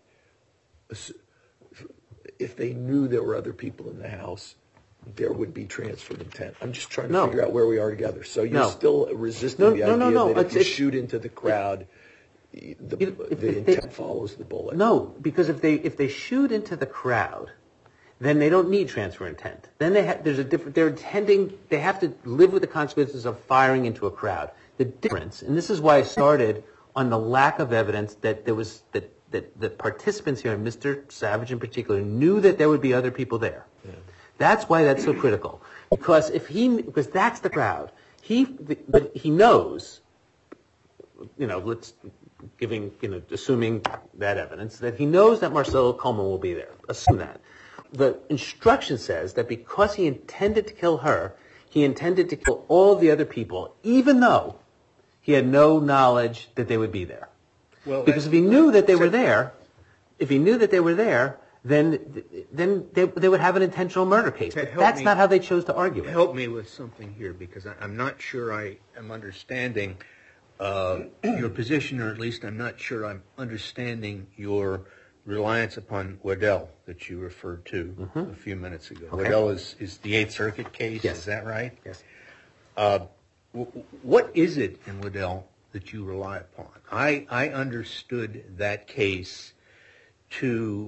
if they knew there were other people in the house, there would be transferred intent? I'm just trying to no. figure out where we are together. So you're no. still resisting no, the no, idea no, no. that if it's, you it's, shoot into the crowd, the, if, if, the if intent they, follows the bullet? No, because if they if they shoot into the crowd, then they don't need transfer intent. Then they ha- there's a different. They're intending. They have to live with the consequences of firing into a crowd. The difference, and this is why I started on the lack of evidence that there was that that the participants here, and Mister Savage in particular, knew that there would be other people there. Yeah. That's why that's so critical. Because if he, because that's the crowd. He, but he knows. You know, let's giving, you know, assuming that evidence that he knows that Marcelo Coleman will be there. Assume that. The instruction says that because he intended to kill her, he intended to kill all the other people, even though he had no knowledge that they would be there. Well, because if he knew that they were there, if he knew that they were there, then then they, they would have an intentional murder case. But that's me, not how they chose to argue it. Help me with something here, because I, I'm not sure I am understanding uh, your position, or at least I'm not sure I'm understanding your reliance upon Waddell that you referred to mm-hmm. a few minutes ago. Okay. Waddell is, is the Eighth Circuit case, yes. Is that right? Yes. Uh, w- what is it in Waddell that you rely upon? I, I understood that case to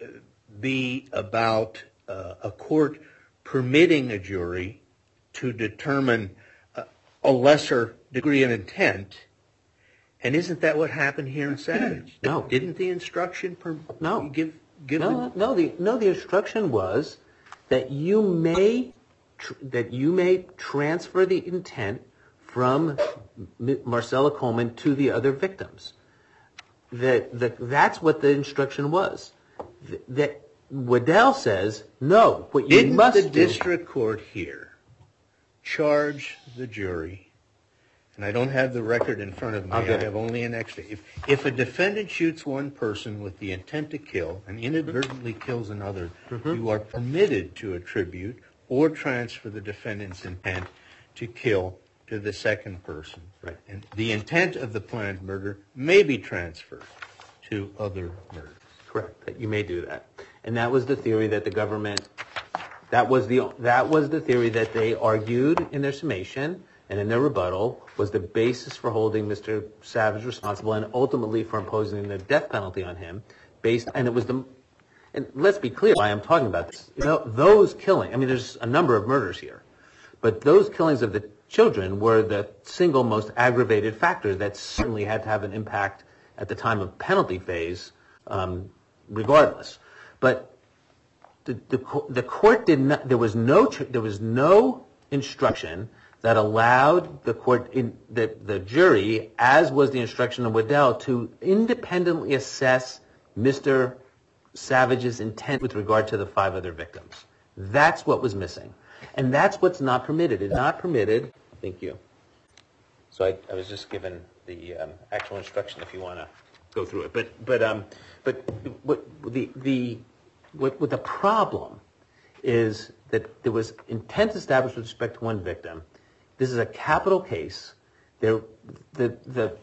be about uh, a court permitting a jury to determine uh, a lesser degree of intent. And isn't that what happened here in Savage? No. Didn't the instruction per- no. give give no, the... no the no the instruction was that you may tr- that you may transfer the intent from M- Marcella Coleman to the other victims. That that that's what the instruction was. Th- that Waddell says no. What you Didn't must the do, district court here charge the jury? And I don't have the record in front of me. I have only an extra. If, if a defendant shoots one person with the intent to kill and inadvertently kills another, mm-hmm. you are permitted to attribute or transfer the defendant's intent to kill to the second person. Right. And the intent of the planned murder may be transferred to other murders. Correct. That you may do that. And that was the theory that the government, that was the that was the theory that they argued in their summation and in their rebuttal, was the basis for holding Mister Savage responsible and ultimately for imposing the death penalty on him. Based, and it was the, and let's be clear why I'm talking about this. You know, those killing, I mean, there's a number of murders here, but those killings of the children were the single most aggravated factor that certainly had to have an impact at the time of penalty phase, um, regardless. But the, the, the court did not, there was no, there was no instruction that allowed the court, in the, the jury, as was the instruction of Waddell, to independently assess Mister Savage's intent with regard to the five other victims. That's what was missing. And that's what's not permitted. It's not permitted. Thank you. So I, I was just given the um, actual instruction if you want to go through it. But but um but what the the what, what the problem is that there was intent established with respect to one victim. This is a capital case. There the the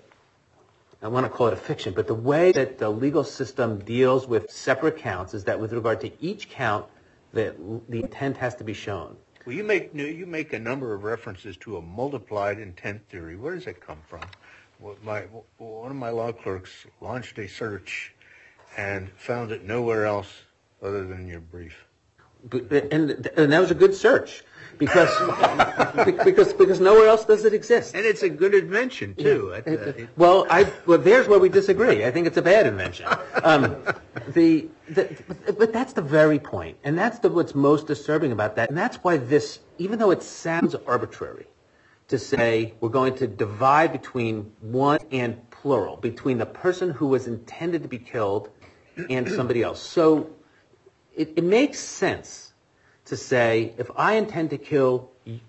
I want to call it a fiction, but the way that the legal system deals with separate counts is that with regard to each count, the the intent has to be shown. Well, you make you make a number of references to a multiplied intent theory. Where does that come from? Well, my one of my law clerks launched a search and found it nowhere else other than your brief. But, and and that was a good search because because because nowhere else does it exist. And it's a good invention too. Yeah. Uh, well, I well there's where we disagree. I think it's a bad invention. Um, the, the but that's the very point, and that's the what's most disturbing about that, and that's why this, even though it sounds arbitrary, to say we're going to divide between one and plural, between the person who was intended to be killed and somebody else. So it, it makes sense to say if I intend to kill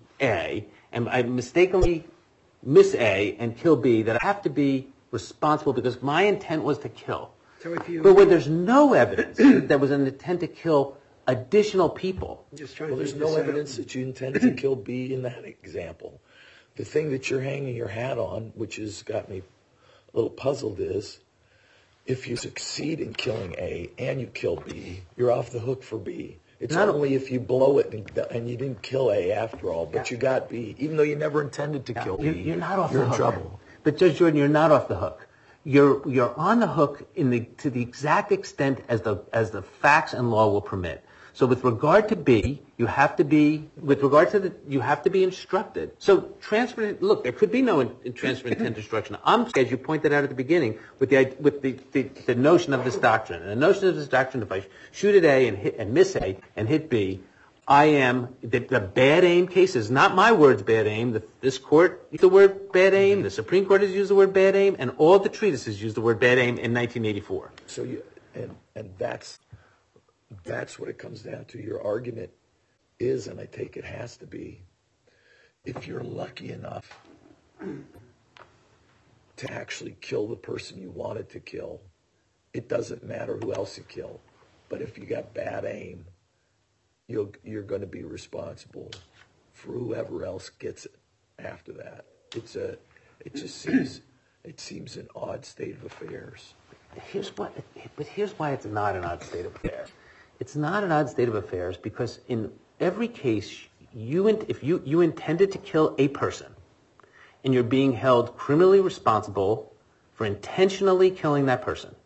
A and I mistakenly miss A and kill B, that I have to be responsible because my intent was to kill. So if you, but when there's no evidence that there was an intent to kill additional people. just trying Well, to there's figure no this out. evidence that you intended to kill B in that example. The thing that you're hanging your hat on, which has got me a little puzzled, is if you succeed in killing A and you kill B, you're off the hook for B. It's Not only if you blow it and, and you didn't kill A after all, but you got B, even though you never intended to kill You're, B. you're not off you're the in hook. trouble. But Judge Jordan, you're not off the hook. You're you're on the hook in the to the exact extent as the as the facts and law will permit. So with regard to B, you have to be with regard to the you have to be instructed. So transfer look, there could be no in, in transfer intent instruction. I'm as you pointed out at the beginning with the with the, the, the notion of this doctrine. And the notion of this doctrine, if I shoot at A and hit and miss A and hit B, I am the, the bad aim case is not my words. Bad aim. The, this court used the word bad aim. The Supreme Court has used the word bad aim, and all the treatises used the word bad aim in nineteen eighty-four. So you and and that's that's what it comes down to. Your argument is, and I take it has to be, if you're lucky enough to actually kill the person you wanted to kill, it doesn't matter who else you kill. But if you got bad aim, you'll, you're going to be responsible for whoever else gets it after that. It's a, it just seems, it seems an odd state of affairs. Here's what, but here's why it's not an odd state of affairs. It's not an odd state of affairs because in every case, you if you, you intended to kill a person, and you're being held criminally responsible for intentionally killing that person.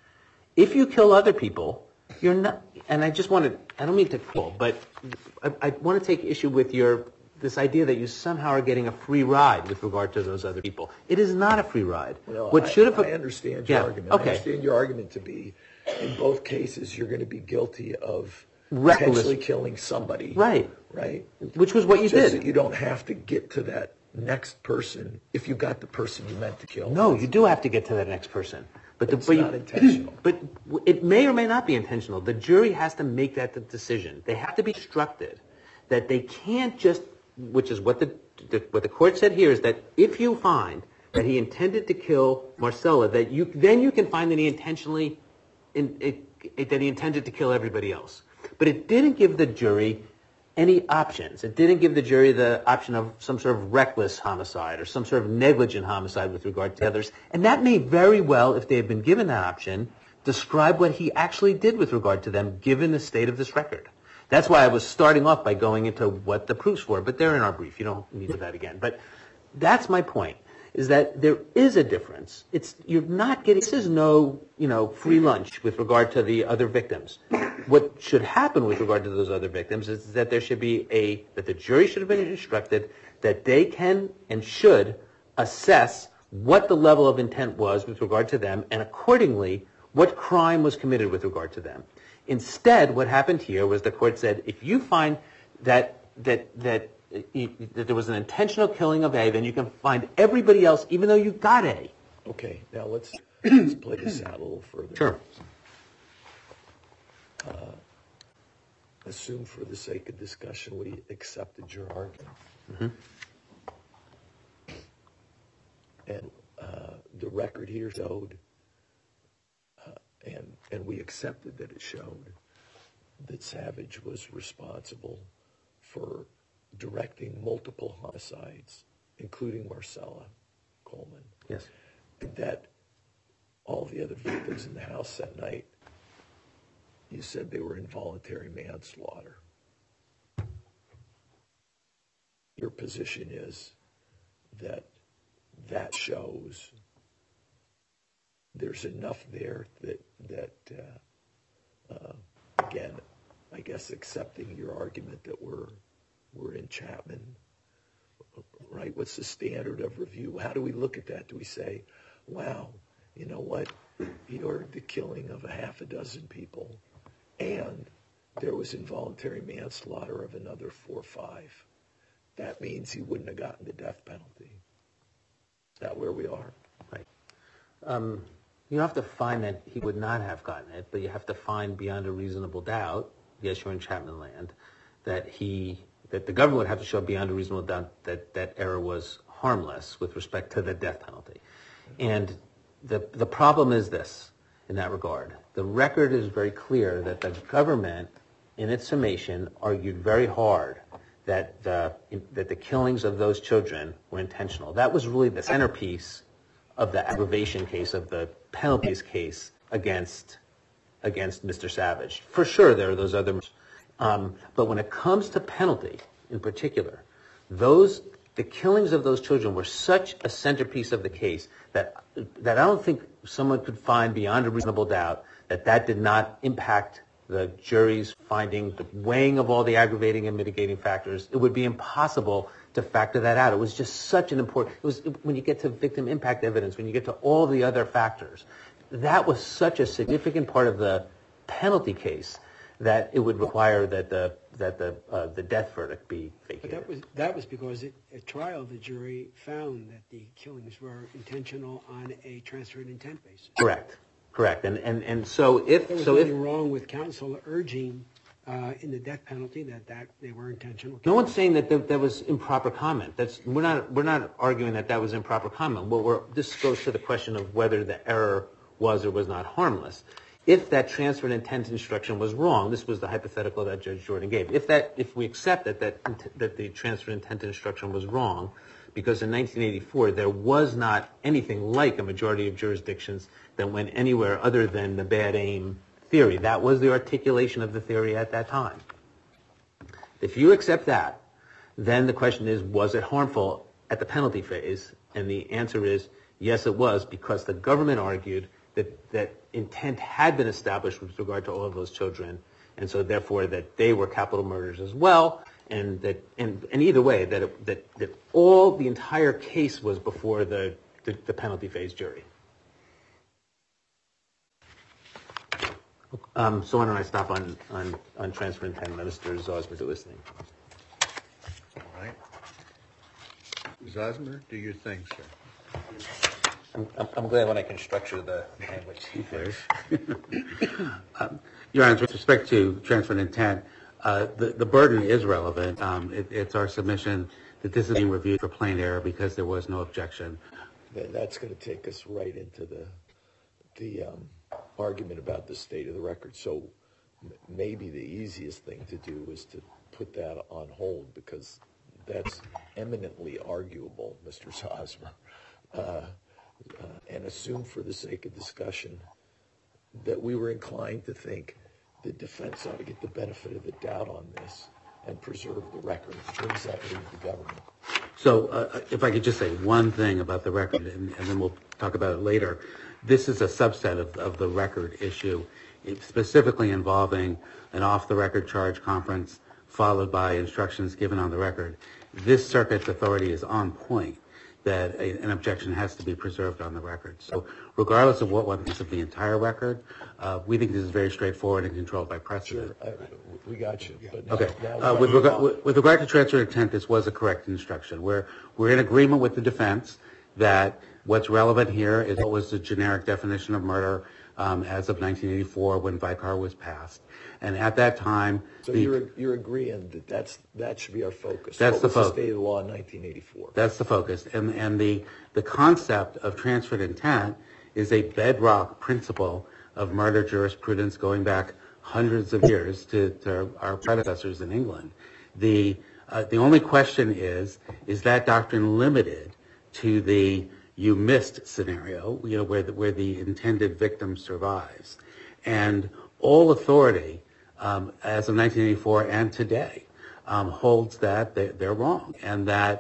If you kill other people, you're not. And I just wanted, I don't mean to quote, but I, I want to take issue with your this idea that you somehow are getting a free ride with regard to those other people. It is not a free ride. Well, what I, should have? I understand your yeah, argument. Okay. I understand your argument to be, in both cases, you're going to be guilty of Reckless. potentially killing somebody. Right. Right. Which was what you Just did. that you don't have to get to that next person if you got the person you meant to kill. No, you do have to get to that next person. But, the, It's but not you, intentional. But it may or may not be intentional. The jury has to make that decision. They have to be instructed that they can't just, which is what the, the what the court said here, is that if you find that he intended to kill Marcella, that you then you can find that he intentionally, in, it, it, that he intended to kill everybody else. But it didn't give the jury any options. It didn't give the jury the option of some sort of reckless homicide or some sort of negligent homicide with regard to others. And that may very well, if they had been given that option, describe what he actually did with regard to them, given the state of this record. That's why I was starting off by going into what the proofs were, but they're in our brief. You don't need that again. But that's my point, is that there is a difference. It's you're not getting, this is no, you know, free lunch with regard to the other victims. What should happen with regard to those other victims is that there should be a, that the jury should have been instructed that they can and should assess what the level of intent was with regard to them and accordingly what crime was committed with regard to them. Instead, what happened here was the court said, if you find that that that, you, that there was an intentional killing of A, then you can find everybody else, even though you got A. Okay, now let's, let's play this out a little further. Sure. Uh, assume for the sake of discussion we accepted your argument. Mm-hmm. And uh, the record here showed, uh, and and we accepted that it showed that Savage was responsible for directing multiple homicides, including Marcella Coleman. Yes. And that all the other victims in the house that night, you said they were involuntary manslaughter. Your position is that that shows there's enough there that, that uh, uh, again, I guess accepting your argument that we're, we're in Chapman, right? What's the standard of review? How do we look at that? Do we say, wow, you know what? He ordered the killing of a half a dozen people, and there was involuntary manslaughter of another four or five. That means he wouldn't have gotten the death penalty. Is that where we are? Right. Um, you have to find that he would not have gotten it, but you have to find beyond a reasonable doubt, yes, you're in Chapman land, that he, that the government would have to show beyond a reasonable doubt that that error was harmless with respect to the death penalty. And the the problem is this, in that regard. The record is very clear that the government, in its summation, argued very hard that the, that the killings of those children were intentional. That was really the centerpiece of the aggravation case, of the penalties case against against Mister Savage. For sure, there are those other, um, but when it comes to penalty, in particular, those the killings of those children were such a centerpiece of the case that that I don't think someone could find beyond a reasonable doubt that that did not impact the jury's finding, the weighing of all the aggravating and mitigating factors. It would be impossible to factor that out. It was just such an important, it was when you get to victim impact evidence, when you get to all the other factors, that was such a significant part of the penalty case that it would require that the that the uh, the death verdict be vacated. But that was that was because it, at trial the jury found that the killings were intentional on a transferred intent basis. Correct, correct, and and and so if there was so if nothing wrong with counsel urging uh, in the death penalty that that they were intentional. No one's saying that that, that was improper comment. That's we're not we're not arguing that that was improper comment. What we're this goes to the question of whether the error was or was not harmless. If that transferred intent instruction was wrong, this was the hypothetical that Judge Jordan gave. If that, if we accept that that that the transferred intent instruction was wrong, because in nineteen eighty-four there was not anything like a majority of jurisdictions that went anywhere other than the bad aim theory. That was the articulation of the theory at that time. If you accept that, then the question is, was it harmful at the penalty phase? And the answer is yes, it was, because the government argued that that intent had been established with regard to all of those children, and so therefore that they were capital murders as well, and that and, and either way that it, that that all the entire case was before the the, the penalty phase jury. Um, so why don't I stop on on on transfer intent, Mister Zosmer, to listening. All right, Zosmer, do your thing, sir. I'm, I'm glad when I can structure the language. um, Your Honor, with respect to transferred intent, uh, the, the burden is relevant. Um, it, it's our submission that this is being reviewed for plain error because there was no objection. That's going to take us right into the the um, argument about the state of the record. So m- maybe the easiest thing to do is to put that on hold, because that's eminently arguable, Mister Zosmer. Uh, Uh, and assume for the sake of discussion that we were inclined to think the defense ought to get the benefit of the doubt on this and preserve the record. Where does that leave the government? So uh, if I could just say one thing about the record, and, and then we'll talk about it later. This is a subset of, of the record issue, specifically involving an off-the-record charge conference followed by instructions given on the record. This circuit's authority is on point that a, an objection has to be preserved on the record. So regardless of what one thinks of the entire record, uh, we think this is very straightforward and controlled by precedent. Sure, I, we got you. But now, Okay. now Uh, with, regard, with, with regard to transfer intent, this was a correct instruction. We're, we're in agreement with the defense that what's relevant here is what was the generic definition of murder um, as of nineteen eighty-four when Vicar was passed. And at that time... So the, you're you're agreeing that that's, that should be our focus. That's what the was focus. the state of the law in nineteen eighty-four? That's the focus. And, and the, the concept of transferred intent is a bedrock principle of murder jurisprudence going back hundreds of years to, to our predecessors in England. The, uh, the only question is, is that doctrine limited to the you missed scenario, you know, where the, where the intended victim survives? And all authority, um, as of nineteen eighty-four and today, um, holds that they, they're wrong, and that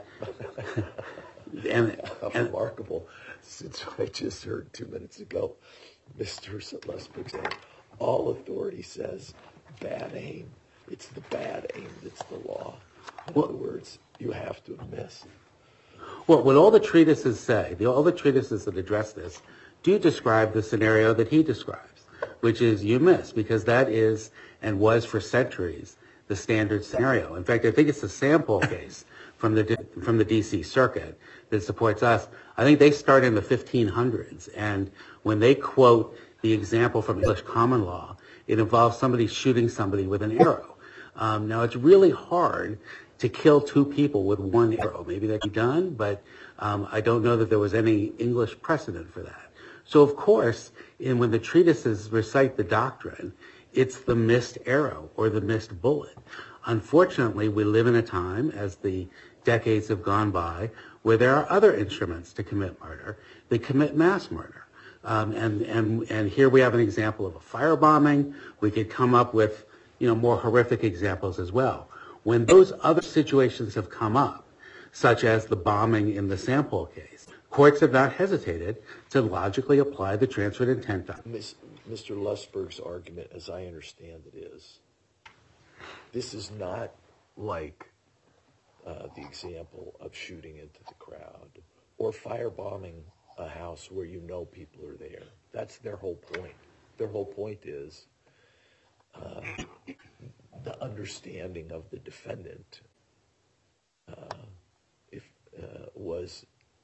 and, and Remarkable. Since I just heard two minutes ago, Mister Lustberg saying, all authority says bad aim. It's the bad aim that's the law. In Well, other words, you have to have missed. Well, what all the treatises say, the, all the treatises that address this, do describe the scenario that he describes, which is you miss, because that is and was for centuries the standard scenario. In fact, I think it's the sample case from the from the D C Circuit that supports us. I think they start in the fifteen hundreds, and when they quote the example from English common law, it involves somebody shooting somebody with an arrow. Um, now, it's really hard to kill two people with one arrow. Maybe that can be done, but um, I don't know that there was any English precedent for that. So, of course, in, when the treatises recite the doctrine, it's the missed arrow or the missed bullet. Unfortunately, we live in a time, as the decades have gone by, where there are other instruments to commit murder. They commit mass murder. Um, and, and, and here we have an example of a firebombing. We could come up with, you know, more horrific examples as well. When those other situations have come up, such as the bombing in the sample case, courts have not hesitated to logically apply the transferred intent doctrine. Mister Lustberg's argument, as I understand it, is this is not like uh, the example of shooting into the crowd or firebombing a house where you know people are there. That's their whole point. Their whole point is uh, the understanding of the defendant uh, if uh, was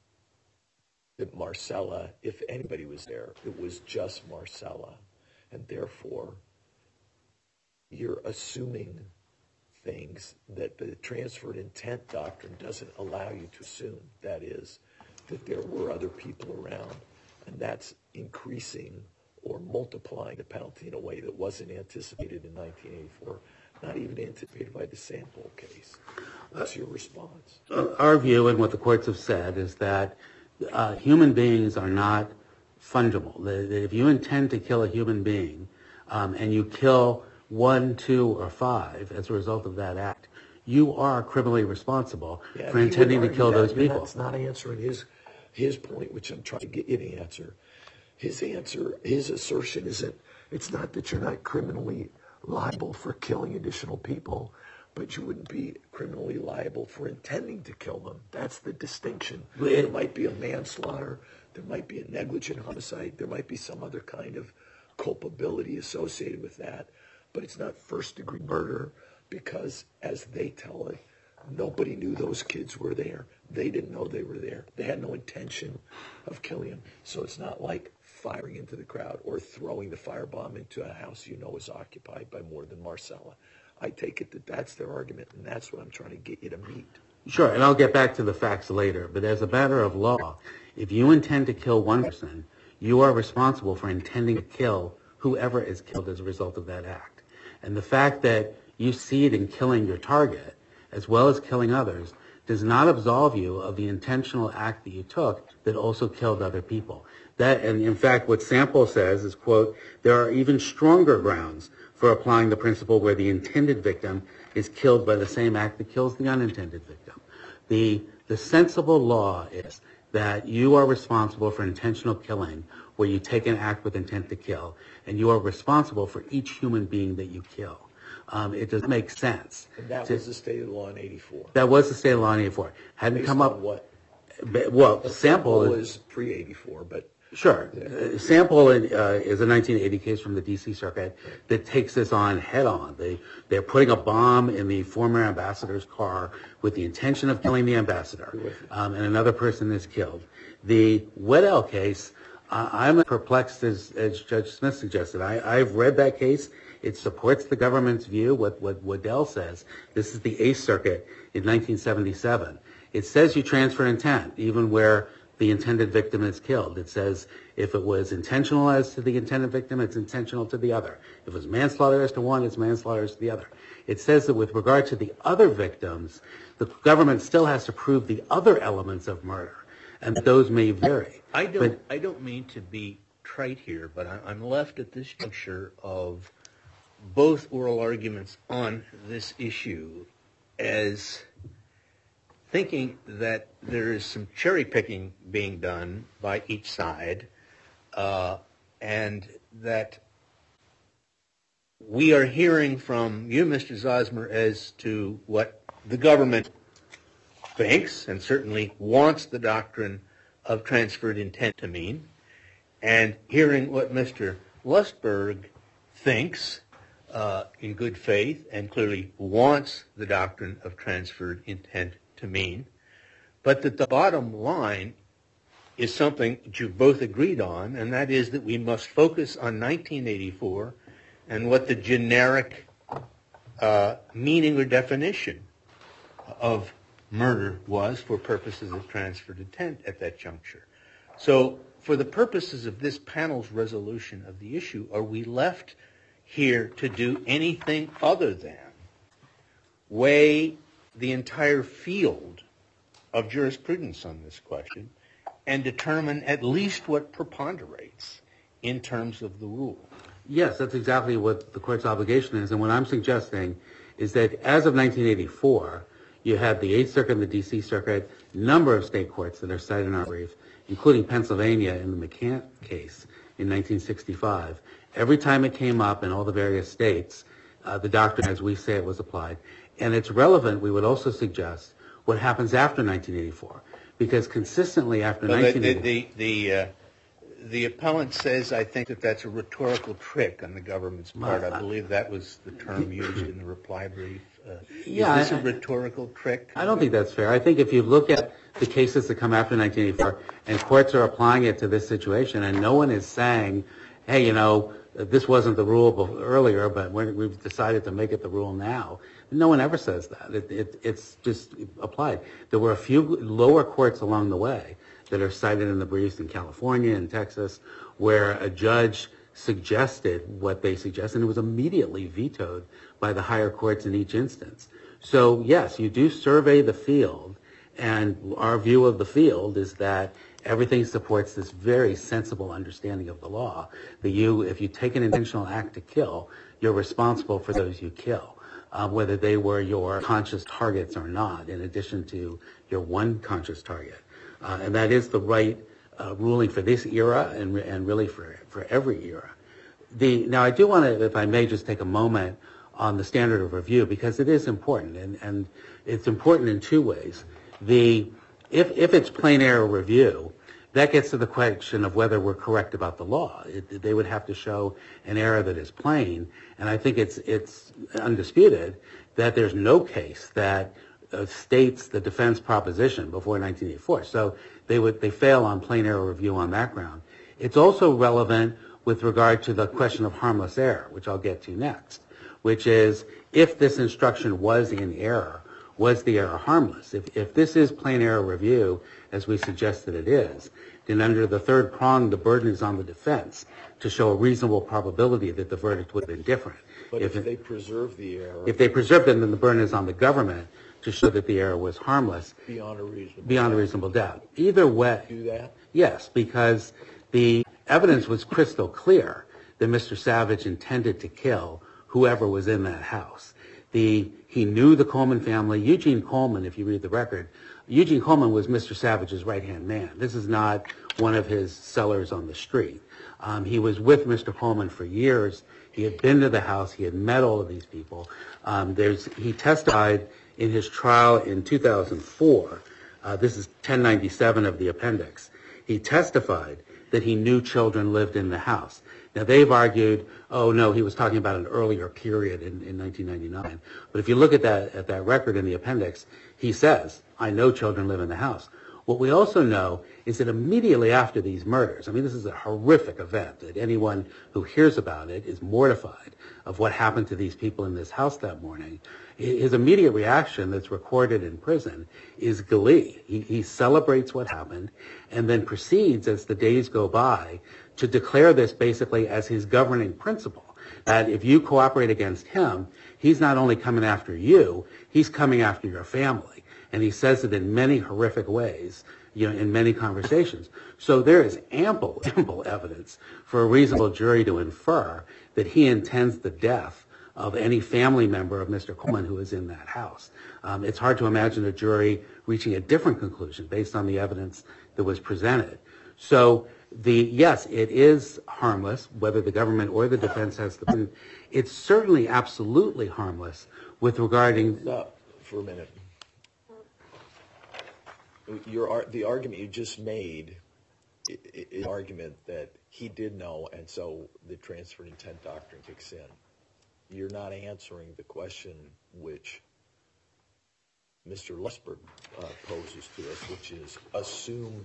that Marcella, if anybody was there, it was just Marcella. And therefore, you're assuming things that the transferred intent doctrine doesn't allow you to assume. That is, that there were other people around. And that's increasing or multiplying the penalty in a way that wasn't anticipated in nineteen eighty-four, not even anticipated by the sample case. What's your response? Our view, and what the courts have said, is that uh, human beings are not fungible. That if you intend to kill a human being um, and you kill one, two, or five as a result of that act, you are criminally responsible Yeah, for he intending would to kill argue those that, but people. That's not answering his his point, which I'm trying to get you to answer. His answer, his assertion isn't, it's not that you're not criminally liable for killing additional people, but you wouldn't be criminally liable for intending to kill them. That's the distinction. There might be a manslaughter, there might be a negligent homicide, there might be some other kind of culpability associated with that, but it's not first-degree murder because, as they tell it, nobody knew those kids were there. They didn't know they were there. They had no intention of killing them. So it's not like firing into the crowd or throwing the firebomb into a house you know is occupied by more than Marcella. I take it that that's their argument, and that's what I'm trying to get you to meet. Sure, and I'll get back to the facts later, but as a matter of law, if you intend to kill one person, you are responsible for intending to kill whoever is killed as a result of that act. And the fact that you see it in killing your target, as well as killing others, does not absolve you of the intentional act that you took that also killed other people. That, and in fact, what Sample says is, quote, there are even stronger grounds for applying the principle where the intended victim is killed by the same act that kills the unintended victim. The, the sensible law is that you are responsible for intentional killing where you take an act with intent to kill, and you are responsible for each human being that you kill. Um, it doesn't make sense. And that to, was the state of the law in eighty-four. That was the state of the law in eighty-four. Hadn't Based come up on what? Well, Sample Sample is, is pre eighty-four, but sure. Uh, Sample uh, is a nineteen eighty case from the D C Circuit that takes this on head on. They, they're putting a bomb in the former ambassador's car with the intention of killing the ambassador, um, and another person is killed. The Weddell case, uh, I'm as perplexed as, as Judge Smith suggested. I, I've read that case. It supports the government's view, what, what Weddell says. This is the Eighth Circuit in nineteen seventy-seven. It says you transfer intent, even where the intended victim is killed. It says if it was intentional as to the intended victim, it's intentional to the other. If it was manslaughter as to one, it's manslaughter as to the other. It says that with regard to the other victims, the government still has to prove the other elements of murder, and those may vary. I don't, But- I don't mean to be trite here, but I- I'm left at this juncture of both oral arguments on this issue as thinking that there is some cherry picking being done by each side, uh, and that we are hearing from you, Mister Zosmer, as to what the government thinks and certainly wants the doctrine of transferred intent to mean, and hearing what Mister Lustberg thinks uh, in good faith and clearly wants the doctrine of transferred intent to mean, but that the bottom line is something that you've both agreed on, and that is that we must focus on nineteen eighty-four and what the generic uh, meaning or definition of murder was for purposes of transferred intent at that juncture. So for the purposes of this panel's resolution of the issue, are we left here to do anything other than weigh the entire field of jurisprudence on this question and determine at least what preponderates in terms of the rule? Yes, that's exactly what the court's obligation is. And what I'm suggesting is that as of nineteen eighty-four, you had the Eighth Circuit and the D C Circuit, a number of state courts that are cited in our brief, including Pennsylvania in the McCant case in nineteen sixty-five. Every time it came up in all the various states, uh, the doctrine, as we say it, was applied. And it's relevant, we would also suggest, what happens after nineteen eighty-four. Because consistently after Well, nineteen eighty-four... The, the, the, uh, the appellant says, I think, that that's a rhetorical trick on the government's part. I believe that was the term used in the reply brief. Uh, Yeah, is this I- a rhetorical trick? I don't think that's fair. I think if you look at the cases that come after nineteen eighty-four, and courts are applying it to this situation, and no one is saying, hey, you know, this wasn't the rule before, earlier, but we're, we've decided to make it the rule now. No one ever says that. It, it, it's just applied. There were a few lower courts along the way that are cited in the briefs in California and Texas where a judge suggested what they suggested, and it was immediately vetoed by the higher courts in each instance. So, yes, you do survey the field, and our view of the field is that everything supports this very sensible understanding of the law, that you, if you take an intentional act to kill, you're responsible for those you kill, uh, whether they were your conscious targets or not, in addition to your one conscious target. Uh, and that is the right uh, ruling for this era and, and really for, for every era. The, now, I do want to, if I may, just take a moment on the standard of review, because it is important, and, and it's important in two ways. The If, if it's plain error review, that gets to the question of whether we're correct about the law. It, they would have to show an error that is plain, and I think it's it's undisputed that there's no case that uh, states the defense proposition before nineteen eighty-four. So they would they fail on plain error review on that ground. It's also relevant with regard to the question of harmless error, which I'll get to next, which is if this instruction was in error, was the error harmless? If, if this is plain error review, as we suggested it is, then under the third prong, the burden is on the defense to show a reasonable probability that the verdict would have been different. But if, if they preserve the error If they preserved it, then the burden is on the government to show that the error was harmless beyond a reasonable beyond a reasonable doubt. Either way, do that? yes, because the evidence was crystal clear that Mister Savage intended to kill whoever was in that house. The, he knew the Coleman family. Eugene Coleman, if you read the record, Eugene Coleman was Mister Savage's right-hand man. This is not one of his sellers on the street. Um, he was with Mister Coleman for years. He had been to the house. He had met all of these people. Um, there's, he testified in his trial in two thousand four Uh, this is ten ninety-seven of the appendix. He testified that he knew children lived in the house. Now, they've argued, oh, no, he was talking about an earlier period in, in nineteen ninety-nine. But if you look at that, at that record in the appendix, he says, I know children live in the house. What we also know is that immediately after these murders, I mean, this is a horrific event, that anyone who hears about it is mortified of what happened to these people in this house that morning. His immediate reaction that's recorded in prison is glee. He, he celebrates what happened and then proceeds, as the days go by, to declare this basically as his governing principle, that if you cooperate against him, he's not only coming after you, he's coming after your family. And he says it in many horrific ways, you know, in many conversations. So there is ample, ample evidence for a reasonable jury to infer that he intends the death of any family member of Mister Coleman who is in that house. Um, it's hard to imagine a jury reaching a different conclusion based on the evidence that was presented. So the yes, it is harmless, whether the government or the defense has the proof. It's certainly absolutely harmless with regarding... Stop for a minute. Your, the argument you just made is an argument that he did know, and so the transfer intent doctrine kicks in. You're not answering the question which Mister Lusberg uh, poses to us, which is assume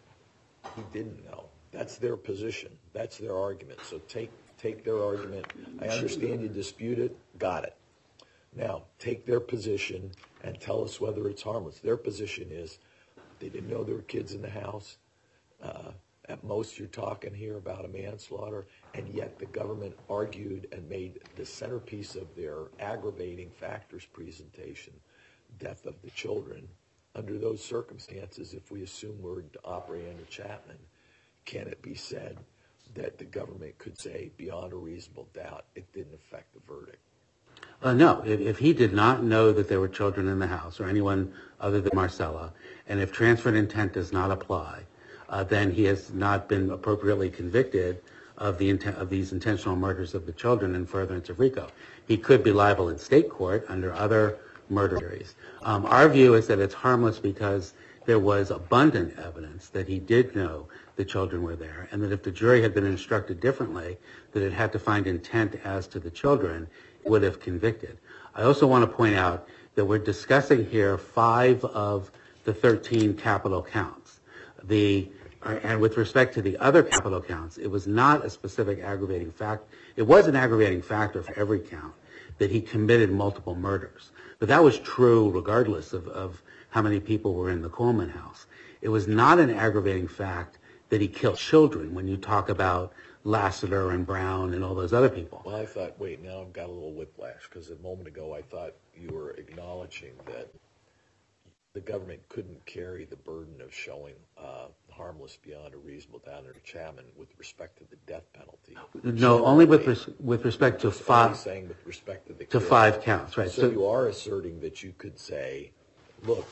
he didn't know. That's their position. That's their argument. So take take their argument. I understand you dispute it. Got it. Now, take their position and tell us whether it's harmless. Their position is they didn't know there were kids in the house. Uh, at most, you're talking here about a manslaughter, and yet the government argued and made the centerpiece of their aggravating factors presentation, death of the children. Under those circumstances, if we assume we're operating under Chapman, can it be said that the government could say beyond a reasonable doubt it didn't affect the verdict? Uh, no, if, if he did not know that there were children in the house or anyone other than Marcella, and if transferred intent does not apply, uh, then he has not been appropriately convicted of the intent of these intentional murders of the children in furtherance of RICO. He could be liable in state court under other murder theories. Um, our view is that it's harmless because there was abundant evidence that he did know the children were there, and that if the jury had been instructed differently, that it had to find intent as to the children, it would have convicted. I also want to point out that we're discussing here five of the thirteen capital counts. The and with respect to the other capital counts, it was not a specific aggravating fact. It was an aggravating factor for every count that he committed multiple murders. But that was true regardless of, of how many people were in the Coleman house. It was not an aggravating fact that he killed children when you talk about Lassiter and Brown and all those other people. Well, I thought, wait, now I've got a little whiplash, because a moment ago I thought you were acknowledging that the government couldn't carry the burden of showing uh, harmless beyond a reasonable doubt under Chapman with respect to the death penalty. No, only with res- with respect to five. Saying with respect to the to kids. five counts, right? So, so you are asserting that you could say, look,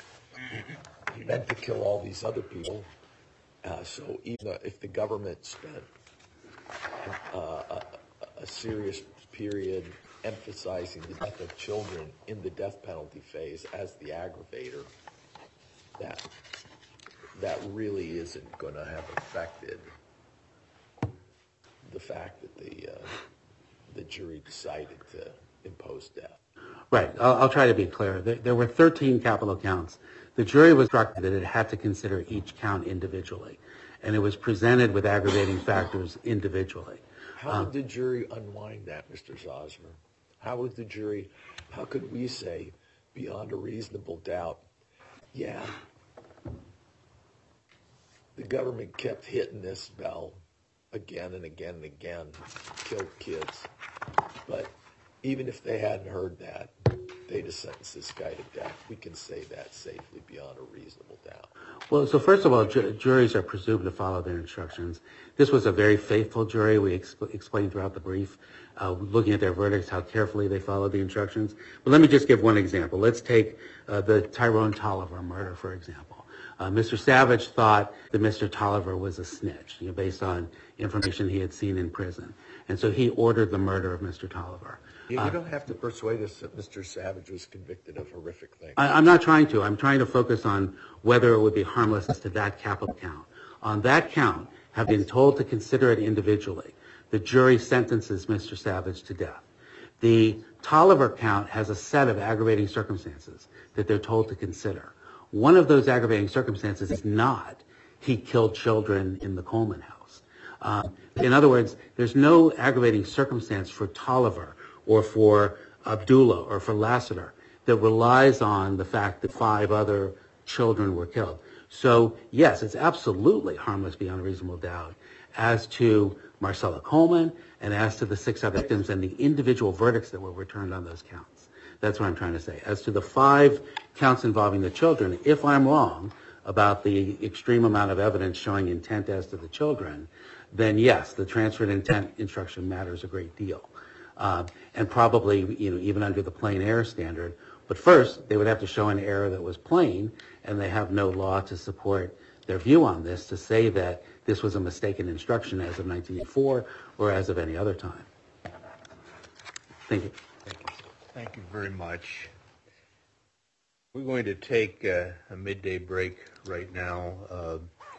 he meant to kill all these other people. Uh, so even if the government spent uh, a, a serious period emphasizing the death of children in the death penalty phase as the aggravator, that that really isn't going to have affected the fact that the uh, the jury decided to impose death. Right. I'll, I'll try to be clear. There, there were thirteen capital counts. The jury was instructed that it had to consider each count individually, and it was presented with aggravating factors individually. How um, did the jury unwind that, Mister Zosmer? How would the jury, how could we say beyond a reasonable doubt, yeah, the government kept hitting this bell again and again and again, killed kids, but even if they hadn't heard that, they just sentenced this guy to death. We can say that safely beyond a reasonable doubt. Well, so first of all, ju- juries are presumed to follow their instructions. This was a very faithful jury. We exp- explained throughout the brief, uh, looking at their verdicts, how carefully they followed the instructions. But let me just give one example. Let's take uh, the Tyrone Tolliver murder, for example. Uh, Mister Savage thought that Mister Tolliver was a snitch, you know, based on information he had seen in prison. And so he ordered the murder of Mister Tolliver. You, you don't have to persuade us that Mister Savage was convicted of horrific things. I, I'm not trying to. I'm trying to focus on whether it would be harmless as to that capital count. On that count, have been told to consider it individually. The jury sentences Mister Savage to death. The Tolliver count has a set of aggravating circumstances that they're told to consider. One of those aggravating circumstances is not he killed children in the Coleman house. Uh, in other words, there's no aggravating circumstance for Tolliver or for Abdullah or for Lassiter that relies on the fact that five other children were killed. So, yes, it's absolutely harmless beyond a reasonable doubt as to Marcella Coleman and as to the six other victims and the individual verdicts that were returned on those counts. That's what I'm trying to say. As to the five counts involving the children, if I'm wrong about the extreme amount of evidence showing intent as to the children, then yes, the transferred intent instruction matters a great deal. Uh, and probably, you know, even under the plain error standard. But first, they would have to show an error that was plain, and they have no law to support their view on this to say that this was a mistaken instruction as of nineteen eighty-four or as of any other time. Thank you. Thank you. Thank you very much. We're going to take uh, a midday break right now. Uh,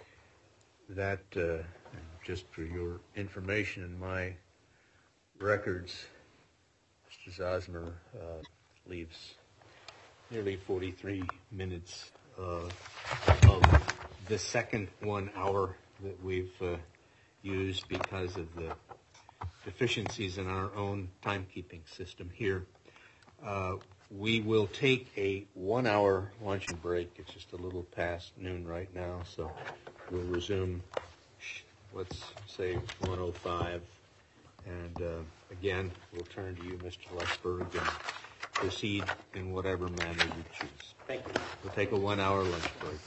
that, uh, just for your information in my records, Mister Zosmer uh, leaves nearly forty-three minutes uh, of the second one hour that we've uh, used because of the deficiencies in our own timekeeping system here. Uh, we will take a one-hour luncheon break. It's just a little past noon right now, so we'll resume, let's say, one oh five. And uh, again, we'll turn to you, Mister Lexberg, and proceed in whatever manner you choose. Thank you. We'll take a one-hour lunch break.